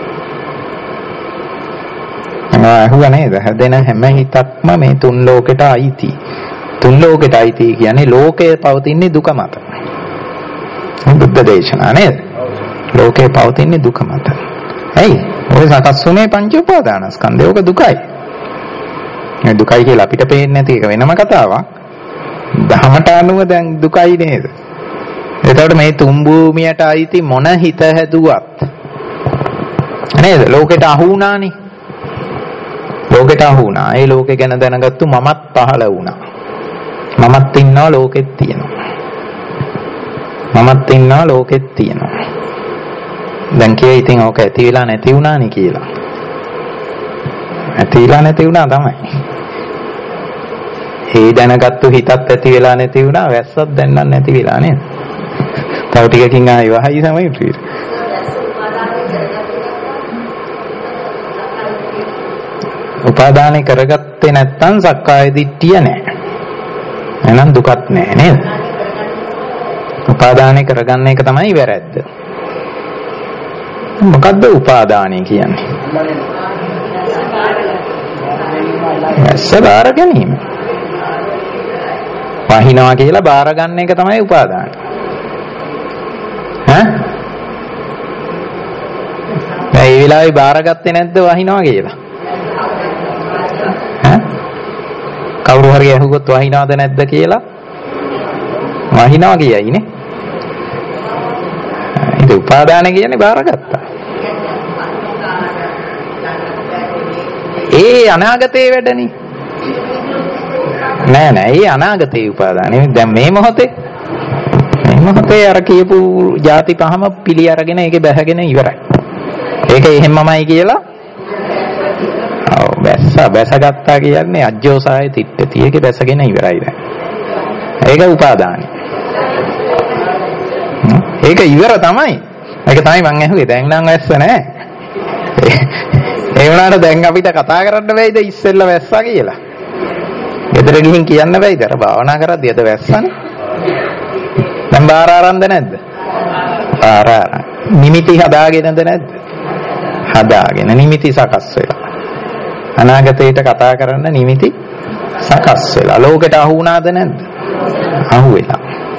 අහුවා නේද? හැදෙන හැම හිතක්ම මේ තුන් ලෝකෙට අයිති. තුන් ලෝකෙට අයිති කියන්නේ ලෝකය පවතින්නේ දුක මත. බුද්ධ දේශනා නේද? ලෝකය පවතින්නේ දුක මත. ඇයි? ඔය සකස් වුනේ පංච උපාදානස්කන්ධය. ඕක දුකයි. මේ දුකයි කියලා අපිට පේන්නේ නැති එක වෙනම කතාවක්. දහමට අනුව දැන් දුකයි නේද? එතකොට මේ තුන් භූමියට අයිති මොන හිත හැදුවත් නේද? ලෝකෙට අහු වුණානේ. ලෝකෙට අහු වුණා. ඒ ලෝකේ ගැන දැනගත්තු මමත් පහළ වුණා. මමත් ඉන්නවා ලෝකෙත් තියෙනවා. මමත් ඉන්නවා ලෝකෙත් තියෙනවා. දැන් කියේ ඉතින් ඕක ඇති වෙලා නැති වුණානේ කියලා. ඇති වෙලා නැති වුණා තමයි. ඒ දැනගත්තු හිතත් ඇති වෙලා නැති වුණා. වැස්සත් දැන් නම් නැති වෙලා නේද? තව ටිකකින් ආයි වහයි තමයි ප්‍රීත. උපාදානය කරගත්තේ නැත්නම් සක්කාය දිට්ඨිය නැහැ. එහෙනම් දුකත් නැහැ නේද? උපාදානය කරගන්න එක තමයි වැරැද්ද. මොකද්ද උපාදානය කියන්නේ? වැස්ස බාර ගැනීම. වහිනවා කියලා බාර ගන්න එක තමයි උපාදානය. ඈ? ඒ වෙලාවේ බාරගත්තේ නැද්ද වහිනවා කියලා? ඈ? කවුරු හරි අහුවොත් වහිනවද නැද්ද කියලා? වහිනවා කියයිනේ. ඒක උපාදාන කියන්නේ බාරගත්තා. ඒ අනාගතේ වැඩනේ. නෑ නෑ ඒ අනාගතේ උපාදානෙ. දැන් මේ මොහොතේ මේ මොහොතේ අර කියපු ಜಾති පහම පිළි අරගෙන ඒකේ බැහැගෙන ඉවරයි. ඒක එහෙමමයි කියලා. ඔව් බැස්ස බැසගත්තා කියන්නේ අජ්ජෝසාය තිට්ඨති. ඒකේ බැසගෙන ඉවරයි දැන්. ඒක උපාදානයි. ඒක ඉවර තමයි. ඒක තමයි මං ඇහුවේ. දැන් නම් වැස්ස නැහැ. ඒ වුණාට දැන් අපිට කතා කරන්න බැයිද ඉස්සෙල්ලා වැස්සා කියලා? ගෙදර ගිහින් කියන්න බැයිද? අර භාවනා කරද්දී අද වැස්සනේ. දැන් බාර ආරම්භ නැද්ද? බාර ආරම්භ. නිමිති හදාගෙනද නැද්ද? හදාගෙන නිමිති සකස් වෙලා. අනාගතයට කතා කරන්න නිමිති සකස් වෙලා. ලෝකෙට අහු වුණාද නැද්ද? අහු වෙලා.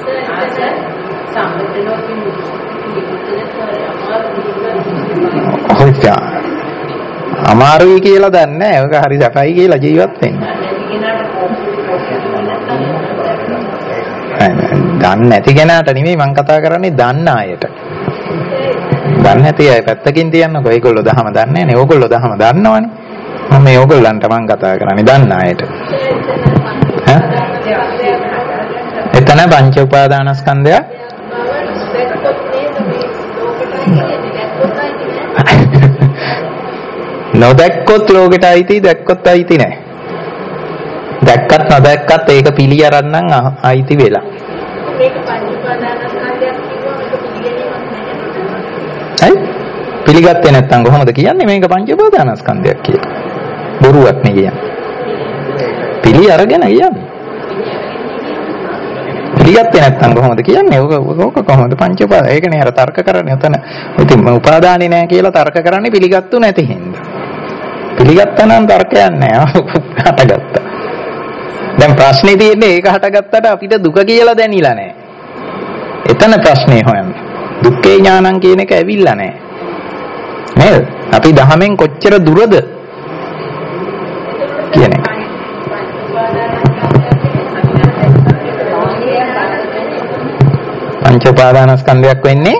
ඔච්චා අමාරුයි කියලා දන්නේ නැහැ. ඒක හරි සැපයි කියලා ජීවත් වෙන්න. දන්නේ නැති කෙනාට නෙමෙයි මම කතා කරන්නේ දන්න අයට. දන්නේ නැති අය පැත්තකින් තියන්නකෝ. ඒගොල්ලෝ දහම දන්නේ නැහැ. ඕගොල්ලෝ දහම දන්නවනේ. මම මේ ඕගොල්ලන්ට මම කතා කරන්නේ දන්න අයට. ඈ? එතන පංච උපාදානස්කන්ධය නොදැක්කොත් ලෝකෙට අයිති, දැක්කොත් අයිති නැහැ. දැක්කත් නොදැක්කත් ඒක පිළි අරන්නම් අයිති වෙලා. මේක පංච උපාදානස්කන්ධයක් කිව්වම ඒක පිළිගැනීමක් නැහැ. පිළිගත්තේ නැත්නම් කොහොමද කියන්නේ මේක පංච උපාදානස්කන්ධයක් කියලා? බොරුවක් නේ කියන්නේ. පිළි අරගෙන කියන්නේ. පිළිගත්තේ නැත්නම් කොහොමද කියන්නේ? ඕක ඕක කොහොමද පංච උපාදාන? ඒකනේ අර තර්ක කරන්නේ උතන. ඉතින් මම උපාදානේ නැහැ කියලා තර්ක කරන්නේ පිළිගත්තු නැති හින්දා. පිළිගත්තා නම් තර්කයක් නැහැ. හටගත්තා. දැන් ප්‍රශ්නේ තියෙන්නේ ඒක හටගත්තට අපිට දුක කියලා දැනිලා නැහැ. එතන ප්‍රශ්නේ හොයන්නේ. දුක්ඛේ ඥානං කියන එක ඇවිල්ලා නැහැ. නේද? අපි දහමෙන් කොච්චර දුරද කියන එක. පංච උපාදානස්කන්ධයක් වෙන්නේ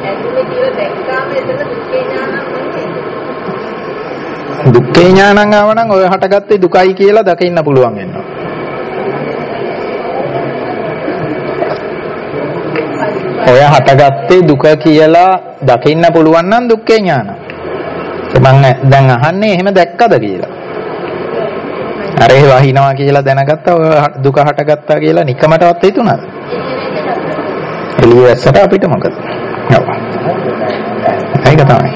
දුක්ඛේ ඥානං ආවනම් ඔය හටගත්තේ දුකයි කියලා දකින්න පුළුවන් වෙනවා. ඔය හටගත්තේ දුක කියලා දකින්න පුළුවන් නම් දුක්ඛේ ඥානං. මම දැන් අහන්නේ එහෙම දැක්කද කියලා. අර ඒ වහිනවා කියලා දැනගත්තා ඔය දුක හටගත්තා කියලා නිකමටවත් හිතුණාද? එළිය වැස්සට අපිට මොකද? ඔව්. ඒක තමයි.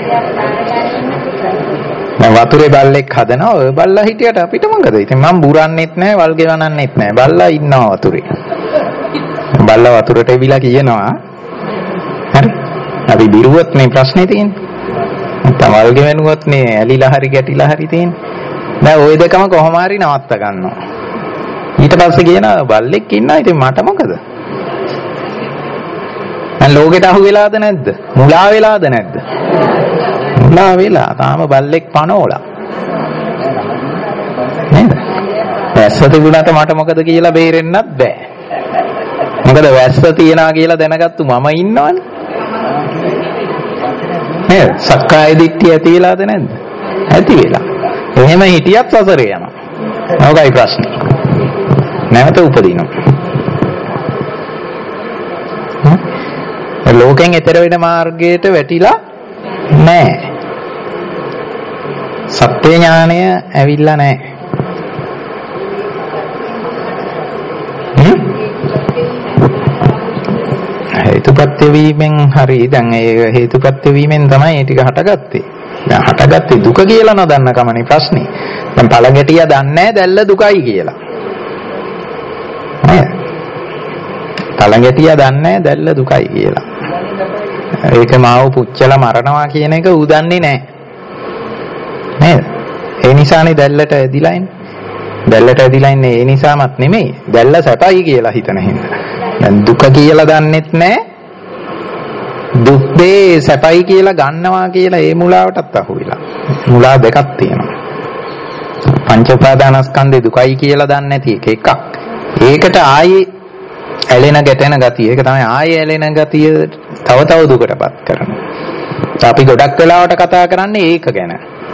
මම වතුරේ බල්ලෙක් හදනවා ඔය බල්ලා හිටියට අපිට මොකද? ඉතින් මම බුරන්නෙත් නැහැ වල් ගෙවන්නන්නෙත් නැහැ. බල්ලා ඉන්නවා වතුරේ. බල්ලා වතුරට එවිලා කියනවා. හරි. අපි බිරුවොත් මේ ප්‍රශ්නේ තියෙන්නේ. නැත්නම් වල් ගෙවනුවොත් මේ ඇලිලා හරි ගැටිලා හරි තියෙන්නේ. දැන් ওই දෙකම කොහොම හරි නවත්ත ගන්නවා. ඊට පස්සේ කියනවා බල්ලෙක් ඉන්නවා ඉතින් මට මොකද? දැන් ලෝකෙට අහු වෙලාද නැද්ද? මුලා වෙලාද නැද්ද? මුලා වෙලා. තාම බල්ලෙක් පනෝලා. නේද? වැස්ස තිබුණාට මට මොකද කියලා බේරෙන්නත් බෑ. මොකද වැස්ස තියනවා කියලා දැනගත්තු මම ඉන්නවනේ. නේද? සක්කාය දිට්ඨිය ඇති වෙලාද නැද්ද? ඇති වෙලා. එහෙම හිටියත් සසරේ යනවා. මොකයි ප්‍රශ්නේ? නැවත උපදිනවා. ලෝකෙන් එතර වෙන මාර්ගයට වැටිලා නැහැ. සත්‍ය ඥානය ඇවිල්ලා නැහැ. හේතුපත්‍ය වීමෙන් හරි දැන් ඒ හේතුපත්‍ය වීමෙන් තමයි ඒ ටික හටගත්තේ. දැන් හටගත්තේ දුක කියලා නොදන්න කමනේ ප්‍රශ්නේ. දැන් පළගැටිය දන්නේ නැහැ දැල්ල දුකයි කියලා. නේද? කලඟැටියා දන්නේ දැල්ල දුකයි කියලා. ඒක මාව පුච්චලා මරනවා කියන එක ඌ දන්නේ නැහැ. නේද? ඒ නිසානේ දැල්ලට ඇදිලා ඉන්නේ. දැල්ලට ඇදිලා ඉන්නේ ඒ නිසාමත් නෙමෙයි. දැල්ල සැපයි කියලා හිතන හින්දා. දැන් දුක කියලා දන්නෙත් නැහැ. දුක් දේ සැපයි කියලා ගන්නවා කියලා ඒ මුලාවටත් අහු වෙලා. මුලා දෙකක් තියෙනවා. පංච උපාදානස්කන්ධේ දුකයි කියලා දන්නේ නැති එක එකක්. ඒකට ආයේ ඇලෙන ගැටෙන ගතිය. ඒක තමයි ආයේ ඇලෙන ගතිය තව තව දුකටපත් කරනවා. අපි ගොඩක් වෙලාවට කතා කරන්නේ ඒක ගැන.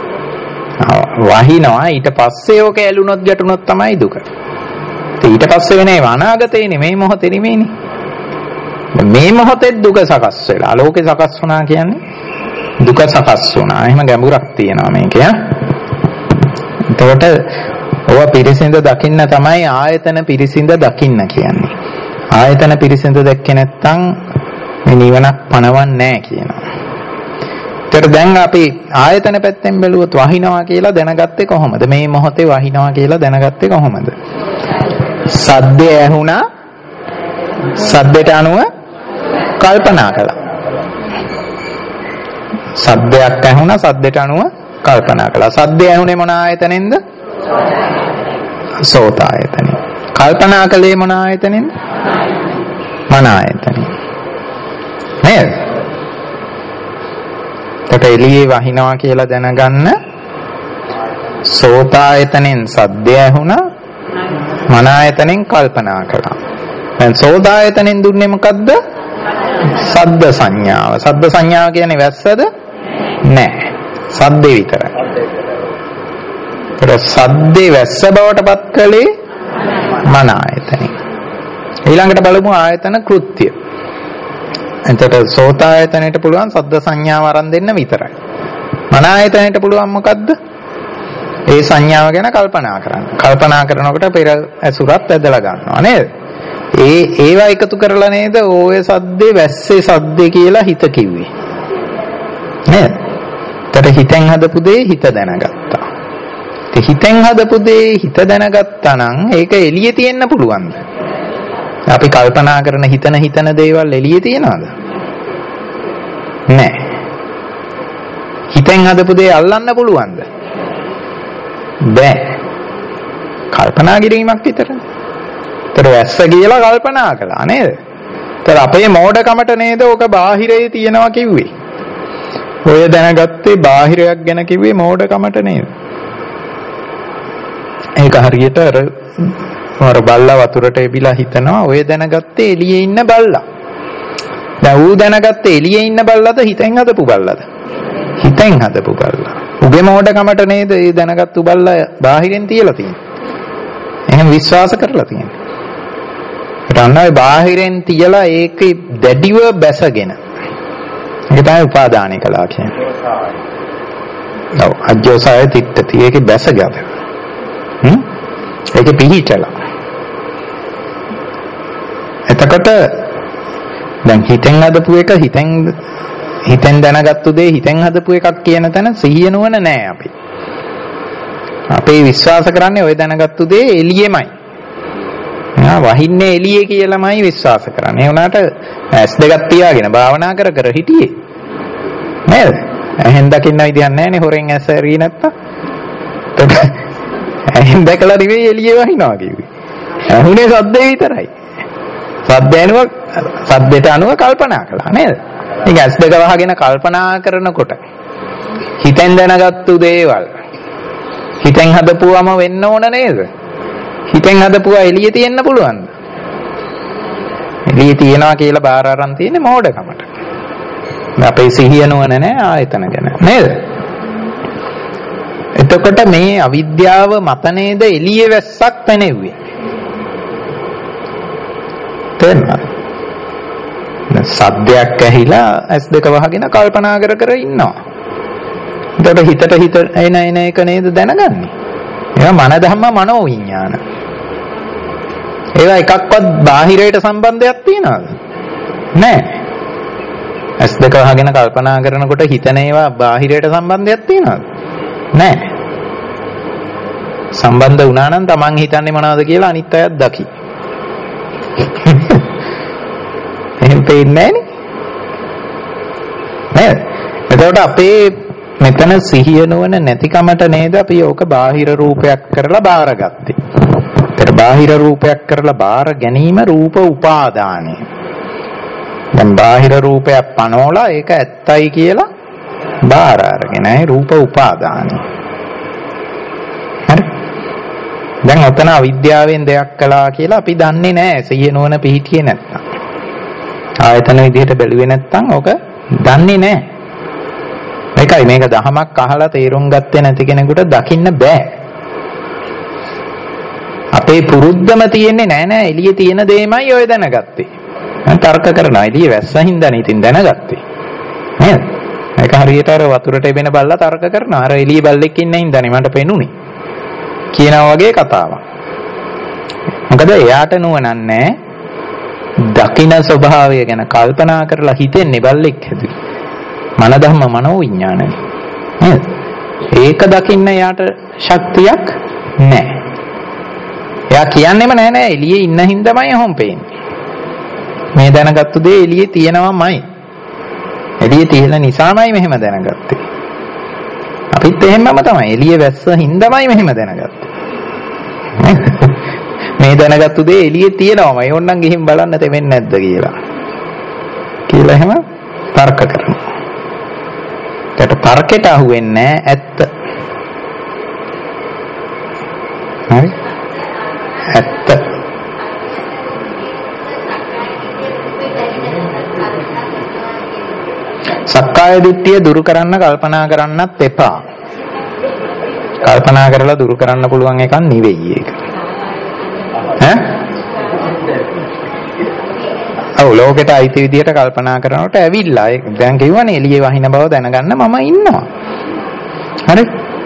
වහිනවා ඊට පස්සේ ඕක ඇලුනොත් ගැටුනොත් තමයි දුක. ඊට පස්සේ වෙන්නේ අනාගතේනේ මේ මොහොතේ නෙමෙයිනේ. මේ මොහොතේ දුක සකස් වෙලා ලෝකේ සකස් වුණා කියන්නේ දුක සකස් වුණා. එහෙම ගැඹුරක් තියෙනවා මේක. එතකොට ඔය පිරිසිඳ දකින්න තමයි ආයතන පිරිසිඳ දකින්න කියන්නේ. ආයතන පිරිසිඳ දැක්කේ නැත්නම් මේ නිවනක් පණවන්නේ නැහැ කියනවා. ඒතර දැන් අපි ආයතන පැත්තෙන් බැලුවොත් වහිනවා කියලා දැනගත්තේ කොහොමද? මේ මොහොතේ වහිනවා කියලා දැනගත්තේ කොහොමද? සද්දය ඇහුණා සද්දයට අනුව කල්පනා කළා. සද්දයක් ඇහුණා සද්දයට අනුව කල්පනා කළා. සද්දය ඇහුනේ මොන ආයතනෙන්ද? සෝත ආයතනෙ. කල්පනා කළේ මොන ආයතනෙන්ද? මන ආයතනෙ. නේද? ඒකට එළියේ වහිනවා කියලා දැනගන්න සෝත ආයතනෙන් සද්දය ඇහුණා මන ආයතනෙන් කල්පනා කළා. දැන් සෝත ආයතනෙන් දුන්නේ මොකද්ද? සද්ද සංඥාව. සද්ද සංඥාව කියන්නේ වැස්සද? නැහැ. සද්දේ විතරයි. ඒතර සද්දේ වැස්ස බවට පත් කළේ මන ආයතනෙ. ඊළඟට බලමු ආයතන කෘත්‍ය. එතකොට සෝත ආයතනෙට පුළුවන් සද්ද සංඥාව අරන් දෙන්න විතරයි. මන ආයතනෙට පුළුවන් මොකද්ද? ඒ සංඥාව ගැන කල්පනා කරන්න. කල්පනා කරනකොට පෙර ඇසුරත් ඇදලා ගන්නවා නේද? ඒ ඒවා එකතු කරලා නේද ඔය සද්දේ වැස්සේ සද්දේ කියලා හිත කිව්වේ. නේද? ඒතර හිතෙන් හදපු දේ හිත දැනගත්තා. ඒ හිතෙන් හදපු දේ හිත දැනගත්තා නම් ඒක එළියේ තියෙන්න පුළුවන්ද? අපි කල්පනා කරන හිතන හිතන දේවල් එළියේ තියනවද? නැහැ. හිතෙන් හදපු දේ අල්ලන්න පුළුවන්ද? බෑ. කල්පනා කිරීමක් විතරනේ. ඒතර වැස්ස කියලා කල්පනා කළා නේද? ඒතර අපේ මෝඩකමට නේද ඔක බාහිරේ තියනවා කිව්වේ. ඔය දැනගත්තේ බාහිරයක් ගැන කිව්වේ මෝඩකමට නේද? ඒක හරියට අර වර බල්ලා වතුරට එබිලා හිතනවා ඔය දැනගත්තේ එළියේ ඉන්න බල්ලා. දැන් ඌ දැනගත්තේ එළියේ ඉන්න බල්ලාද හිතෙන් හදපු බල්ලාද? හිතෙන් හදපු බල්ලා. උගේ මෝඩකමට නේද ඒ දැනගත්තු බල්ලා බාහිරෙන් තියලා තියෙන්නේ. එහෙනම් විශ්වාස කරලා තියෙන්නේ. රණ්ණාවේ බාහිරෙන් තියලා ඒක දැඩිව බැසගෙන. ඒක තමයි උපාදානය කළා කියන්නේ. ඔව් අජෝසාය තිට්ඨති. ඒකේ බැසගත. හ්ම්? ඒකේ පිහිටලා. එතකොට දැන් හිතෙන් හදපු එක හිතෙන් හිතෙන් දැනගත්තු දේ හිතෙන් හදපු එකක් කියන තැන සිහිය නුවණ නැහැ අපි. අපේ විශ්වාස කරන්නේ ඔය දැනගත්තු දේ එළියෙමයි. ආ වහින්නේ එළියේ කියලාමයි විශ්වාස කරන්නේ. ඒ වුණාට ඇස් දෙකක් තියාගෙන භාවනා කර කර හිටියේ. නේද? එහෙන් දකින්න විදියක් නැහැ නේ හොරෙන් ඇස් ඇරියේ නැත්තම්. එහෙන් දැකලා නෙවෙයි එළියේ වහිනවා කිව්වේ. ඇහුනේ සද්දේ විතරයි. සද්ද ඇනුව සද්දේට අනුව කල්පනා කළා නේද? ඒක ඇස් දෙක වහගෙන කල්පනා කරනකොට හිතෙන් දැනගත්තු දේවල් හිතෙන් හදපුවම වෙන්න ඕන නේද? හිතෙන් හදපුවා එළියේ තියෙන්න පුළුවන්ද? එළියේ තියනවා කියලා බාර අරන් තියෙන්නේ මෝඩකමට. අපේ සිහිය නුවණ නැහැ ආයතන ගැන නේද? එතකොට මේ අවිද්‍යාව මත නේද එළියේ වැස්සක් පැනෙව්වේ. තේරෙනවද? සද්දයක් ඇහිලා ඇස් දෙක වහගෙන කල්පනා කර කර ඉන්නවා. එතකොට හිතට හිත එන එන එක නේද දැනගන්නේ. ඒවා මන ධම්ම මනෝ විඥාන. ඒවා එකක්වත් බාහිරයට සම්බන්ධයක් තියනවද? නැහැ. ඇස් දෙක වහගෙන කල්පනා කරනකොට හිතන ඒවා බාහිරයට සම්බන්ධයක් තියනවද? නැහැ. සම්බන්ධ වුණා නම් Taman හිතන්නේ මොනවද කියලා අනිත් අයත් දකි. පේන්නේ නෑනේ. එතකොට අපේ මෙතන සිහිය නොවන නැතිකමට නේද අපි ඕක බාහිර රූපයක් කරලා බාරගත්තේ. ඒතර බාහිර රූපයක් කරලා බාර ගැනීම රූප උපාදානය. දැන් බාහිර රූපයක් පනවලා ඒක ඇත්තයි කියලා බාර අරගෙනයි රූප උපාදානය. හරි. දැන් ඔතන අවිද්‍යාවෙන් දෙයක් කළා කියලා අපි දන්නේ නැහැ. සිහිය නොවන පිහිටියේ නැත්තම්. ආයතන විදිහට බැලුවේ නැත්තම් ඕක දන්නේ නැහැ. ඒකයි මේක දහමක් අහලා තේරුම් ගත්තේ නැති කෙනෙකුට දකින්න බෑ. අපේ පුරුද්දම තියෙන්නේ නෑ නෑ එළියේ තියෙන දෙයමයි ඔය දැනගත්තේ. මම තර්ක කරනවා එළියේ වැස්සහින්දානේ ඉතින් දැනගත්තේ. නේද? ඒක හරියට අර වතුරට එබෙන බල්ලා තර්ක කරනවා. අර එළියේ බල්ලෙක් ඉන්න හින්දානේ මට පෙනුනේ. කියනවා වගේ කතාවක්. මොකද එයාට නුවණක් නෑ. දකින්න ස්වභාවය ගැන කල්පනා කරලා හිතෙන්නේ බල්ලෙක් හැදුවේ. මන ධම්ම මනෝ විඥානයි. නේද? ඒක දකින්න යාට ශක්තියක් නැහැ. එයා කියන්නේම නෑ නෑ එළියේ ඉන්න හින්දාමයි හොම් පේන්නේ. මේ දැනගත්තු දේ එළියේ තියෙනවමයි. එළියේ තියෙන නිසාමයි මෙහෙම දැනගත්තේ. අපිත් එහෙමම තමයි. එළියේ වැස්ස හින්දාමයි මෙහෙම දැනගත්තේ. මේ දැනගත්තු දේ එළියේ තියෙනවමයි. ඕන්නම් ගිහින් බලන්න තෙමෙන්නේ නැද්ද කියලා. කියලා එහෙම තර්ක කරනවා. ඒකට තර්කයට අහුවෙන්නේ ඇත්ත. හරි? ඇත්ත. සක්කාය දිට්ඨිය දුරු කරන්න කල්පනා කරන්නත් එපා. කල්පනා කරලා දුරු කරන්න පුළුවන් එකක් නෙවෙයි ඒක. ඈ? ඔව් ලෝකෙට අයිති විදියට කල්පනා කරනකොට ඇවිල්ලා ඒක දැන් කියවනේ එළියේ වහින බව දැනගන්න මම ඉන්නවා. හරි?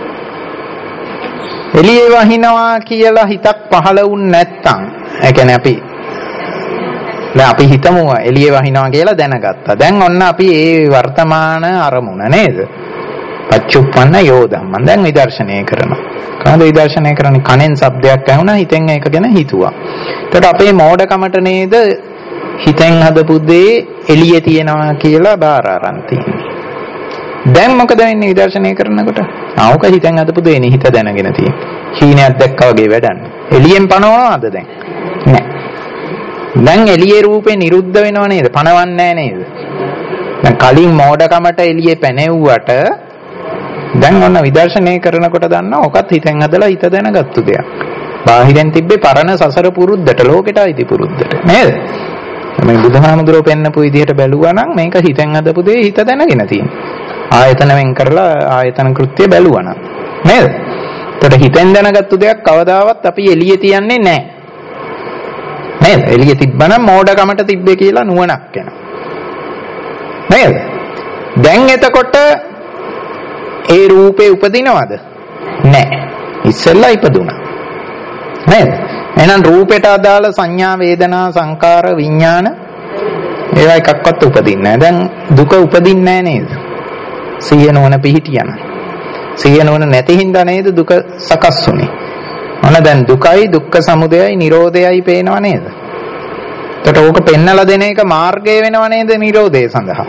එළියේ වහිනවා කියලා හිතක් පහළ වුන් නැත්තම් ඒ කියන්නේ අපි දැන් අපි හිතමු එළියේ වහිනවා කියලා දැනගත්තා. දැන් ඔන්න අපි ඒ වර්තමාන අරමුණ නේද? පච්චුප්පන්න යෝධම්ම. දැන් විදර්ශනය කරනවා. කොහොමද විදර්ශනය කරන්නේ? කනෙන් ශබ්දයක් ඇහුණා හිතෙන් ඒක ගැන හිතුවා. එතකොට අපේ මෝඩකමට නේද හිතෙන් හදපු දේ එළියේ තියනවා කියලා බාර අරන් තියෙන්නේ. දැන් මොකද වෙන්නේ විදර්ශනය කරනකොට? ආවක හිතෙන් හදපු දේනේ හිත දැනගෙන තියෙන්නේ. හීනයක් දැක්කා වගේ වැඩන්නේ. එළියෙන් පනවනවද දැන්? නෑ. දැන් එළියේ රූපේ නිරුද්ධ වෙනව නේද? පනවන්නේ නෑ නේද? දැන් කලින් මෝඩකමට එළියේ පැනෙව්වට දැන් ඔන්න විදර්ශනය කරනකොට දන්නා ඔකත් හිතෙන් හදලා හිත දැනගත්තු දෙයක්. බාහිරෙන් තිබ්බේ පරණ සසර පුරුද්දට ලෝකෙට අයිති පුරුද්දට නේද? මේ බුදුහාමුදුරුවෝ පෙන්නපු විදිහට බැලුවා නම් මේක හිතෙන් හදපු දේ හිත දැනගෙන තියෙනවා. ආයතන වෙන් කරලා ආයතන කෘත්‍ය බැලුවා නම් නේද? ඒතකොට හිතෙන් දැනගත්තු දෙයක් කවදාවත් අපි එළියේ තියන්නේ නැහැ. නේද? එළියේ තිබ්බනම් මෝඩකමට තිබ්බේ කියලා නුවණක් එනවා. නේද? දැන් එතකොට ඒ රූපේ උපදිනවද? නැහැ. ඉස්සෙල්ලා ඉපදුණා. නේද? එහෙනම් රූපයට අදාළ සංඥා වේදනා සංකාර විඥාන ඒවා එකක්වත් උපදින්නේ නැහැ. දැන් දුක උපදින්නේ නැහැ නේද? සිහිය නොවන පිහිටියන. සිහිය නොවන නැති හින්දා නේද දුක සකස් වුනේ. මොන දැන් දුකයි දුක්ඛ සමුදයයි නිරෝධයයි පේනව නේද? එතකොට ඕක පෙන්නලා දෙන එක මාර්ගය වෙනව නේද නිරෝධය සඳහා.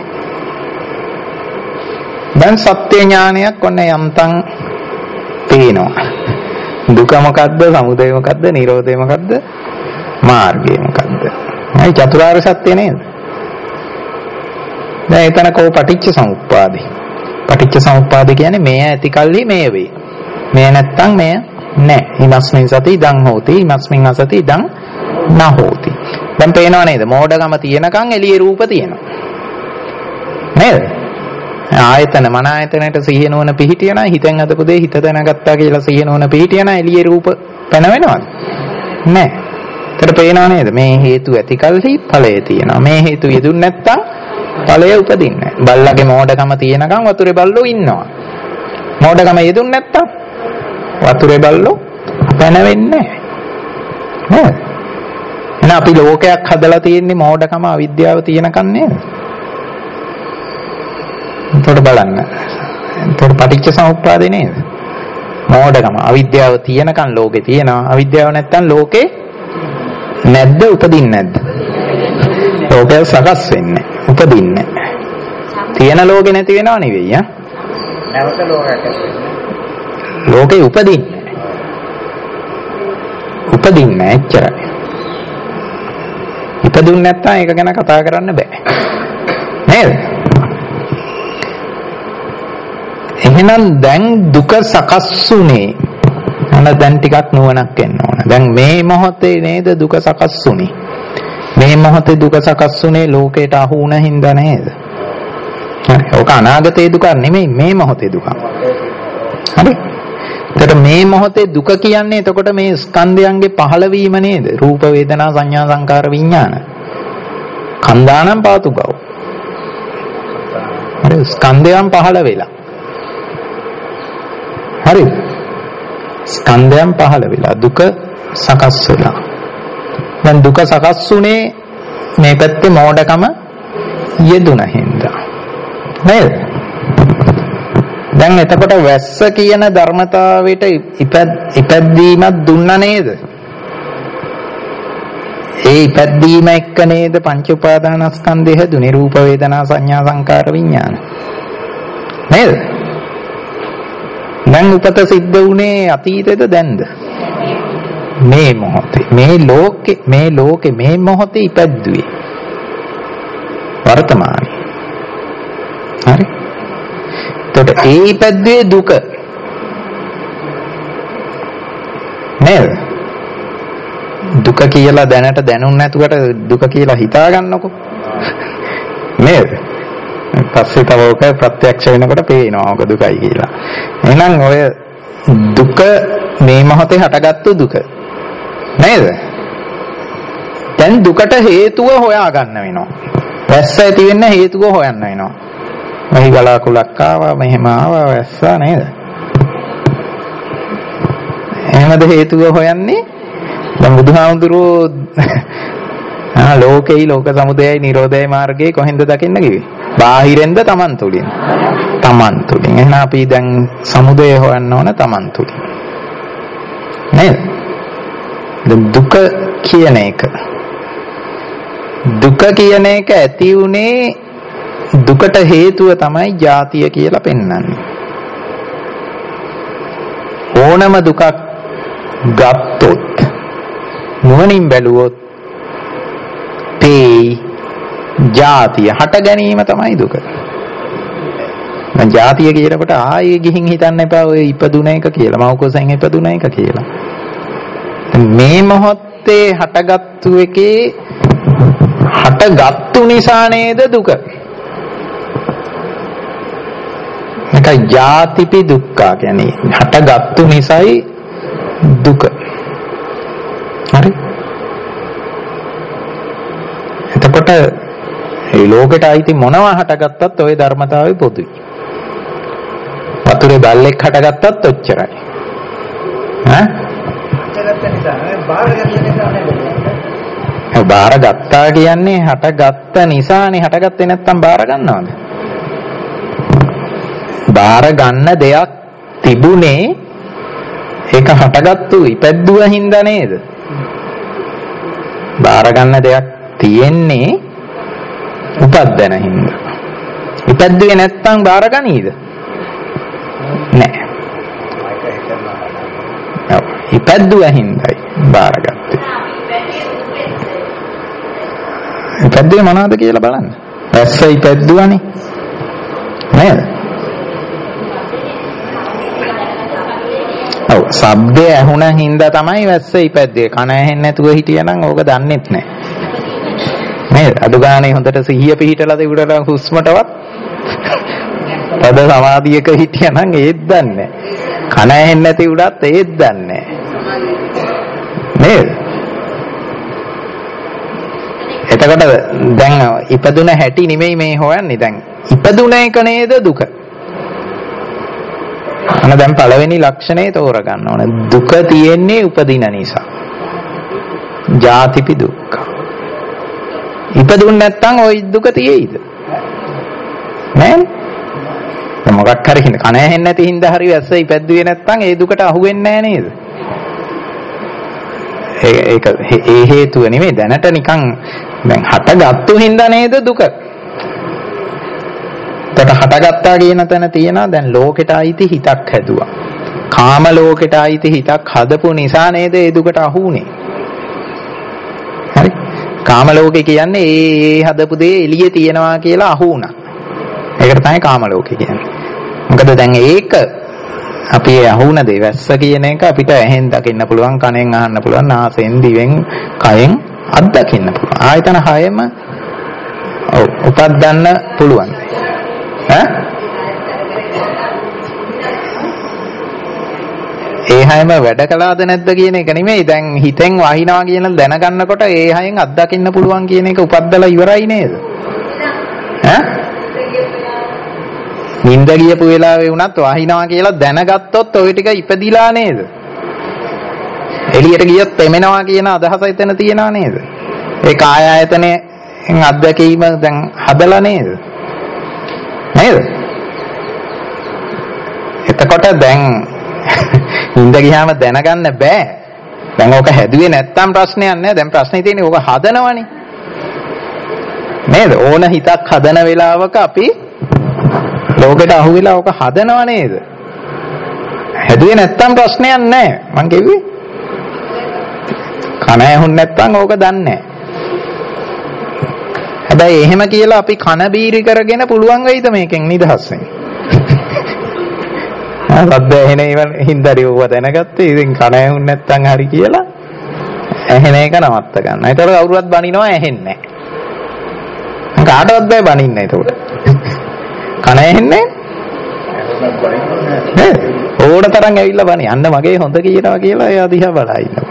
දැන් සත්‍ය ඥානයක් ඔන්න යම්තම් පේනවා. දුක මොකද්ද? සමුදය මොකද්ද? නිරෝධය මොකද්ද? මාර්ගය මොකද්ද? මේ චතුරාර්ය සත්‍ය නේද? දැන් එතන කෝ පටිච්ච සමුප්පාදේ. පටිච්ච සමුප්පාද කියන්නේ මේ ඇති කල්හි මේ වේ. මේ නැත්තම් මේ නැහැ. ඊමස්මින් සති ඉදං හෝති. ඊමස්මින් අසති ඉදං නහෝති. දැන් පේනව නේද? මෝඩකම තියෙනකන් එළියේ රූප තියෙනවා. නේද? ආයතන මන ආයතනයට සිහිය නොවන පිහිටියන හිතෙන් අදපු දේ හිත දැනගත්තා කියලා සිහිය නොවන පිහිටියන එළියේ රූප පැනවෙනවද? නැහැ. ඒතර පේනව නේද? මේ හේතු ඇති කල්හි ඵලය තියෙනවා. මේ හේතු යෙදුන් නැත්තම් ඵලය උපදින්නේ නැහැ. බල්ලගේ මෝඩකම තියෙනකන් වතුරේ බල්ලෝ ඉන්නවා. මෝඩකම යෙදුන් නැත්තම් වතුරේ බල්ලෝ පැනවෙන්නේ නැහැ. නේද? එහෙනම් අපි ලෝකයක් හදලා තියෙන්නේ මෝඩකම අවිද්‍යාව තියෙනකන් නේද? එතකොට බලන්න. එතකොට පටිච්ච සමුප්පාදේ නේද? මෝඩකම අවිද්‍යාව තියෙනකන් ලෝකේ තියෙනවා. අවිද්‍යාව නැත්තම් ලෝකේ නැද්ද උපදින්නේ නැද්ද? ලෝකය සකස් වෙන්නේ උපදින්නේ. තියෙන ලෝකේ නැති වෙනව නෙවෙයි ඈ. නැවත ලෝකයක් ලෝකේ උපදින්නේ. උපදින්නේ එච්චරයි. ඉපදුන්නේ නැත්තම් ඒක ගැන කතා කරන්න බෑ. නේද? එහෙනම් දැන් දුක සකස්ුනේ. අන්න දැන් ටිකක් නුවණක් එන්න ඕන. දැන් මේ මොහොතේ නේද දුක සකස්ුනේ. මේ මොහොතේ දුක සකස්ුනේ ලෝකයට අහු වුණ හින්දා නේද? හරි. ඔක අනාගතයේ දුක නෙමෙයි මේ මොහොතේ දුක. හරි. එතකොට මේ මොහොතේ දුක කියන්නේ එතකොට මේ ස්කන්ධයන්ගේ පහළවීම නේද? රූප වේදනා සංඥා සංකාර විඥාන. කන්දානම් පාතු බව. හරි ස්කන්ධයන් පහළ වෙලා. හරි. ස්කන්ධයන් පහළ වෙලා දුක සකස් වෙලා. දැන් දුක සකස්ුනේ මේ පැත්තේ මෝඩකම යෙදුන හින්දා. නේද? දැන් එතකොට වැස්ස කියන ධර්මතාවයට ඉපැද්දීමක් දුන්නා නේද? ඒ ඉපැද්දීම එක්ක නේද පංච උපාදානස්කන්ධය හැදුනේ රූප වේදනා සංඥා සංකාර විඥාන. නේද? දැන් උපත සිද්ධ වුණේ අතීතේද දැන්ද? මේ මොහොතේ මේ ලෝකේ මේ ලෝකේ මේ මොහොතේ ඉපැද්දුවේ වර්තමානයේ. හරි. එතකොට ඒ ඉපැද්දුවේ දුක නේද? දුක කියලා දැනට දැනුම් නැතුවට දුක කියලා හිතා ගන්නකො නේද? පස්සේ තව ඔක ප්‍රත්‍යක්ෂ වෙනකොට පේනවා ඔක දුකයි කියලා. එහෙනම් ඔය දුක මේ මොහොතේ හටගත්තු දුක නේද? දැන් දුකට හේතුව හොයා ගන්න වෙනවා. වැස්ස ඇති වෙන්න හේතුව හොයන්න වෙනවා. මෙහි බලාකුලක් ආවා මෙහෙම ආවා වැස්සා නේද? එහෙමද හේතුව හොයන්නේ? දැන් බුදුහාමුදුරුවෝ ආ ලෝකේ ලෝක සමුදයයි නිරෝධයයි මාර්ගයේ කොහෙන්ද දකින්න කිව්වේ? බාහිරෙන්ද තමන් තුළින්? තමන් තුළින්. එහෙනම් අපි දැන් සමුදය හොයන්න ඕන තමන් තුළින්. නේද? දුක කියන එක දුක කියන එක ඇති උනේ දුකට හේතුව තමයි ජාතිය කියලා පෙන්වන්නේ. ඕනම දුකක් ගත්තොත් නුවණින් බැලුවොත් තේ ජාතිය හට ගැනීම තමයි දුක. මං ජාතිය කියනකොට ආයේ ගිහින් හිතන්න එපා ඔය ඉපදුන එක කියලා. මෞකසෙන් ඉපදුන එක කියලා. මේ මොහොතේ හටගත්තු එකේ හටගත්තු නිසා නේද දුක. ඒකයි ජාතිපි දුක්ඛ කියන්නේ හටගත්තු නිසායි දුක. හරි. එතකොට මේ ලෝකෙට අයිති මොනවා හටගත්තත් ওই ධර්මතාවය පොදුයි. වතුරේ බල්ලෙක් හටගත්තත් ඔච්චරයි. ඈ? හටගත්ත නිසා නේ බාරගත්ත නිසා නේ. බාරගත්තා කියන්නේ හටගත්ත නිසානේ. හටගත්තේ නැත්තම් බාර ගන්නවද? බාර ගන්න දෙයක් තිබුණේ ඒක හටගත්තු ඉපැද්දුව හින්දා නේද? බාර ගන්න දෙයක් තියෙන්නේ උපද්දන හින්දා. ඉපැද්දුවේ නැත්තම් බාර ගනීද? නෑ. ඔව් ඉපැද්දුව හින්දායි බාරගත්තේ. ඉපැද්දුවේ මොනවද කියලා බලන්න. වැස්ස ඉපැද්දුවනේ නේද? ඔව් ශබ්දය ඇහුණ හින්දා තමයි වැස්ස ඉපැද්දුවේ. කන ඇහෙන්නේ නැතුව හිටියනම් ඕක දන්නෙත් නෑ. නේද? අඩු ගානේ හොඳට සිහිය පිහිටලා තිබුණා හුස්මටවත් තද සමාධියක හිටියනම් ඒත් දන්නේ නෑ. කන ඇහෙන්නේ නැති උඩත් ඒත් දන්නේ නෑ. නේද? එතකොට දැන් ඉපදුන හැටි නෙමෙයි මේ හොයන්නේ. දැන් ඉපදුන එක නේද දුක. අන්න දැන් පළවෙනි ලක්ෂණය තෝරගන්න ඕන. දුක තියෙන්නේ උපදින නිසා. ජාතිපි දුක්ඛ. ඉපදුන්නේ නැත්තම් ওই දුක තියෙයිද? නෑ. දැන් මොකක් හරි හින්දා කන ඇහෙන්නේ නැති හින්දා හරි වැස්ස ඉපැද්දුවේ නැත්තම් ඒ දුකට අහු වෙන්නේ නෑ නේද? ඒක ඒ හේතුව නෙමෙයි. දැනට නිකන් දැන් හටගත්තු හින්දා නේද දුක. එතකොට හටගත්තා කියන තැන තියෙනවා දැන් ලෝකෙට ආйти හිතක් හැදුවා. කාම ලෝකෙට ආйти හිතක් හදපු නිසා නේද ඒ දුකට අහු උනේ. හරි? කාම ලෝකේ කියන්නේ ඒ ඒ හදපු දේ එළියේ තියෙනවා කියලා අහු වුණා. ඒකට තමයි කාම ලෝකේ කියන්නේ. මොකද දැන් ඒක අපි අහුන දේ වැස්ස කියන එක අපිට ඇහෙන් දකින්න පුළුවන්, කනෙන් අහන්න පුළුවන්, නාසයෙන්, දිවෙන්, කයෙන් අත්දකින්න පුළුවන්. ආයතන හයම ඔව් උපදින්න පුළුවන්. ඈ? ඒ හයම වැඩ කළාද නැද්ද කියන එක නෙමෙයි. දැන් හිතෙන් වහිනවා කියන දැනගන්නකොට ඒ හයෙන් අත්දකින්න පුළුවන් කියන එක උපද්දලා ඉවරයි නේද? ඈ? නින්ද ගියපු වෙලාවේ වුණත් වහිනවා කියලා දැනගත්තොත් ඔය ටික ඉපදිලා නේද? එළියට ගියොත් තෙමෙනවා කියන අදහස එතන තියනවා නේද? ඒ කාය ආයතනයෙන් අත්දැකීම දැන් හදලා නේද? නේද? එතකොට දැන් නින්ද ගියාම දැනගන්න බෑ. දැන් ඕක හැදුවේ නැත්තම් ප්‍රශ්නයක් නෑ. දැන් ප්‍රශ්නේ තියෙන්නේ ඕක හදනවනේ. නේද? ඕන හිතක් හදන වෙලාවක අපි ලෝකෙට අහුවෙලා ඕක හදනව නේද? හැදුවේ නැත්තම් ප්‍රශ්නයක් නැහැ. මං කිව්වේ. කන ඇහුන් නැත්තම් ඕක දන්නේ නැහැ. හැබැයි එහෙම කියලා අපි කන බීරි කරගෙන පුළුවන් වෙයිද මේකෙන් නිදහස් වෙන්න? ආ සද්ද ඇහෙන ඒවා හින්දාරි ඕව දැනගත්තේ. ඉතින් කන ඇහුන් නැත්තම් හරි කියලා ඇහෙන එක නවත්ත ගන්න. ඒතර කවුරුවත් බනිනවා ඇහෙන්නේ නැහැ. කාටවත් බෑ බනින්න ඒතකොට. කන ඇහෙන්නේ නෑ ඕන තරම් ඇවිල්ලා බණි අන්න මගේ හොඳ කියනවා කියලා එයා දිහා බලා ඉන්නවා.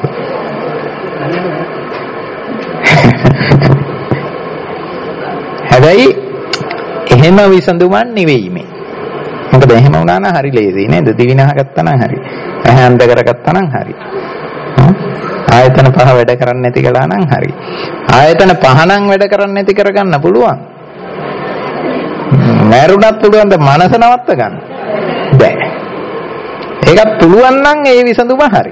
හැබැයි එහෙම විසඳුමක් නෙවෙයි මේ. මොකද එහෙම වුණා නම් හරි ලේසි නේද? දිවිනහ ගත්තා නම් හරි. ඇහැ අන්ධ කරගත්තා නම් හරි. ආයතන පහ වැඩ කරන්නේ නැති කළා නම් හරි. ආයතන පහ නම් වැඩ කරන්නේ නැති කරගන්න පුළුවන්. මෑරුණත් පුළුවන් ද මනස නවත්ත ගන්න? බෑ. ඒකත් පුළුවන් නම් ඒ විසඳුම හරි.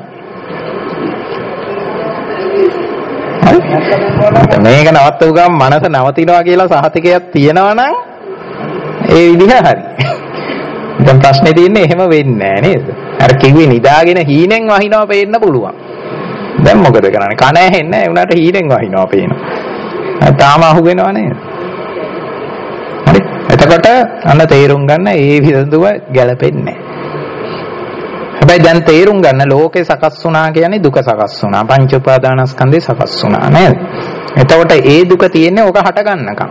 මේක නවත්තපු ගමන් මනස නවතිනවා කියලා සහතිකයක් තියෙනවා නම් ඒ විදිහ හරි. දැන් ප්‍රශ්නේ තියෙන්නේ එහෙම වෙන්නේ නැහැ නේද? අර කිව්වේ නිදාගෙන හීනෙන් වහිනවා පේන්න පුළුවන්. දැන් මොකද කරන්නේ? කන ඇහෙන්නේ නැහැ උනාට හීනෙන් වහිනවා පේනවා. තාම අහු වෙනව නේද? හරි. එතකොට අන්න තේරුම් ගන්න ඒ විසඳුම ගැලපෙන්නේ නැහැ. හැබැයි දැන් තේරුම් ගන්න ලෝකේ සකස් වුණා කියන්නේ දුක සකස් වුණා. පංච උපාදානස්කන්ධේ සකස් වුණා නේද? එතකොට ඒ දුක තියෙන්නේ ඕක හට ගන්නකම්.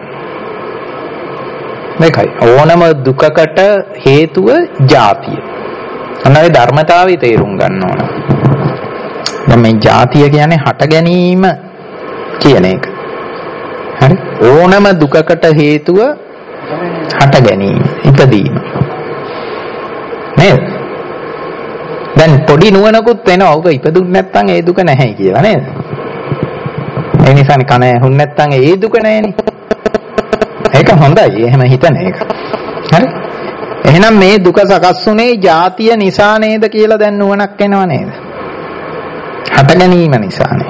මේකයි ඕනම දුකකට හේතුව ජාතිය. අන්නයි ධර්මතාවය තේරුම් ගන්න ඕන. දැන් මේ ජාතිය කියන්නේ හට ගැනීම කියන එක. හරි? ඕනම දුකකට හේතුව හට ගැනීම, ඉපදීම. නේද? දැන් පොඩි නුවණකුත් වෙනවා. ඔබ ඉපදුන්නේ නැත්නම් ඒ දුක නැහැ කියලා නේද? ඒ නිසානේ කන ඇහුන්නේ නැත්නම් ඒ දුක නැහැනේ. ඒක හොඳයි. එහෙම හිතන එක. හරි? එහෙනම් මේ දුක සකස් වුනේ ජාතිය නිසා නේද කියලා දැන් නුවණක් එනව නේද? හට ගැනීම නිසානේ.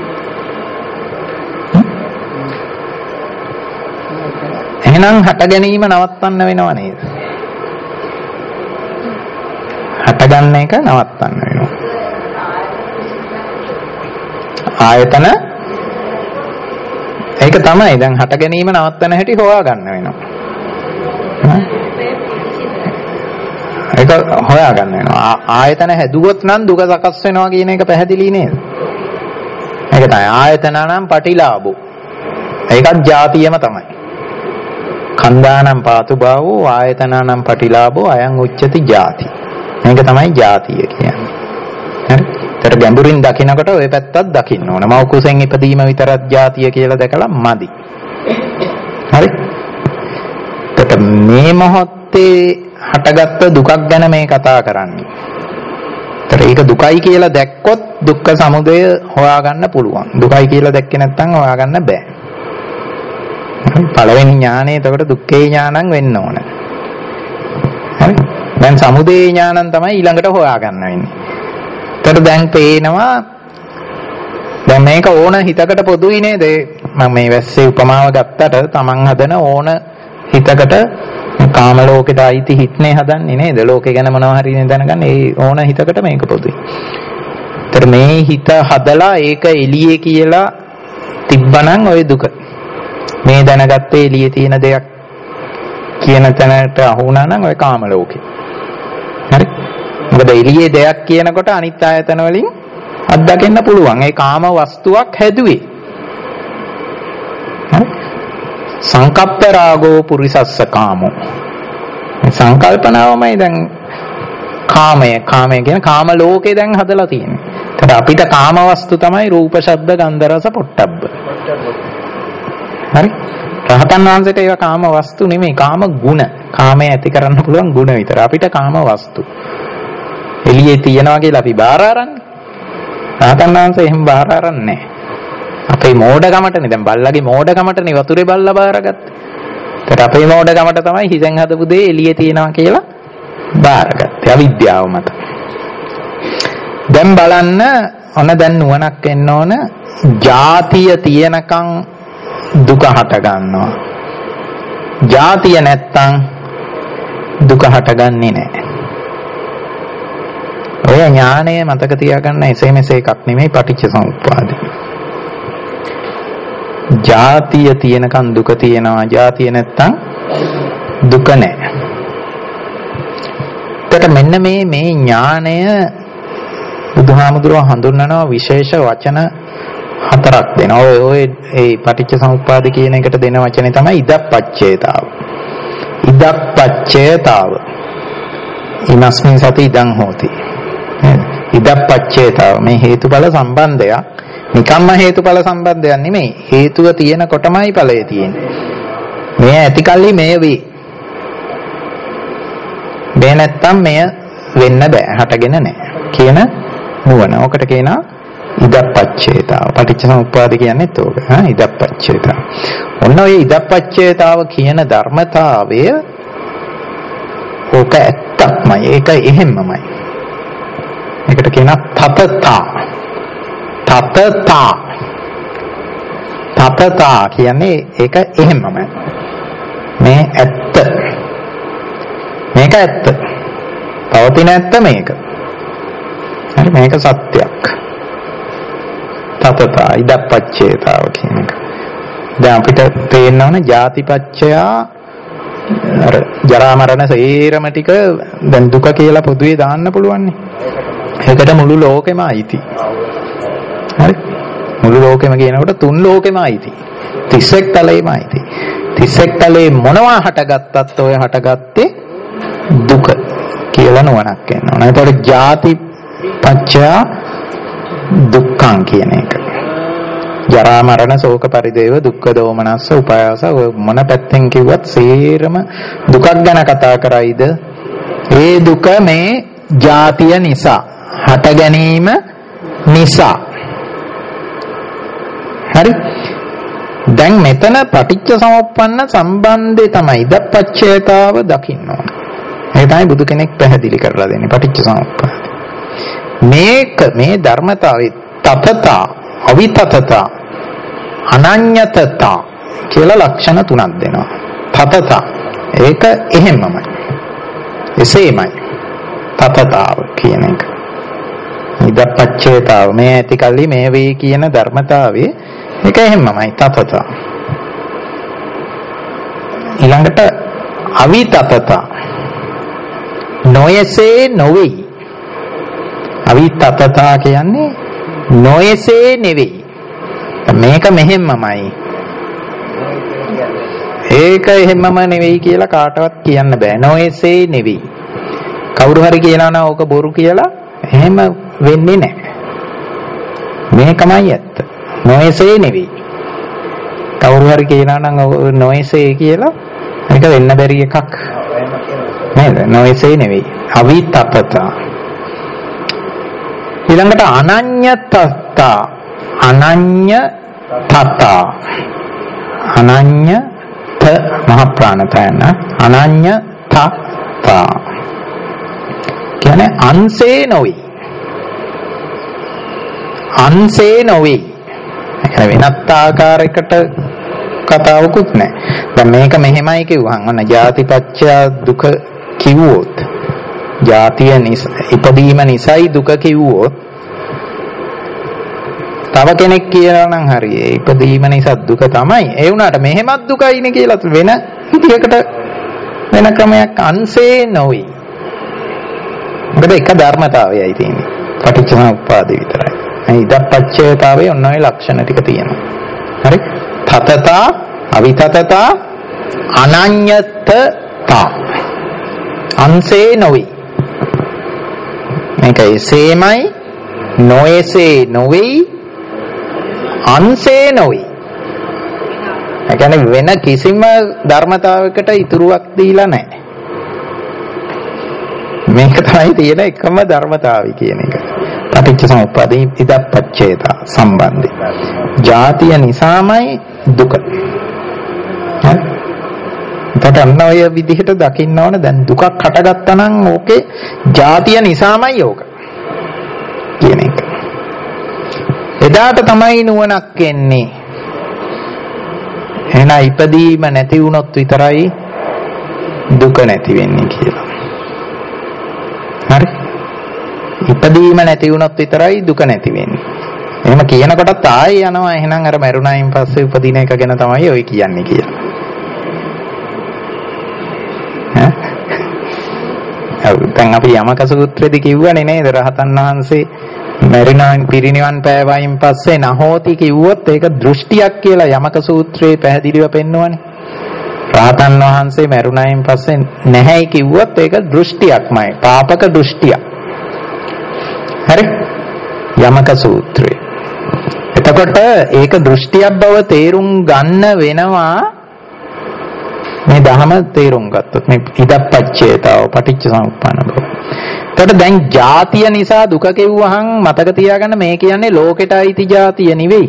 එහෙනම් හට ගැනීම නවත්තන්න වෙනව නේද? හට ගන්න එක නවත්තන්න වෙනවා. ආයතන ඒක තමයි දැන් හට ගැනීම නවත්තන හැටි හොයා ගන්න වෙනවා. ඒක හොයා ගන්න වෙනවා. ආයතන හැදුවොත් නම් දුක සකස් වෙනවා කියන එක පැහැදිලි නේද? ඒක තමයි ආයතන නම් පටිලාභෝ. ඒකත් ජාතියම තමයි. කන්දානම් පාතු භාවෝ ආයතනනම් පටිලාභෝ අයං උච්චති ජාති. මේක තමයි ජාතිය කියන්නේ. හරි? ඒතර ගැඹුරින් දකිනකොට ওই පැත්තත් දකින්න ඕන. මව කුසෙන් ඉපදීම විතරක් ජාතිය කියලා දැකලා මදි. හරි? ඒතර මේ මොහොතේ හටගත්ත දුකක් ගැන මේ කතා කරන්නේ. ඒතර ඒක දුකයි කියලා දැක්කොත් දුක්ඛ සමුදය හොයාගන්න පුළුවන්. දුකයි කියලා දැක්කේ නැත්නම් හොයාගන්න බෑ. පළවෙනි ඥානය එතකොට දුක්ඛේ ඥානං වෙන්න ඕන. හරි? දැන් සමුදය ඥානං තමයි ඊළඟට හොයාගන්න වෙන්නේ. එතකොට දැන් පේනවා දැන් මේක ඕන හිතකට පොදුයි නේද? මම මේ වැස්සේ උපමාව ගත්තට තමන් හදන ඕන හිතකට කාම ලෝකෙට අයිති හිත්නේ හදන්නේ නේද? ලෝකේ ගැන මොනවා හරි දැනගන්න ඒ ඕන හිතකට මේක පොදුයි. ඒතර මේ හිත හදලා ඒක එළියේ කියලා තිබ්බනම් ඔය දුක. මේ දැනගත්තේ එළියේ තියෙන දෙයක් කියන තැනට අහු වුණා නම් ඔය කාම ලෝකේ. හරි? මොකද එළියේ දෙයක් කියනකොට අනිත් ආයතන වලින් අත්දකින්න පුළුවන්. ඒ කාම වස්තුවක් හැදුවේ. හරි? සංකප්ප රාගෝ පුරිසස්ස කාමෝ. සංකල්පනාවමයි දැන් කාමය කාමය කියන කාම ලෝකේ දැන් හදලා තියෙන්නේ. ඒකට අපිට කාම වස්තු තමයි රූප, ශබ්ද, ගන්ධ, රස, පොට්ටබ්බ. හරි? රහතන් වහන්සේට ඒවා කාම වස්තු නෙමෙයි, කාම ගුණ. කාමය ඇති කරන්න පුළුවන් ගුණ විතර. අපිට කාම වස්තු. එළියේ තියනවා කියලා අපි බාර අරන්නේ. රහතන් වහන්සේ එහෙම බාර අරන්නේ නැහැ. අපේ මෝඩකමටනේ දැන් බල්ලගේ මෝඩකමටනේ වතුරේ බල්ලා බාරගත්තේ. ඒකට අපේ මෝඩකමට තමයි හිතෙන් හදපු දේ එළියේ තියනවා කියලා බාරගත්තේ. අවිද්‍යාව මත. දැන් බලන්න ඔන්න දැන් නුවණක් එන්න ඕන. ජාතිය තියෙනකන් දුක හට ගන්නවා. ජාතිය නැත්තම් දුක හටගන්නේ නැහැ. ඔය ඥානය මතක තියාගන්න එසේ මෙසේ එකක් නෙමෙයි පටිච්චසමුප්පාදය. ජාතිය තියෙනකන් දුක තියෙනවා. ජාතිය නැත්තම් දුක නැහැ. ඒකට මෙන්න මේ මේ ඥානය බුදුහාමුදුරුවෝ හඳුන්වනවා විශේෂ වචන හතරක් දෙනවා. ඔය ඔය ඒ පටිච්චසමුප්පාද කියන එකට දෙන වචනේ තමයි ඉදප්පච්චේතාව. ඉදප්පච්චේතාව. ඉමස්මින් සති ඉදං හෝති. ඉදප්පච්චේතාව මේ හේතුඵල සම්බන්ධයක්. නිකම්ම හේතුඵල සම්බන්ධයක් නෙමෙයි. හේතුව තියෙනකොටමයි ඵලය තියෙන්නේ. මේ ඇති කල්ලි මේ වේ. මේ නැත්තම් මෙය වෙන්න බෑ. හටගෙන නැහැ. කියන නුවණ. ඔකට කියනවා ඉදප්පච්චේතාව. පටිච්චසමුප්පාද කියන්නේත් ඕක. හා ඉදප්පච්චේතාව. ඔන්න ඔය ඉදප්පච්චේතාව කියන ධර්මතාවය ඕක ඇත්තක්මයි. ඒක එහෙම්මමයි. ඒකට කියනවා තතතා. තතතා. තතතා කියන්නේ ඒක එහෙම්මමයි. මේ ඇත්ත. මේක ඇත්ත. පවතින ඇත්ත මේක. හරි මේක සත්‍යයක්. තතතා ඉදප්පච්චේතාව කියන එක. දැන් අපිට තේරෙන්න ඕන ජාතිපච්චයා අර ජරා මරණ සේරම ටික දැන් දුක කියලා පොදුවේ දාන්න පුළුවන් නේ. ඒකට මුළු ලෝකෙම අයිති. හරි? මුළු ලෝකෙම කියනකොට තුන් ලෝකෙම අයිති. තිස් එක් තලෙම අයිති. තිස් එක් තලේ මොනවා හටගත්තත් ඔය හටගත්තේ දුක කියලා නුවණක් එනවා. ඒතකොට ජාති පච්චය දුක්ඛං කියන එක. ජරා මරණ ශෝක පරිදේව දුක්ඛ දෝමනස්ස උපායාස මොන පැත්තෙන් කිව්වත් සේරම දුකක් ගැන කතා කරයිද? ඒ දුක මේ ජාතිය නිසා, හට ගැනීම නිසා. හරි? දැන් මෙතන පටිච්ච සමුප්පන්න සම්බන්ධය තමයි ඉදප්පච්චේතාව දකින්න ඕන. ඒ තමයි බුදු කෙනෙක් පැහැදිලි කරලා දෙන්නේ පටිච්ච සමුප්පාද. මේක මේ ධර්මතාවයේ තතතා, අවිතතතා, අනඤ්‍යතතා කියලා ලක්ෂණ තුනක් දෙනවා. තතතා ඒක එහෙමමයි. එසේමයි. තතතාව කියන එක. ඉදප්පච්චේතාව මේ ඇති කල්ලි මේ වේ කියන ධර්මතාවයේ ඒක එහෙමමයි තතතා. ඊළඟට අවිතතතා නොයසේ නොවේ. අවිතතතා කියන්නේ නොයසේ නෙවෙයි. මේක මෙහෙම්මමයි. ඒක එහෙම්මම නෙවෙයි කියලා කාටවත් කියන්න බෑ. නොයසේ නෙවෙයි. කවුරු හරි කියනවා නම් ඕක බොරු කියලා එහෙම වෙන්නේ නැහැ. මේකමයි ඇත්ත. නොයසේ නෙවෙයි. කවුරු හරි කියනවා නම් නොයසේ කියලා ඒක වෙන්න බැරි එකක්. නේද? නොයසේ නෙවෙයි. අවිතතතා. ඊළඟට අනඤ්‍යතතා. අනඤ්‍ය තතා. අනඤ්‍ය ත මහ ප්‍රාණතයන අනඤ්‍ය තතා කියන්නේ අන්සේ නොවේ. අන්සේ නොවේ. ඒ වෙනත් ආකාරයකට කතාවකුත් නැහැ. දැන් මේක මෙහෙමයි කිව්වහම ඔන්න ජාතිපච්චය දුක කිව්වොත් ජාතිය නිසා ඉපදීම නිසායි දුක කිව්වොත් තව කෙනෙක් කියනවා නම් හරියි ඉපදීම නිසා දුක තමයි. ඒ වුණාට මෙහෙමත් දුකයිනේ කියලා වෙන විදියකට වෙන ක්‍රමයක් අංශේ නොවේ. මොකද එක ධර්මතාවයයි තියෙන්නේ. පටිච්චසමුප්පාදේ විතරයි. මේ ඉදප්පච්චයතාවේ ඔන්න ඔය ලක්ෂණ ටික තියෙනවා. හරි? තතතා, අවිතතතා, අනඤ්‍යතතා. අංශේ නොවේ. මේක එසේමයි නොඑසේ නොවේ අංශේ නොවේ. ඒ කියන්නේ වෙන කිසිම ධර්මතාවයකට ඉතුරුවක් දීලා නැහැ. මේක තමයි තියෙන එකම ධර්මතාවය කියන එක. පටිච්චසමුප්පාදේ ඉදප්පච්චේතා සම්බන්ධය. ජාතිය නිසාමයි දුක. හරි? එතකොට ඔය විදිහට දකින්න ඕන දැන් දුකක් හටගත්තා නම් ඕකේ ජාතිය නිසාමයි ඕක කියන එක. එදාට තමයි නුවණක් එන්නේ. එහෙනම් ඉපදීම නැති වුණොත් විතරයි දුක නැති වෙන්නේ කියලා. හරි? ඉපදීම නැති වුණොත් විතරයි දුක නැති වෙන්නේ. එහෙම කියනකොටත් ආයෙ යනවා එහෙනම් අර මරුණායින් පස්සේ උපදින එක ගැන තමයි ඔය කියන්නේ කියලා. ඈ? දැන් අපි යමක සූත්‍රයේදී කිව්වනේ නේද රහතන් වහන්සේ මරුණායින් පිරිනිවන් පෑවයින් පස්සේ නහෝති කිව්වොත් ඒක දෘෂ්ටියක් කියලා යමක සූත්‍රයේ පැහැදිලිව පෙන්වන්නේ. රහතන් වහන්සේ මරුණායින් පස්සේ නැහැයි කිව්වොත් ඒක දෘෂ්ටියක්මයි. පාපක දෘෂ්ටියක්. හරි? යමක සූත්‍රය. එතකොට ඒක දෘෂ්ටියක් බව තේරුම් ගන්න වෙනවා මේ ධහම තේරුම් ගත්තොත් මේ ඉදප්පච්චේතාව පටිච්චසමුප්පන්න බව. එතකොට දැන් ජාතිය නිසා දුක කිව්වහම මතක තියාගන්න මේ කියන්නේ ලෝකෙට අයිති ජාතිය නෙවෙයි.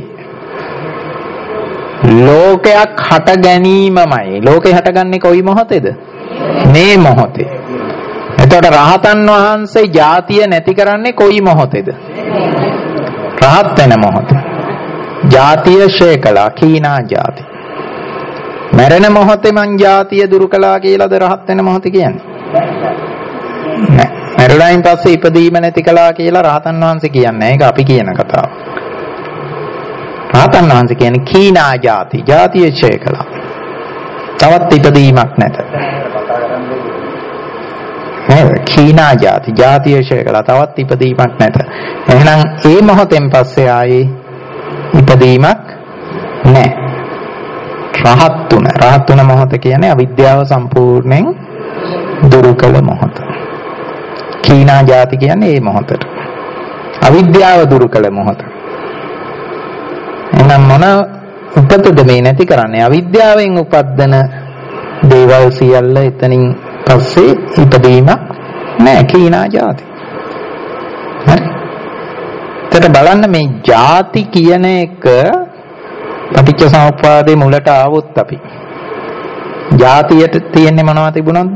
ලෝකයක් හට ගැනීමමයි. ලෝකේ හටගන්නේ කොයි මොහොතේද? මේ මොහොතේ. එතකොට රහතන් වහන්සේ ජාතිය නැති කරන්නේ කොයි මොහොතේද? රහත් වෙන මොහොතේ. ජාතිය ශේ කළා කීනා ජාති. මරණ මොහොතේ මං ජාතිය දුරු කළා කියලාද රහත් වෙන මොහොත කියන්නේ? නෑ. මරුණයින් පස්සේ ඉපදීම නැති කළා කියලා රහතන් වහන්සේ කියන්නේ. ඒක අපි කියන කතාව. රහතන් වහන්සේ කියන්නේ කීනා ජාති. ජාතිය ශේ කළා. තවත් ඉපදීමක් නැත. නේද? කීනා ජාති. ජාතිය ශේ කළා. තවත් ඉපදීමක් නැත. එහෙනම් ඒ මොහොතෙන් පස්සේ ආයේ ඉපදීමක් නැහැ. රහත් තුන. රහත් තුන මොහොත කියන්නේ අවිද්‍යාව සම්පූර්ණයෙන් දුරු කළ මොහොත. කීනා ජාති කියන්නේ ඒ මොහොතට. අවිද්‍යාව දුරු කළ මොහොත. එහෙනම් මොන උපතද මේ නැති කරන්නේ? අවිද්‍යාවෙන් උපද්දන දේවල් සියල්ල එතනින් පස්සේ ඉපදීමක් නැහැ. කීනා ජාති. හරි? එතකොට බලන්න මේ ජාති කියන එක පටිච්චසමුප්පාදේ මුලට ආවොත් අපි ජාතියට තියෙන්නේ මොනවද තිබුණොත්ද?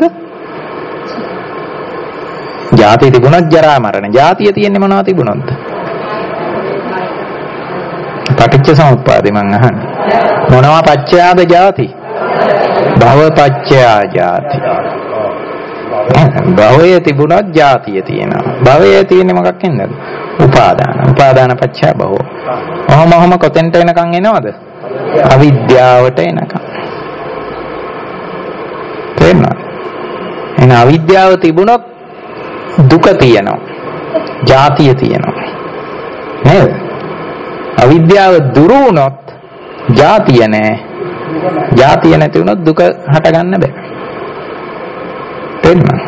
ජාතිය තිබුණොත් ජරා මරණ. ජාතිය තියෙන්නේ මොනවද තිබුණොත්ද? පටිච්චසමුප්පාදේ මං අහන්නේ. මොනවා පච්චයාද ජාති? භව පච්චයා ජාති. භවයේ තිබුණොත් ජාතිය තියෙනවා. භවයේ තියෙන්නේ මොකක් වෙනද? උපාදාන. උපාදාන පච්චය භව. ඔහොම ඔහොම කොතෙන්ට එනකන් එනවද? අවිද්‍යාවට එනකන්. තේරෙනවද? එන අවිද්‍යාව තිබුණොත් දුක තියෙනවා. ජාතිය තියෙනවා. නේද? අවිද්‍යාව දුරු වුණොත් ජාතිය නැහැ. ජාතිය නැති වුණොත් දුක හට ගන්න බෑ. තේරෙනවද?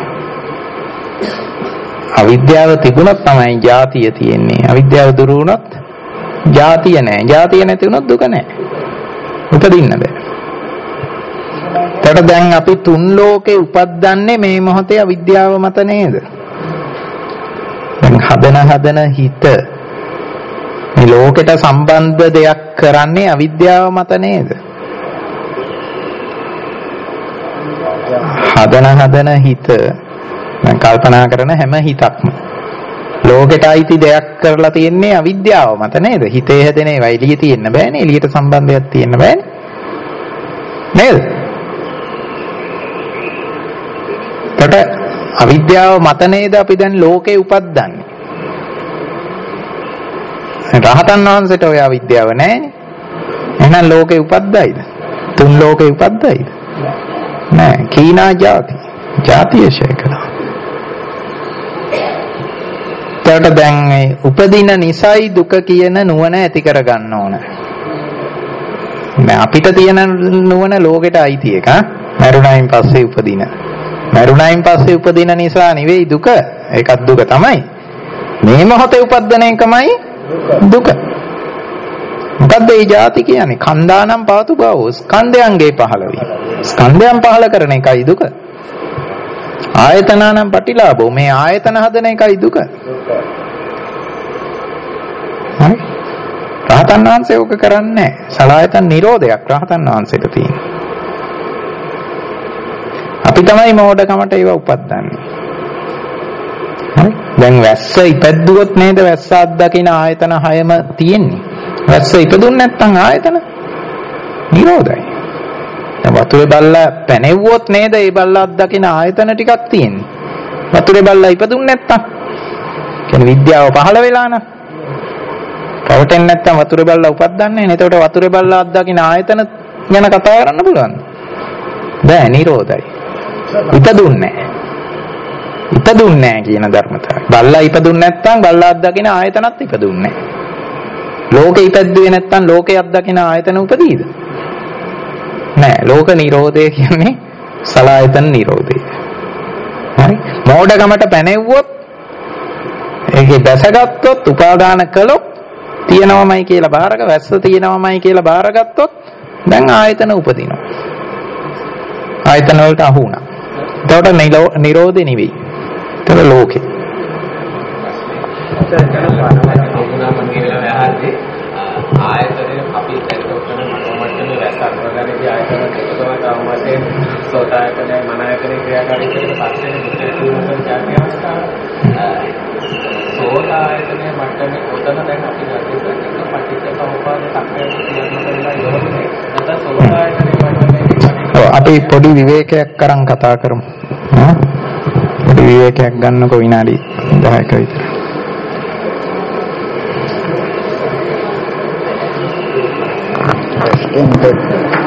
අවිද්‍යාව තිබුණොත් තමයි ජාතිය තියෙන්නේ. අවිද්‍යාව දුරු වුණොත් ජාතිය නැහැ. ජාතිය නැති වුණොත් දුක නැහැ. උපදින්න බෑ. එතකොට දැන් අපි තුන් ලෝකේ උපද්දන්නේ මේ මොහොතේ අවිද්‍යාව මත නේද? දැන් හදන හදන හිත මේ ලෝකෙට සම්බන්ධ දෙයක් කරන්නේ අවිද්‍යාව මත නේද? හදන හදන හිත මම කල්පනා කරන හැම හිතක්ම ලෝකෙට අයිති දෙයක් කරලා තියෙන්නේ අවිද්‍යාව මත නේද? හිතේ හැදෙන ඒවා එළියේ තියෙන්න බෑනේ. එළියට සම්බන්ධයක් තියෙන්න බෑනේ. නේද? කොට අවිද්‍යාව මත නේද අපි දැන් ලෝකේ උපද්දන්නේ. රහතන් වහන්සේට ඔය අවිද්‍යාව නැහැනේ. එහෙනම් ලෝකේ උපද්දයිද? තුන් ලෝකේ උපද්දයිද? නෑ. කීනා ಜಾති. ಜಾතිය ශේකලා. ඒකට දැන් මේ උපදින නිසයි දුක කියන නුවණ ඇති කර ගන්න ඕන. දැන් අපිට තියෙන නුවණ ලෝකෙට අයිති එක. මරුණයින් පස්සේ උපදින. මරුණයින් පස්සේ උපදින නිසා නෙවෙයි දුක. ඒකත් දුක තමයි. මේ මොහොතේ උපදින එකමයි දුක. මොකද්ද මේ ಜಾති කියන්නේ? කන්දානම් පාතු බව ස්කන්ධයන්ගේ පහළවීම. ස්කන්ධයන් පහළ කරන එකයි දුක. ආයතනානම් පටිලාභෝ මේ ආයතන හදන එකයි දුක. හරි? රහතන් වහන්සේ ඔක කරන්නේ නැහැ. සලආයතන නිරෝධයක් රහතන් වහන්සේට තියෙනවා. අපි තමයි මෝඩකමට ඒව උපද්දන්නේ. හරි? දැන් වැස්ස ඉපැද්දුවොත් නේද වැස්ස අත්දකින්න ආයතන හයම තියෙන්නේ. වැස්ස ඉපදුන්නේ නැත්නම් ආයතන නිරෝධයි. දැන් වතුරේ බල්ලා පැනෙව්වොත් නේද ඒ බල්ලා අත්දකින්න ආයතන ටිකක් තියෙන්නේ. වතුරේ බල්ලා ඉපදුන්නේ නැත්නම් කියන්නේ විද්‍යාව පහළ වෙලා නම් රවටෙන්නේ නැත්නම් වතුරේ බල්ලා උපද්දන්නේ නැහැ. එතකොට වතුරේ බල්ලා අත්දකින්න ආයතන ගැන කතා කරන්න පුළුවන්. බෑ නිරෝධයි. ඉපදුන්නේ නැහැ. ඉපදුන්නේ නැහැ කියන ධර්මතාවය. බල්ලා ඉපදුන්නේ නැත්නම් බල්ලා අත්දකින්න ආයතනත් ඉපදුන්නේ නැහැ. ලෝකෙ ඉපැද්දුවේ නැත්නම් ලෝකේ අත්දකින්න ආයතන උපදීද? නෑ. ලෝක නිරෝධය කියන්නේ සලආයතන නිරෝධය. හරි? මෝඩකමට පැනෙව්වොත් ඒකේ දැසගත්තොත් උපාදාන කළොත් තියෙනවමයි කියලා බාරක වැස්ස තියෙනවමයි කියලා බාරගත්තොත් දැන් ආයතන උපදිනවා. ආයතන වලට අහු වුණා. එතකොට නිරෝධේ නෙවෙයි. ඒක ලෝකේ. ආයතනයේ අපි දැක්කොත් කරන මනෝමට්ටමේ වැස්ස අත්වගන්නේ ආයතන දෙකම තවමතේ සෝතායතනයේ මනායතනයේ ක්‍රියාකාරීත්වයට පස්සේ මුත්‍යාතුමතන ಜಾති අවස්ථාව සෝතායතනයේ මට්ටමේ උතන දැන් අපි ගත්තේ පටිච්ච සමුප්පාද සක්‍රිය කියනවා ඉවරනේ නැත්නම් සෝතායතනයේ මට්ටමේ අපි පොඩි විවේකයක් කරන් කතා කරමු. පොඩි විවේකයක් ගන්නකො විනාඩි දහයක විතර. In the